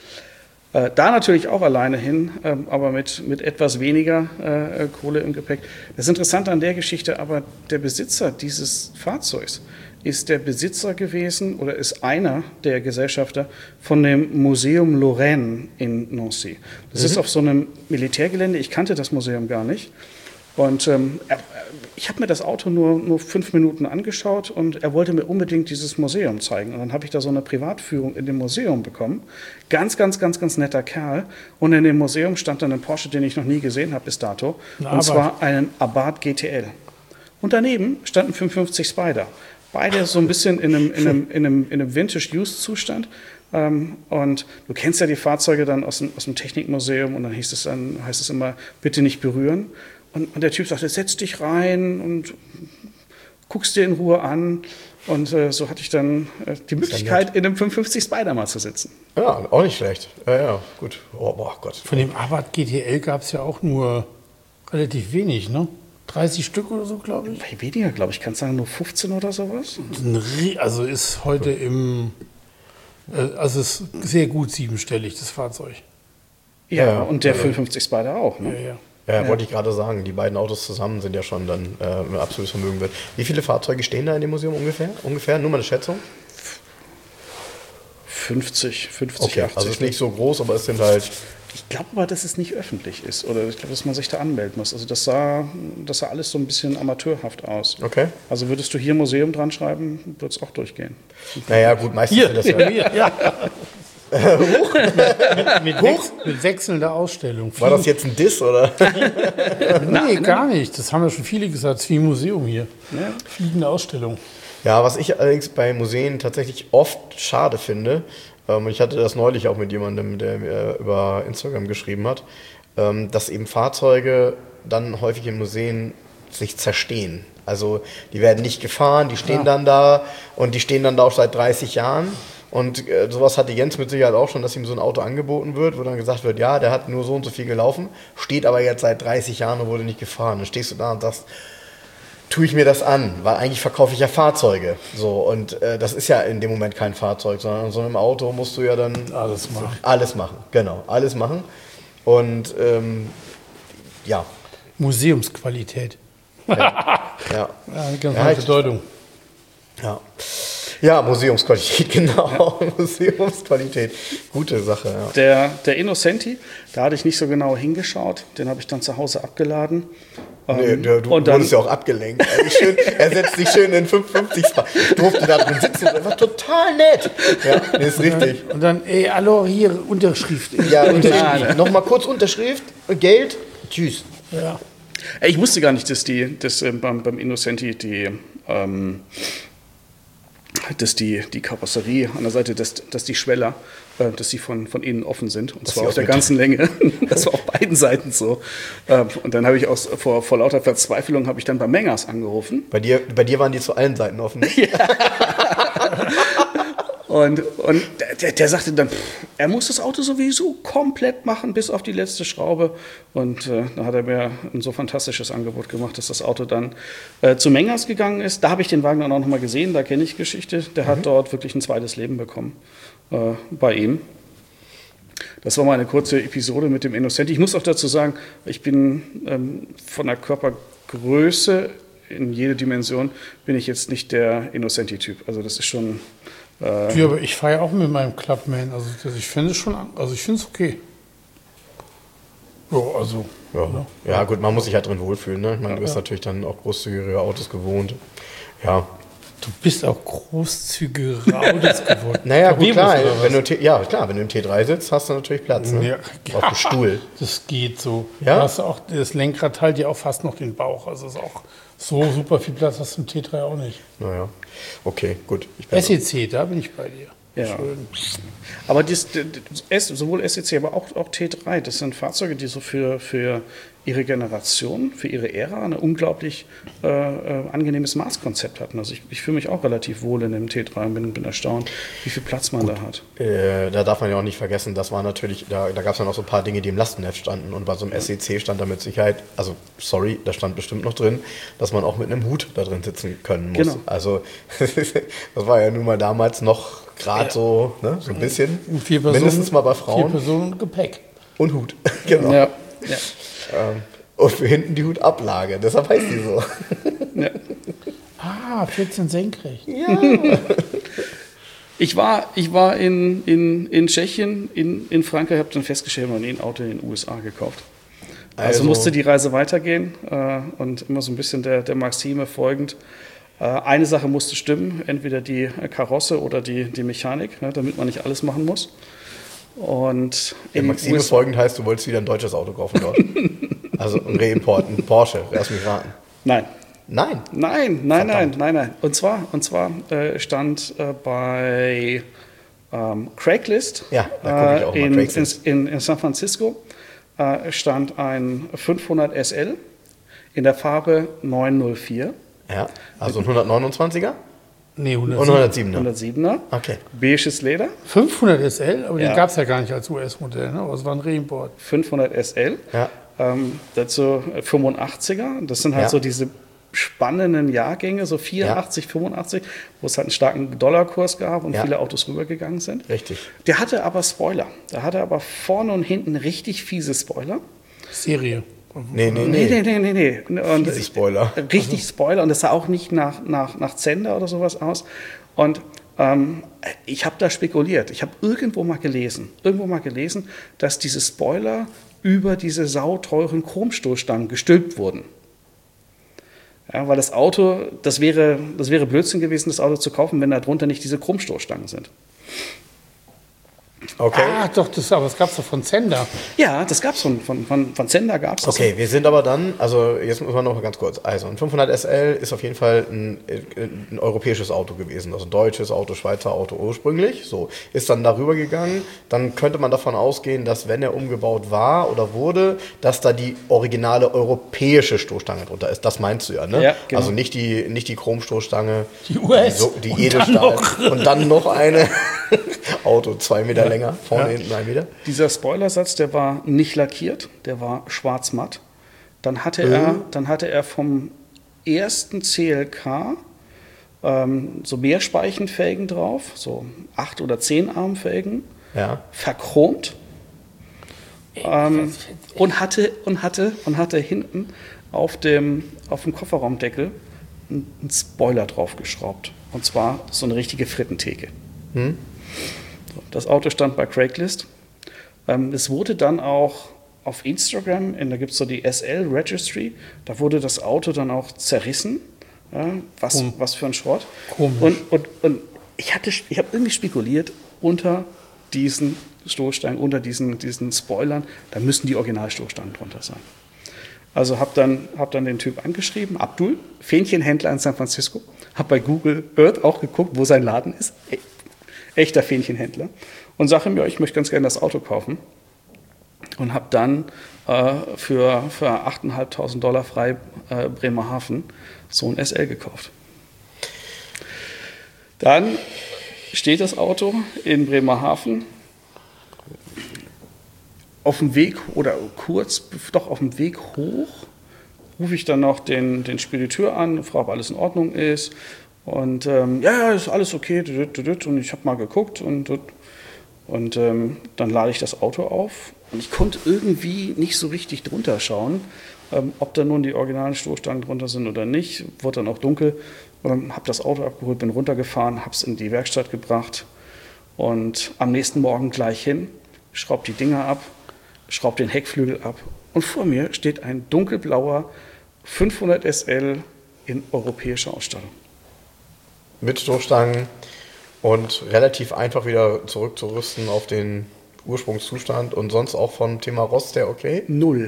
Da natürlich auch alleine hin, aber mit etwas weniger Kohle im Gepäck. Das Interessante an der Geschichte, aber der Besitzer dieses Fahrzeugs ist der Besitzer gewesen oder ist einer der Gesellschafter von dem Museum Lorraine in Nancy. Das ist auf so einem Militärgelände. Ich kannte das Museum gar nicht. Und ich habe mir das Auto nur 5 Minuten angeschaut und er wollte mir unbedingt dieses Museum zeigen. Und dann habe ich da so eine Privatführung in dem Museum bekommen. Ganz netter Kerl. Und in dem Museum stand dann ein Porsche, den ich noch nie gesehen habe bis dato. Und zwar einen Abarth GTL. Und daneben stand ein 550 Spider. Beide so ein bisschen in einem Vintage-Used-Zustand. Und du kennst ja die Fahrzeuge dann aus dem Technikmuseum und dann heißt es immer, bitte nicht berühren. Und der Typ sagte, setz dich rein und guckst dir in Ruhe an. Und so hatte ich dann die Möglichkeit, in einem 550 Spider mal zu sitzen. Ja, auch nicht schlecht. Ja, gut. Oh, boah, Gott. Von dem Abarth GTL gab es ja auch nur relativ wenig, ne? 30 Stück oder so, glaube ich. Weniger, glaube ich. Kannst du sagen, nur 15 oder sowas? Also ist heute also ist sehr gut siebenstellig, das Fahrzeug. Ja, und der 550 Spider auch, ne? Ja, wollte ich gerade sagen. Die beiden Autos zusammen sind ja schon dann ein absolutes Vermögen wert. Wie viele Fahrzeuge stehen da in dem Museum ungefähr? Nur mal eine Schätzung? 50, okay, 80. Also es ist nicht so groß, aber es sind halt... Ich glaube aber, dass es nicht öffentlich ist. Oder ich glaube, dass man sich da anmelden muss. Also das sah alles so ein bisschen amateurhaft aus. Okay. Also würdest du hier Museum dran schreiben, würde es auch durchgehen. Naja, gut, meistens sind das ja... Mit wechselnder Ausstellung. War das jetzt ein Diss, oder? Nee, gar nicht. Das haben ja schon viele gesagt. Es ist wie ein Museum hier. Ja. Fliegende Ausstellung. Ja, was ich allerdings bei Museen tatsächlich oft schade finde, ich hatte das neulich auch mit jemandem, der mir über Instagram geschrieben hat, dass eben Fahrzeuge dann häufig in Museen sich zerstehen. Also die werden nicht gefahren, die stehen dann da und die stehen dann da auch seit 30 Jahren. Und sowas hatte Jens mit Sicherheit auch schon, dass ihm so ein Auto angeboten wird, wo dann gesagt wird, ja, der hat nur so und so viel gelaufen, steht aber jetzt seit 30 Jahren und wurde nicht gefahren. Dann stehst du da und sagst, tue ich mir das an, weil eigentlich verkaufe ich ja Fahrzeuge. So, und das ist ja in dem Moment kein Fahrzeug, sondern in so einem Auto musst du ja dann alles machen. Genau, alles machen. Und ja. Museumsqualität. Ja, ganz neue Bedeutung. Ja, Museumsqualität, genau. Ja. Museumsqualität. Gute Sache, ja. Der Innocenti, da hatte ich nicht so genau hingeschaut. Den habe ich dann zu Hause abgeladen. Nee, du wurdest ja auch abgelenkt. Er setzt sich schön in 550 Spa. Ich durfte da drin sitzen. Das war total nett. Ja, nee, ist richtig. Und dann, hallo, hier, Unterschrift. Ja, Unterschrift. Nochmal kurz Unterschrift, Geld, tschüss. Ja. Ich wusste gar nicht, dass beim Innocenti die Karosserie an der Seite, dass die Schweller dass sie von innen offen sind. Und Dass zwar sie auf aus der Metall- ganzen Länge. Das war auf beiden Seiten so. Und dann habe ich vor lauter Verzweiflung habe ich dann bei Mengers angerufen. Bei dir waren die zu allen Seiten offen. Und der sagte dann, er muss das Auto sowieso komplett machen, bis auf die letzte Schraube. Und da hat er mir ein so fantastisches Angebot gemacht, dass das Auto dann zu Mengers gegangen ist. Da habe ich den Wagen dann auch nochmal gesehen, da kenne ich Geschichte. Der hat dort wirklich ein zweites Leben bekommen bei ihm. Das war mal eine kurze Episode mit dem Innocenti. Ich muss auch dazu sagen, ich bin von der Körpergröße in jede Dimension bin ich jetzt nicht der Innocenti-Typ. Also das ist schon... Ja, aber ich fahre ja auch mit meinem Clubman. Also ich finde es schon, also ich finde es okay. Ja, also. Ja, gut, man muss sich halt drin wohlfühlen. Ne? Ich meine, du bist natürlich dann auch großzügigere Autos gewohnt. Ja. Du bist auch großzügigere Autos gewohnt. Naja, gut, klar. Wenn Wenn du im T3 sitzt, hast du natürlich Platz. Ne? Ja, Auf dem Stuhl. Das geht so. Ja? Du hast auch, das Lenkrad teilt dir auch fast noch den Bauch. Also ist auch so super viel Platz hast du im T3 auch nicht. Naja, okay, gut. SEC, da bin ich bei dir. Ja. Schön. Aber sowohl SEC, aber auch T3, das sind Fahrzeuge, die so für ihre Generation, für ihre Ära ein unglaublich angenehmes Maßkonzept hatten. Also ich fühle mich auch relativ wohl in dem T3 und bin erstaunt, wie viel Platz man da hat. Da darf man ja auch nicht vergessen, das war natürlich, da gab es ja noch so ein paar Dinge, die im Lastenheft standen. Und bei so einem SEC stand da mit Sicherheit, also sorry, da stand bestimmt noch drin, dass man auch mit einem Hut da drin sitzen können muss. Genau. Also das war ja nun mal damals noch gerade so, ne, so ein bisschen. 4 Personen, mindestens mal bei Frauen. 4 Personen und Gepäck. Und Hut, genau. Ja. Und für hinten die Hutablage, deshalb heißt die so. Ja. Ah, 14 senkrecht. Ja. Ich war in Tschechien, in Frankreich, habe dann festgestellt, ich habe noch nie ein Auto in den USA gekauft. Also musste die Reise weitergehen und immer so ein bisschen der Maxime folgend. Eine Sache musste stimmen, entweder die Karosse oder die Mechanik, ne, damit man nicht alles machen muss. Und Der Maxime folgend heißt, du wolltest wieder ein deutsches Auto kaufen dort. Also ein Reimport, ein Porsche, lass mich raten. Nein. Nein? Und zwar stand bei Craigslist Ja, da gucke ich auch mal Craigslist. in San Francisco stand ein 500 SL in der Farbe 904. Ja, also ein 129er Nee, und 107. 107er. 107er, Okay. beiges Leder, 500 SL, aber Ja. den gab es ja gar nicht als US-Modell, ne? Aber es war ein Reimport. 500 SL, Ja. dazu 85er, das sind halt Ja. so diese spannenden Jahrgänge, so 84, 85, wo es halt einen starken Dollarkurs gab und Ja. viele Autos rübergegangen sind. Richtig. Der hatte aber Spoiler, der hatte aber vorne und hinten richtig fiese Spoiler. Serie. Nee. Nee. Und Fiese Spoiler. Richtig Spoiler und das sah auch nicht nach Zender oder sowas aus. Und ich habe da spekuliert. Ich habe irgendwo mal gelesen, dass diese Spoiler über diese sauteuren Chromstoßstangen gestülpt wurden. Ja, weil das Auto, das wäre Blödsinn gewesen, das Auto zu kaufen, wenn da drunter nicht diese Chromstoßstangen sind. Okay. Ah, doch, aber das gab es doch von Zender. Ja, das gab es von Zender, gab es das. Okay, wir sind aber dann, also jetzt müssen wir noch mal ganz kurz. Also ein 500 SL ist auf jeden Fall ein europäisches Auto gewesen, also ein deutsches Auto, Schweizer Auto ursprünglich. So, ist dann darüber gegangen. Dann könnte man davon ausgehen, dass wenn er umgebaut war oder wurde, dass da die originale europäische Stoßstange drunter ist. Das meinst du ja, ne? Ja, genau. Also nicht die Chromstoßstange, Die US. die Und Edelstahl. dann Und dann noch eine Auto, 2 Meter länger, vorne hinten 1 Meter. Dieser Spoilersatz, der war nicht lackiert, der war schwarz-matt. Dann hatte er vom ersten CLK so Mehrspeichenfelgen drauf, so 8 oder 10 Armfelgen, Ja. verchromt und hatte hinten auf dem Kofferraumdeckel einen Spoiler draufgeschraubt. Und zwar so eine richtige Frittentheke. So, das Auto stand bei Craigslist. Es wurde dann auch auf Instagram, da gibt es so die SL Registry, da wurde das Auto dann auch zerrissen. Ja, was für ein Schrott. Komisch. Und ich habe irgendwie spekuliert, unter diesen Stoßstangen, unter diesen Spoilern, da müssen die Originalstoßstangen drunter sein. Also hab dann den Typ angeschrieben, Abdul, Fähnchenhändler in San Francisco, habe bei Google Earth auch geguckt, wo sein Laden ist. echter Fähnchenhändler, und sage mir, ich möchte ganz gerne das Auto kaufen. Und habe dann für 8.500 Dollar frei Bremerhaven so ein SL gekauft. Dann steht das Auto in Bremerhaven auf dem Weg oder kurz doch auf dem Weg hoch, rufe ich dann noch den Spediteur an, frage, ob alles in Ordnung ist. Und ja, ist alles okay. Und ich habe mal geguckt und dann lade ich das Auto auf. Und ich konnte irgendwie nicht so richtig drunter schauen, ob da nun die originalen Stoßstangen drunter sind oder nicht. Wurde dann auch dunkel. Habe das Auto abgeholt, bin runtergefahren, habe es in die Werkstatt gebracht und am nächsten Morgen gleich hin, schraube die Dinger ab, schraube den Heckflügel ab und vor mir steht ein dunkelblauer 500 SL in europäischer Ausstattung. Mit Stoßstangen und relativ einfach wieder zurückzurüsten auf den Ursprungszustand und sonst auch vom Thema Rost der okay?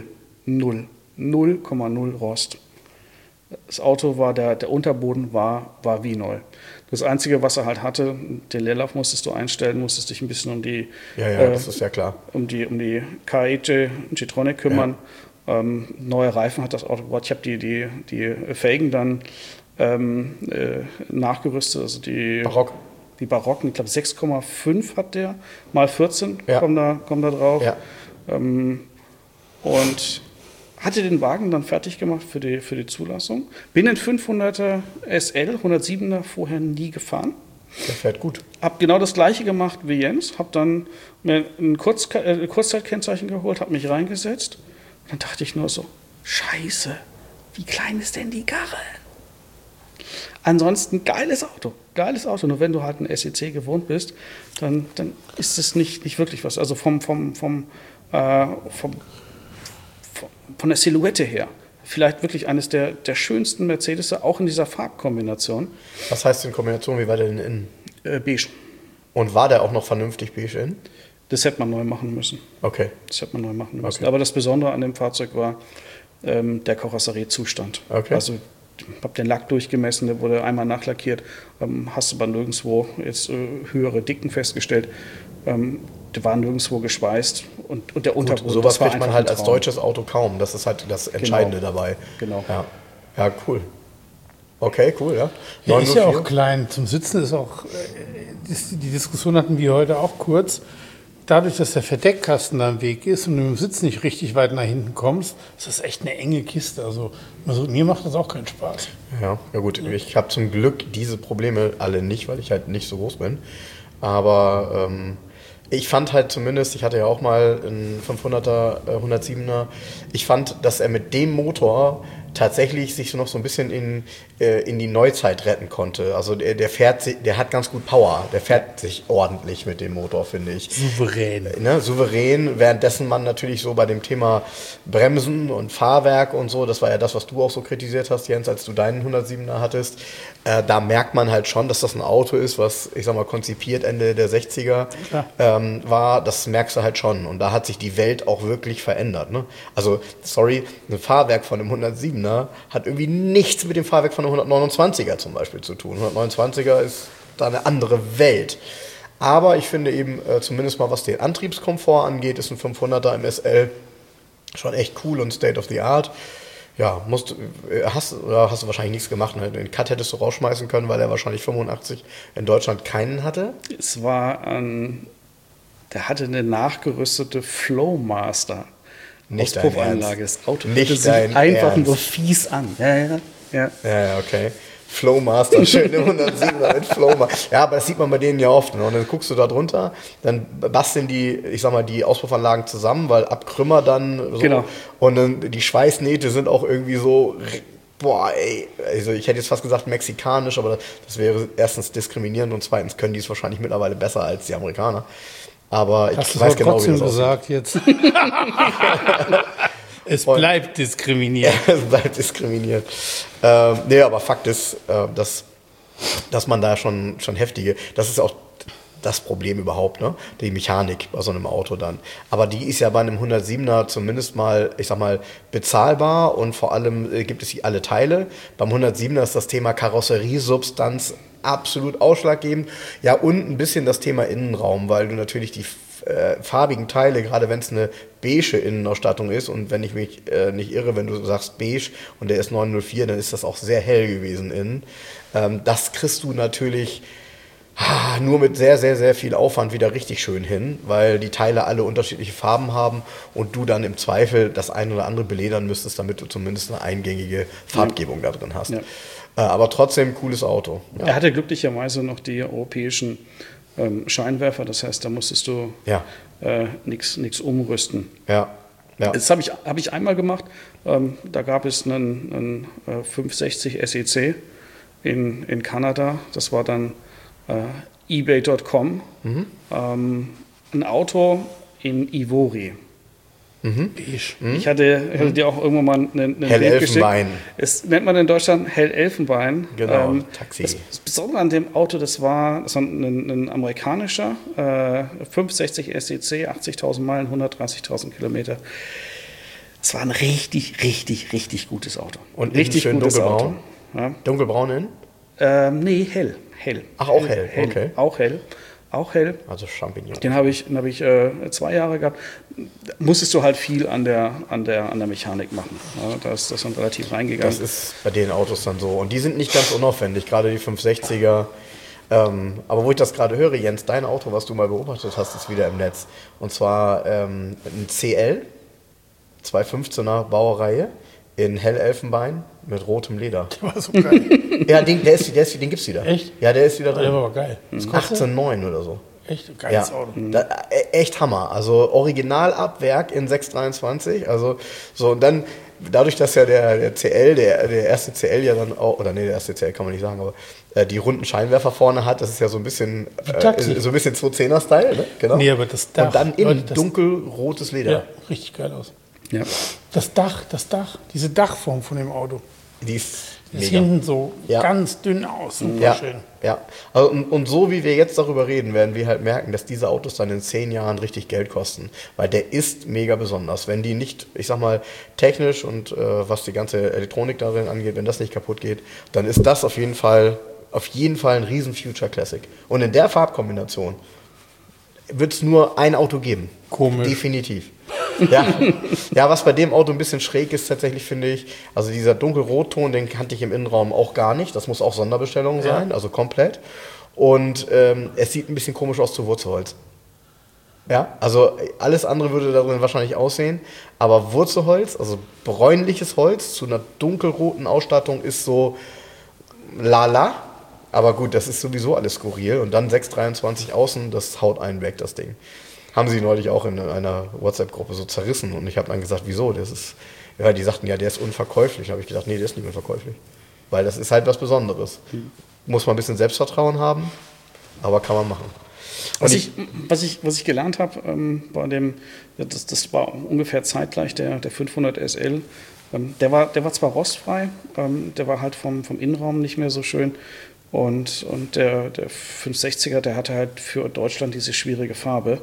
0,0 Rost. Das Auto war, der Unterboden war wie neu. Das Einzige, was er halt hatte, den Leerlauf musstest du einstellen, musstest dich ein bisschen um die, das ist ja klar. um die KIJ G-Tronic kümmern. Neue Reifen hat das Auto gebaut. Ich habe die Felgen dann nachgerüstet, also die Barocken, ich glaube 6,5 hat der, mal 14 kommen da drauf. Ja. Und hatte den Wagen dann fertig gemacht für die Zulassung. Bin in 500er SL, 107er vorher nie gefahren. Der fährt gut. Habe genau das gleiche gemacht wie Jens. Habe dann mir ein Kurzzeitkennzeichen geholt, habe mich reingesetzt. Und dann dachte ich nur so, Scheiße, wie klein ist denn die Karre? Ansonsten geiles Auto. Nur wenn du halt ein SEC gewohnt bist, dann ist es nicht wirklich was. Also von der Silhouette her. Vielleicht wirklich eines der schönsten Mercedes, auch in dieser Farbkombination. Was heißt in Kombination? Wie war der denn innen? Beige. Und war der auch noch vernünftig beige innen? Das hätte man neu machen müssen. Okay. Okay. Aber das Besondere an dem Fahrzeug war der Karosseriezustand. Okay. Also ich habe den Lack durchgemessen, der wurde einmal nachlackiert, hast aber nirgendwo jetzt höhere Dicken festgestellt. Der war nirgendwo geschweißt und der Unterboden. Sowas kriegt man halt als deutsches Auto kaum. Das ist halt das Entscheidende dabei. Genau. Ja, cool. Okay, cool, ja. Der ist ja auch klein. Zum Sitzen ist auch, die Diskussion hatten wir heute auch kurz. Dadurch, dass der Verdeckkasten da im Weg ist und du im Sitz nicht richtig weit nach hinten kommst, ist das echt eine enge Kiste. Also mir macht das auch keinen Spaß. Ja gut. Ich habe zum Glück diese Probleme alle nicht, weil ich halt nicht so groß bin. Aber ich fand halt zumindest, ich hatte ja auch mal einen 500er, 107er, ich fand, dass er mit dem Motor tatsächlich sich noch so ein bisschen in die Neuzeit retten konnte. Also der hat ganz gut Power, der fährt sich ordentlich mit dem Motor, finde ich. Souverän. Souverän, währenddessen man natürlich so bei dem Thema Bremsen und Fahrwerk und so, das war ja das, was du auch so kritisiert hast, Jens, als du deinen 107er hattest, da merkt man halt schon, dass das ein Auto ist, was, ich sag mal, konzipiert Ende der 60er war, das merkst du halt schon. Und da hat sich die Welt auch wirklich verändert. Ne? Also, sorry, ein Fahrwerk von einem 107er hat irgendwie nichts mit dem Fahrwerk von einem 129er zum Beispiel zu tun. 129er ist da eine andere Welt. Aber ich finde eben, zumindest mal was den Antriebskomfort angeht, ist ein 500er im SL schon echt cool und State of the Art. Ja, hast du wahrscheinlich nichts gemacht. Ne? Den Cut hättest du rausschmeißen können, weil er wahrscheinlich 85 in Deutschland keinen hatte. Es war der hatte eine nachgerüstete Flowmaster. Nicht Auspuffanlage. Das Auto hörte sich einfach nur fies an. Ja, okay. Flowmaster, schöne 107er mit Flowmaster. Ja, aber das sieht man bei denen ja oft. Ne? Und dann guckst du da drunter, dann basteln die, ich sag mal, die Auspuffanlagen zusammen, weil Abkrümmer dann so. Genau. Und dann die Schweißnähte sind auch irgendwie so, boah, ey. Also ich hätte jetzt fast gesagt mexikanisch, aber das wäre erstens diskriminierend und zweitens können die es wahrscheinlich mittlerweile besser als die Amerikaner. Aber ich weiß genau, wie das gesagt jetzt. Es bleibt diskriminiert. Es bleibt diskriminiert. Aber Fakt ist, dass man da schon heftige, das ist auch das Problem überhaupt, ne? Die Mechanik bei so einem Auto dann. Aber die ist ja bei einem 107er zumindest mal, ich sag mal, bezahlbar und vor allem gibt es alle Teile. Beim 107er ist das Thema Karosseriesubstanz absolut ausschlaggebend. Ja, und ein bisschen das Thema Innenraum, weil du natürlich die farbigen Teile, gerade wenn es eine beige Innenausstattung ist und wenn ich mich nicht irre, wenn du sagst beige und der ist 904, dann ist das auch sehr hell gewesen innen. Das kriegst du natürlich nur mit sehr, sehr, sehr viel Aufwand wieder richtig schön hin, weil die Teile alle unterschiedliche Farben haben und du dann im Zweifel das ein oder andere beledern müsstest, damit du zumindest eine eingängige Farbgebung da drin hast. Ja. Aber trotzdem cooles Auto. Ja. Er hatte glücklicherweise noch die europäischen Scheinwerfer, das heißt, da musstest du nichts umrüsten. Ja. Ja. Das habe ich einmal gemacht. Da gab es einen 560 SEC in Kanada. Das war dann eBay.com. Ein Auto in Ivory. Ich hatte dir auch irgendwann mal einen Bild geschickt. Es nennt man in Deutschland Hellelfenbein. Genau, Taxi. Das Besondere an dem Auto, das war ein amerikanischer 560 SEC, 80.000 Meilen, 130.000 Kilometer. Es war ein richtig, richtig, richtig gutes Auto. Und richtig schön gutes dunkelbraun? Auto. Ja. Dunkelbraun innen? Nee, hell. Ach, auch hell. Okay. Auch hell. Also Champignon. Den habe ich 2 Jahre gehabt. Musstest du halt viel an der Mechanik machen. Ja, da ist das dann relativ reingegangen. Das ist bei den Autos dann so. Und die sind nicht ganz unaufwendig, gerade die 560er. Aber wo ich das gerade höre, Jens, dein Auto, was du mal beobachtet hast, ist wieder im Netz. Und zwar ein CL, 215er Baureihe in Hellelfenbein mit rotem Leder. Der war so geil. Ja, den gibt's wieder. Echt? Ja, der ist wieder drin. Der war aber geil. 18,9 oder so. Echt? Geiles Auto. Echt Hammer. Also original ab Werk in 623. Also so, und dann, dadurch, dass ja der CL, der erste CL ja dann auch, oder nee, der erste CL kann man nicht sagen, aber die runden Scheinwerfer vorne hat, das ist ja so ein bisschen 210er-Style, ne? Genau. Nee, aber das Dach. Und dann in dunkelrotes Leder. Ja, richtig geil aus. Ja. Das Dach, diese Dachform von dem Auto. Die ist Das mega. hinten so ganz dünn aus. Super Ja, schön. ja. Also, und so wie wir jetzt darüber reden, werden wir halt merken, dass diese Autos dann in 10 Jahren richtig Geld kosten. Weil der ist mega besonders. Wenn die nicht, ich sag mal, technisch und was die ganze Elektronik darin angeht, wenn das nicht kaputt geht, dann ist das auf jeden Fall ein riesen Future Classic. Und in der Farbkombination wird es nur ein Auto geben. Komisch. Definitiv. Ja, was bei dem Auto ein bisschen schräg ist tatsächlich, finde ich, also dieser dunkelrotton, den kannte ich im Innenraum auch gar nicht. Das muss auch Sonderbestellung sein, also komplett. Und es sieht ein bisschen komisch aus zu Wurzelholz. Ja, also alles andere würde darin wahrscheinlich aussehen, aber Wurzelholz, also bräunliches Holz zu einer dunkelroten Ausstattung ist so lala. Aber gut, das ist sowieso alles skurril. Und dann 623 außen, das haut einen weg, das Ding. Haben sie neulich auch in einer WhatsApp-Gruppe so zerrissen. Und ich habe dann gesagt, wieso? Die sagten, ja, der ist unverkäuflich. Da habe ich gedacht, nee, der ist nicht unverkäuflich. Weil das ist halt was Besonderes. Muss man ein bisschen Selbstvertrauen haben, aber kann man machen. Was ich gelernt habe, das war ungefähr zeitgleich der 500 SL. Der war zwar rostfrei, der war halt vom Innenraum nicht mehr so schön. Und der 560er, der hatte halt für Deutschland diese schwierige Farbe,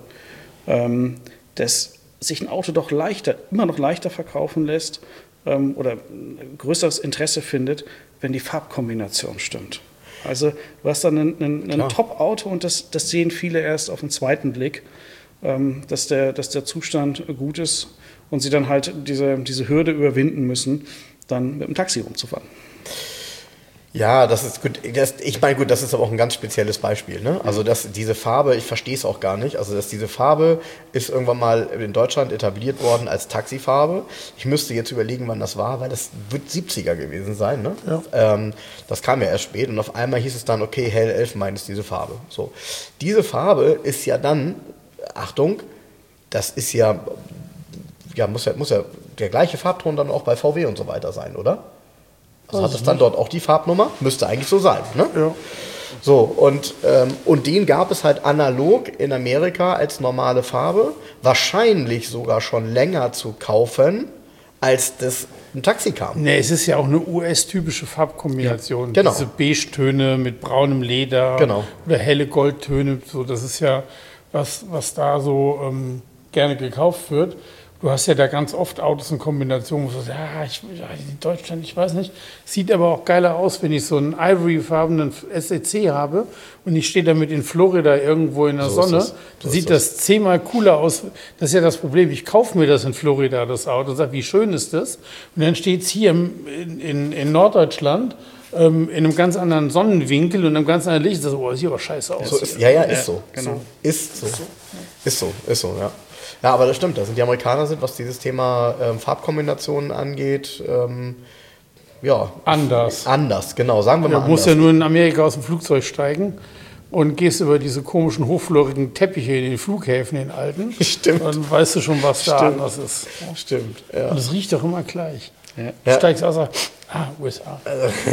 dass sich ein Auto doch immer noch leichter verkaufen lässt oder ein größeres Interesse findet, wenn die Farbkombination stimmt. Also du hast dann ein Top-Auto und das sehen viele erst auf den zweiten Blick, dass der Zustand gut ist und sie dann halt diese Hürde überwinden müssen, dann mit dem Taxi rumzufahren. Ja, das ist gut. Ich meine, gut, das ist aber auch ein ganz spezielles Beispiel. Ne? Also diese Farbe, ich verstehe es auch gar nicht. Also diese Farbe ist irgendwann mal in Deutschland etabliert worden als Taxifarbe. Ich müsste jetzt überlegen, wann das war, weil das wird 70er gewesen sein. Ne? Ja. Das kam ja erst spät und auf einmal hieß es dann, okay, Hellelfenbein ist diese Farbe. So. Diese Farbe ist ja dann, Achtung, das ist muss ja der gleiche Farbton dann auch bei VW und so weiter sein, oder? Also hat es dann dort auch die Farbnummer? Müsste eigentlich so sein, ne? Ja. So, und den gab es halt analog in Amerika als normale Farbe, wahrscheinlich sogar schon länger zu kaufen als das ein Taxi kam. Nee, es ist ja auch eine US-typische Farbkombination. Ja, genau. Diese Beige-Töne mit braunem Leder Genau. oder helle Goldtöne. So, das ist ja was da so gerne gekauft wird. Du hast ja da ganz oft Autos in Kombination, wo du sagst, in Deutschland, ich weiß nicht. Sieht aber auch geiler aus, wenn ich so einen ivory-farbenen SEC habe und ich stehe damit in Florida irgendwo in der Sonne. Dann sieht das 10-mal cooler aus. Das ist ja das Problem. Ich kaufe mir das in Florida, das Auto, und sage, wie schön ist das? Und dann steht es hier in Norddeutschland in einem ganz anderen Sonnenwinkel und einem ganz anderen Licht. Das sieht aber scheiße aus. So ist, ist so. Genau. Ist so, ja. Ja, aber das stimmt. Da sind die Amerikaner, was dieses Thema Farbkombinationen angeht, Anders. Anders, genau. Sagen wir mal Du musst ja anders. nur in Amerika aus dem Flugzeug steigen und gehst über diese komischen, hochflorigen Teppiche in den Flughäfen, in den alten. Stimmt. Dann weißt du schon, was da anders ist. Stimmt, ja. Und es riecht doch immer gleich. Ja. Du steigst aus, USA.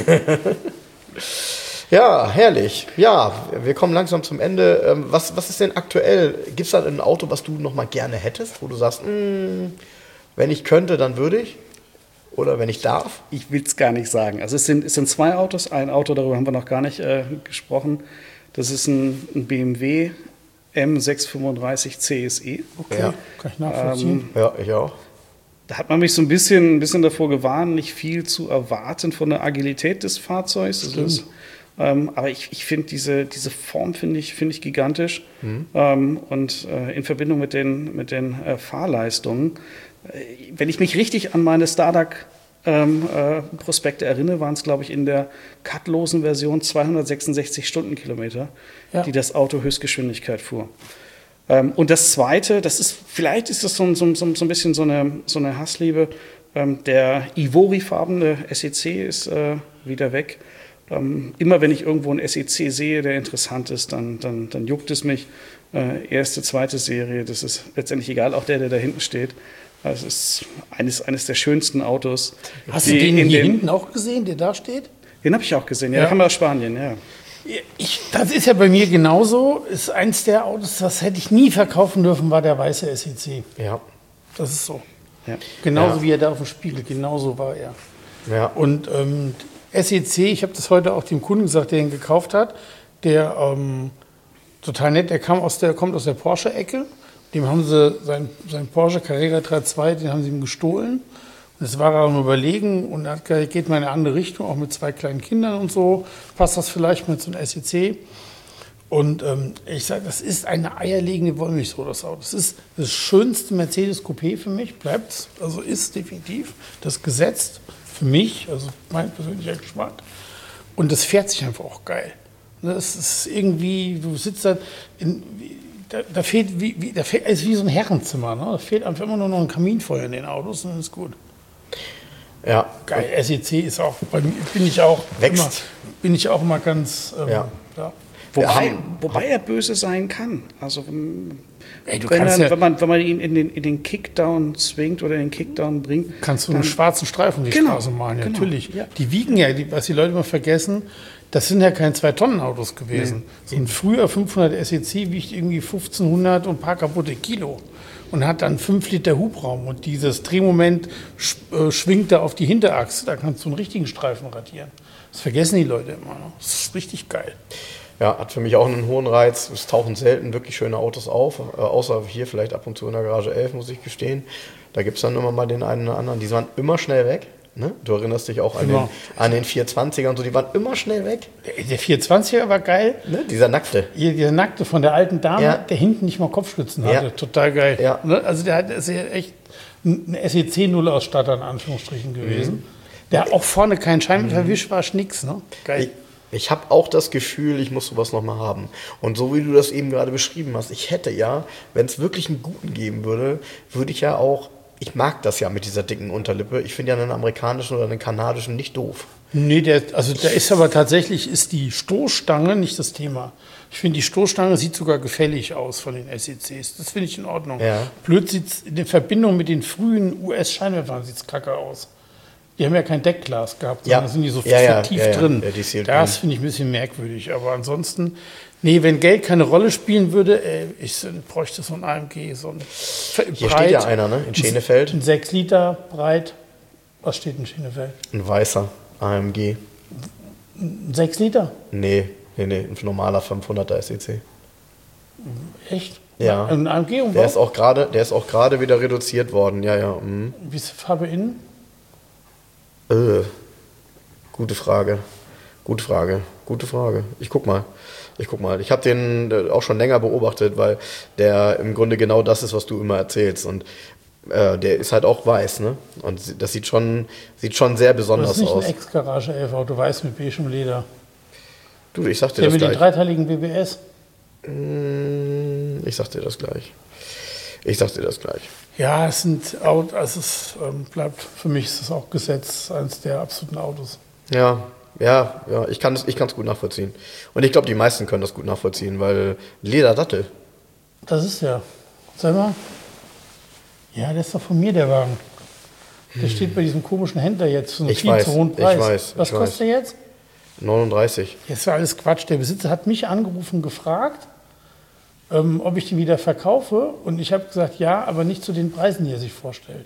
Ja, herrlich. Ja, wir kommen langsam zum Ende. Was ist denn aktuell? Gibt es da ein Auto, was du noch mal gerne hättest, wo du sagst, wenn ich könnte, dann würde ich? Oder wenn ich darf? Ich will es gar nicht sagen. Also es sind zwei Autos. Ein Auto, darüber haben wir noch gar nicht gesprochen. Das ist ein BMW M635 CSE. Okay, Ja. kann ich nachvollziehen. Ja, ich auch. Da hat man mich so ein bisschen davor gewarnt, nicht viel zu erwarten von der Agilität des Fahrzeugs. Das ist, aber ich finde diese Form finde ich gigantisch. Und in Verbindung mit den Fahrleistungen, wenn ich mich richtig an meine Starduck Prospekte erinnere, waren es, glaube ich, in der cutlosen Version 266 Stundenkilometer, die das Auto Höchstgeschwindigkeit fuhr. Und das Zweite, vielleicht ist das so ein bisschen so eine Hassliebe. Der Ivory-farbene SEC ist wieder weg. Immer wenn ich irgendwo einen SEC sehe, der interessant ist, dann juckt es mich. Erste, zweite Serie, das ist letztendlich egal, auch der da hinten steht. Das ist eines der schönsten Autos. Hast du den hier hinten auch gesehen, der da steht? Den habe ich auch gesehen, ja, der kam aus Spanien, ja. Das ist ja bei mir genauso. Ist eins der Autos, das hätte ich nie verkaufen dürfen, war der weiße SEC. Ja. Das ist so. Ja. Genauso wie er da auf dem Spiegel, genauso war er. Ja. Und SEC, ich habe das heute auch dem Kunden gesagt, der ihn gekauft hat, der total nett, der kommt aus der Porsche-Ecke. Dem haben sie sein Porsche Carrera 3.2, den haben sie ihm gestohlen. Und das war er am Überlegen und er hat gesagt, geht mal in eine andere Richtung, auch mit 2 kleinen Kindern und so. Passt das vielleicht mit so einem SEC? Und ich sage, das ist eine eierlegende Wollmilchsau, das Auto. Das ist das schönste Mercedes Coupé für mich, bleibt's. Also ist definitiv das gesetzt für mich, also mein persönlicher Geschmack. Und das fährt sich einfach auch geil. Das ist irgendwie, du sitzt da fehlt es wie so ein Herrenzimmer. Ne? Da fehlt einfach immer nur noch ein Kaminfeuer in den Autos und dann ist gut. Ja. Geil, SEC ist auch, bei mir bin ich auch immer ganz, Ja. ja. Wobei er böse sein kann. Also Ey, wenn man ihn in den Kickdown zwingt oder in den Kickdown bringt. Kannst du einen schwarzen Streifen die Straße malen, genau, natürlich. ja. Die wiegen ja, was die Leute immer vergessen, das sind ja keine 2-Tonnen-Autos gewesen. So ein früher 500 SEC wiegt irgendwie 1500 und ein paar kaputte Kilo und hat dann 5 Liter Hubraum und dieses Drehmoment schwingt da auf die Hinterachse, da kannst du einen richtigen Streifen radieren. Das vergessen die Leute immer noch. Das ist richtig geil. Ja, hat für mich auch einen hohen Reiz. Es tauchen selten wirklich schöne Autos auf, außer hier vielleicht ab und zu in der Garage 11, muss ich gestehen. Da gibt es dann immer mal den einen oder anderen, die waren immer schnell weg. Ne? Du erinnerst dich auch an den 420er und so, die waren immer schnell weg. Der 420er war geil. Ne? Dieser Nackte. Dieser Nackte von der alten Dame, Ja. der hinten nicht mal Kopfstützen hatte. Ja. Total geil. Ja. Ne? Also der ist ja echt ein SEC-Null-Ausstatter in Anführungsstrichen gewesen. Der auch vorne kein Scheinwerferwisch war, nix. Ne? Geil. Ich habe auch das Gefühl, ich muss sowas nochmal haben. Und so wie du das eben gerade beschrieben hast, ich hätte ja, wenn es wirklich einen guten geben würde, würde ich ja auch, ich mag das ja mit dieser dicken Unterlippe. Ich finde ja einen amerikanischen oder einen kanadischen nicht doof. Nee, der ist aber tatsächlich, ist die Stoßstange nicht das Thema. Ich finde, die Stoßstange sieht sogar gefällig aus von den SECs. Das finde ich in Ordnung. Ja. Blöd sieht es in der Verbindung mit den frühen US-Scheinwerfern sieht es kacke aus. Die haben ja kein Deckglas gehabt, Ja. sondern sind die so Ja, tief ja. drin. Ja, die ist hier Das drin. finde ich ein bisschen merkwürdig. Aber ansonsten, nee, wenn Geld keine Rolle spielen würde, ich bräuchte so ein AMG, so ein Hier steht ja einer, ne? In Schenefeld. Ein 6 Liter breit. Was steht in Schenefeld? Ein weißer AMG. Ein 6 Liter? Nee, ein normaler 500er SEC. Echt? Ja. Ein AMG-Umbau? Der ist auch gerade wieder reduziert worden. Ja, ja. Mhm. Wie ist die Farbe innen? Gute Frage. Ich guck mal. Ich habe den auch schon länger beobachtet, weil der im Grunde genau das ist, was du immer erzählst. Und der ist halt auch weiß, ne? Und das sieht schon sehr Das besonders ist nicht aus. ein Ex-Garage 11 Auto, weiß mit beigem Leder. Du, ich sag dir Der das mit den gleich. dreiteiligen BBS. Ich sag dir das gleich. Ja, es sind Autos, also es bleibt, für mich ist es auch Gesetz, eines der absoluten Autos. Ja, ich kann es gut nachvollziehen. Und ich glaube, die meisten können das gut nachvollziehen, weil Lederdattel. Das ist ja, sag mal, ja, der ist doch von mir, der Wagen. Der steht bei diesem komischen Händler jetzt für einen Ich viel weiß, zu hohen ich Preis. weiß, Was ich kostet der jetzt? 39. Das ist ja alles Quatsch. Der Besitzer hat mich angerufen, gefragt, ob ich den wieder verkaufe. Und ich habe gesagt, ja, aber nicht zu den Preisen, die er sich vorstellt.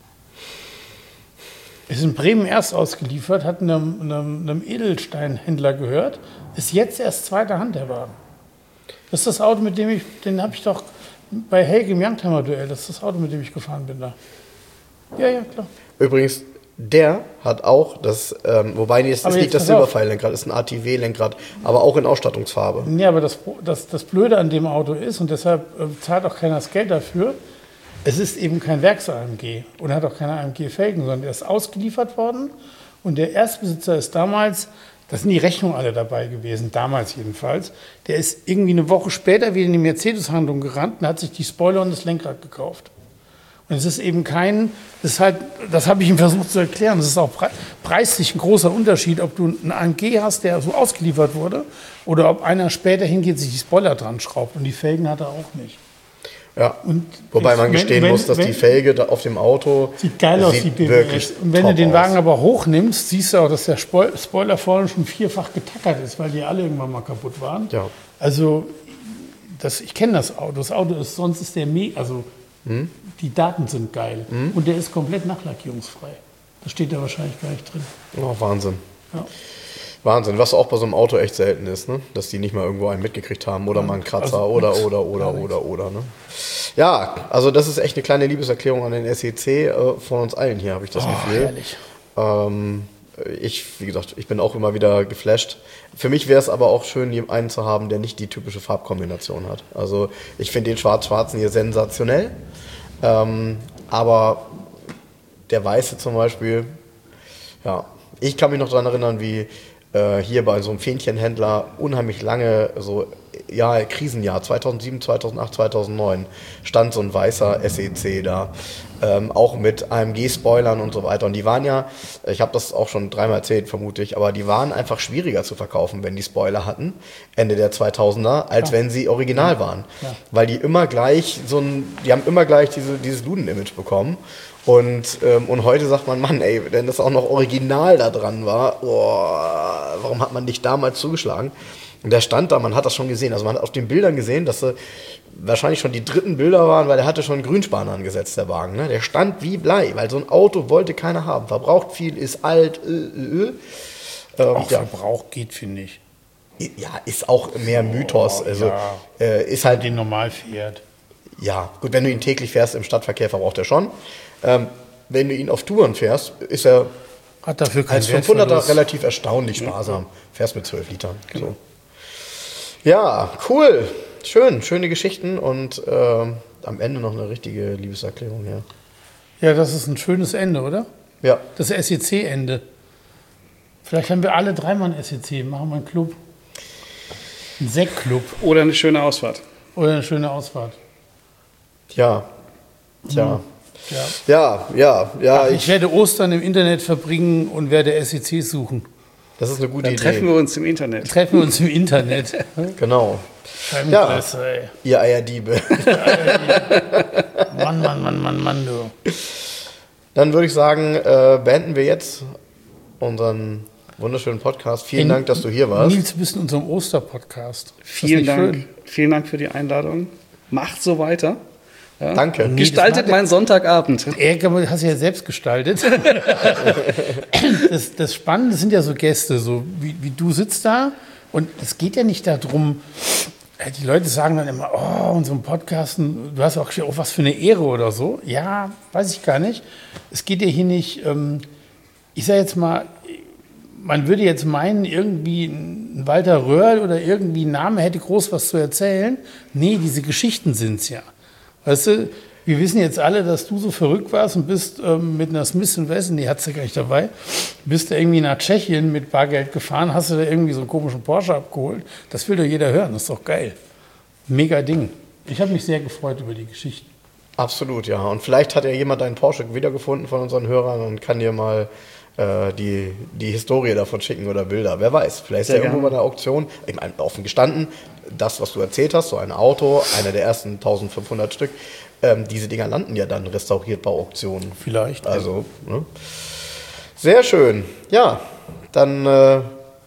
Ist in Bremen erst ausgeliefert, hat einem Edelsteinhändler gehört, ist jetzt erst zweiter Hand der Wagen. Das ist das Auto, den habe ich doch bei Helge im Youngtimer-Duell, das ist das Auto, mit dem ich gefahren bin da. Ja, klar. Übrigens, der hat auch das, wobei das Aber ist nicht jetzt das pass auf. Silberpfeil-Lenkrad, ist ein ATW-Lenkrad, aber auch in Ausstattungsfarbe. Ja, aber das Blöde an dem Auto ist, und deshalb zahlt auch keiner das Geld dafür, es ist eben kein Werks-AMG und hat auch keine AMG-Felgen, sondern der ist ausgeliefert worden und der Erstbesitzer ist damals, da sind die Rechnungen alle dabei gewesen, damals jedenfalls, der ist irgendwie eine Woche später wieder in die Mercedes-Handlung gerannt und hat sich die Spoiler und das Lenkrad gekauft. Und es ist eben das habe ich ihm versucht zu erklären, das ist auch preislich ein großer Unterschied, ob du einen AMG hast, der so ausgeliefert wurde, oder ob einer später hingeht, sich die Spoiler dran schraubt und die Felgen hat er auch nicht. Ja. Und Wobei man gestehen muss, dass die Felge da auf dem Auto sieht geil aus, die BBS. Und wenn du den Wagen aber hochnimmst, siehst du auch, dass der Spoiler vorne schon vierfach getackert ist, weil die alle irgendwann mal kaputt waren. Ja. Also, ich kenne das Auto. Das Auto ist, sonst ist der die Daten sind geil. Und der ist komplett nachlackierungsfrei. Das steht da wahrscheinlich gar nicht drin. Oh, Wahnsinn. Ja. Wahnsinn, was auch bei so einem Auto echt selten ist, ne? Dass die nicht mal irgendwo einen mitgekriegt haben oder mal einen Kratzer Also oder. Ne? Ja, also das ist echt eine kleine Liebeserklärung an den SEC von uns allen hier, habe ich das Gefühl. Herrlich. Wie gesagt, ich bin auch immer wieder geflasht. Für mich wäre es aber auch schön, einen zu haben, der nicht die typische Farbkombination hat. Also ich finde den Schwarz-Schwarzen hier sensationell, aber der Weiße zum Beispiel, ja, ich kann mich noch daran erinnern, wie hier bei so einem Fähnchenhändler unheimlich lange, Krisenjahr 2007, 2008, 2009, stand so ein weißer SEC da, auch mit AMG-Spoilern und so weiter. Und die waren ja, ich habe das auch schon dreimal erzählt, vermute ich, aber die waren einfach schwieriger zu verkaufen, wenn die Spoiler hatten, Ende der 2000er, als wenn sie original waren. Ja. Weil die immer gleich die haben immer gleich dieses Luden-Image bekommen. Und heute sagt man, Mann, ey, wenn das auch noch original da dran war, warum hat man nicht damals zugeschlagen? Und der stand da, man hat das schon gesehen. Also man hat auf den Bildern gesehen, dass wahrscheinlich schon die dritten Bilder waren, weil der hatte schon Grünspan angesetzt, der Wagen. Ne? Der stand wie Blei, weil so ein Auto wollte keiner haben. Verbraucht viel, ist alt. Auch Verbrauch geht, finde ich. Ja, ist auch mehr Mythos. Also ist halt den normal fährt. Ja, gut, wenn du ihn täglich fährst im Stadtverkehr, verbraucht er schon. Wenn du ihn auf Touren fährst, ist er Hat dafür keinen als 500er relativ erstaunlich sparsam. Fährst mit 12 Litern. Genau. So. Ja, cool. Schöne Geschichten und am Ende noch eine richtige Liebeserklärung. Ja, Ja, das ist ein schönes Ende, oder? ja. Das SEC-Ende. Vielleicht haben wir alle dreimal ein SEC, machen wir einen Club. Einen Sektclub Oder eine schöne Ausfahrt. oder eine schöne Ausfahrt. Ja. Tja. Ja. Ja. Ich werde Ostern im Internet verbringen und werde SEC suchen. Das ist eine gute Dann Idee. treffen wir uns im Internet. Treffen wir uns im Internet. Genau. Scheibenkleister, ey. Ihr Eierdiebe. Mann, du. Dann würde ich sagen, beenden wir jetzt unseren wunderschönen Podcast. Vielen Dank, dass du hier warst. Nils, du bist in unserem Osterpodcast. Vielen Dank. Vielen Dank für die Einladung. Macht so weiter. Ja. Danke. Gestaltet meinen Sonntagabend. Hast du ja selbst gestaltet. Das Spannende sind ja so Gäste, so wie du sitzt da. Und es geht ja nicht darum, die Leute sagen dann immer, oh, unseren Podcast, du hast auch was für eine Ehre oder so. Ja, weiß ich gar nicht. Es geht ja hier nicht, ich sage jetzt mal, man würde jetzt meinen, irgendwie ein Walter Röhrl oder irgendwie ein Name hätte groß was zu erzählen. Nee, diese Geschichten sind es ja. Weißt du, wir wissen jetzt alle, dass du so verrückt warst und bist mit einer Smith & Wesson, die hat sie ja gar nicht dabei, bist du irgendwie nach Tschechien mit Bargeld gefahren, hast du da irgendwie so einen komischen Porsche abgeholt. Das will doch jeder hören, das ist doch geil. Mega Ding. Ich habe mich sehr gefreut über die Geschichten. Absolut, ja. Und vielleicht hat ja jemand einen Porsche wiedergefunden von unseren Hörern und kann dir mal die Historie davon schicken oder Bilder. Wer weiß, vielleicht ist ja irgendwo bei einer Auktion, ich meine, offen gestanden, das, was du erzählt hast, so ein Auto, einer der ersten 1500 Stück, diese Dinger landen ja dann restauriert bei Auktionen. Vielleicht. Also, ne? Sehr schön. Ja, dann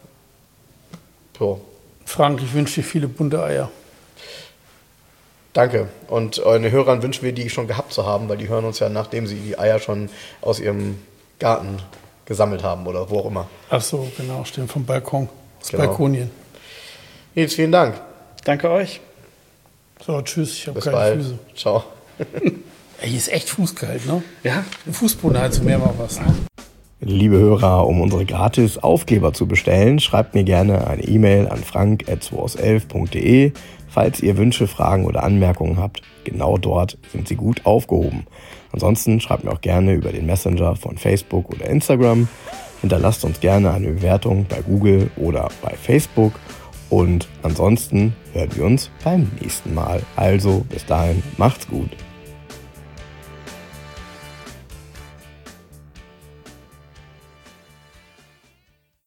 so. Frank, ich wünsche dir viele bunte Eier. Danke. Und euren Hörern wünschen wir, die schon gehabt zu haben, weil die hören uns ja, nachdem sie die Eier schon aus ihrem Garten gesammelt haben oder wo auch immer. Ach so, genau, stimmt, vom Balkon, das Genau. Balkonien. Nils, vielen Dank. Danke euch. So, tschüss, ich habe Bis keine bald. Füße. Ciao. Ey, hier ist echt fußkalt, ne? Ja. Fußbodenheizung wäre mal was. Ne? Liebe Hörer, um unsere gratis Aufkleber zu bestellen, schreibt mir gerne eine E-Mail an frank@2aus11.de. Falls ihr Wünsche, Fragen oder Anmerkungen habt, genau dort sind sie gut aufgehoben. Ansonsten schreibt mir auch gerne über den Messenger von Facebook oder Instagram. Hinterlasst uns gerne eine Bewertung bei Google oder bei Facebook. Und ansonsten hören wir uns beim nächsten Mal. Also bis dahin, macht's gut.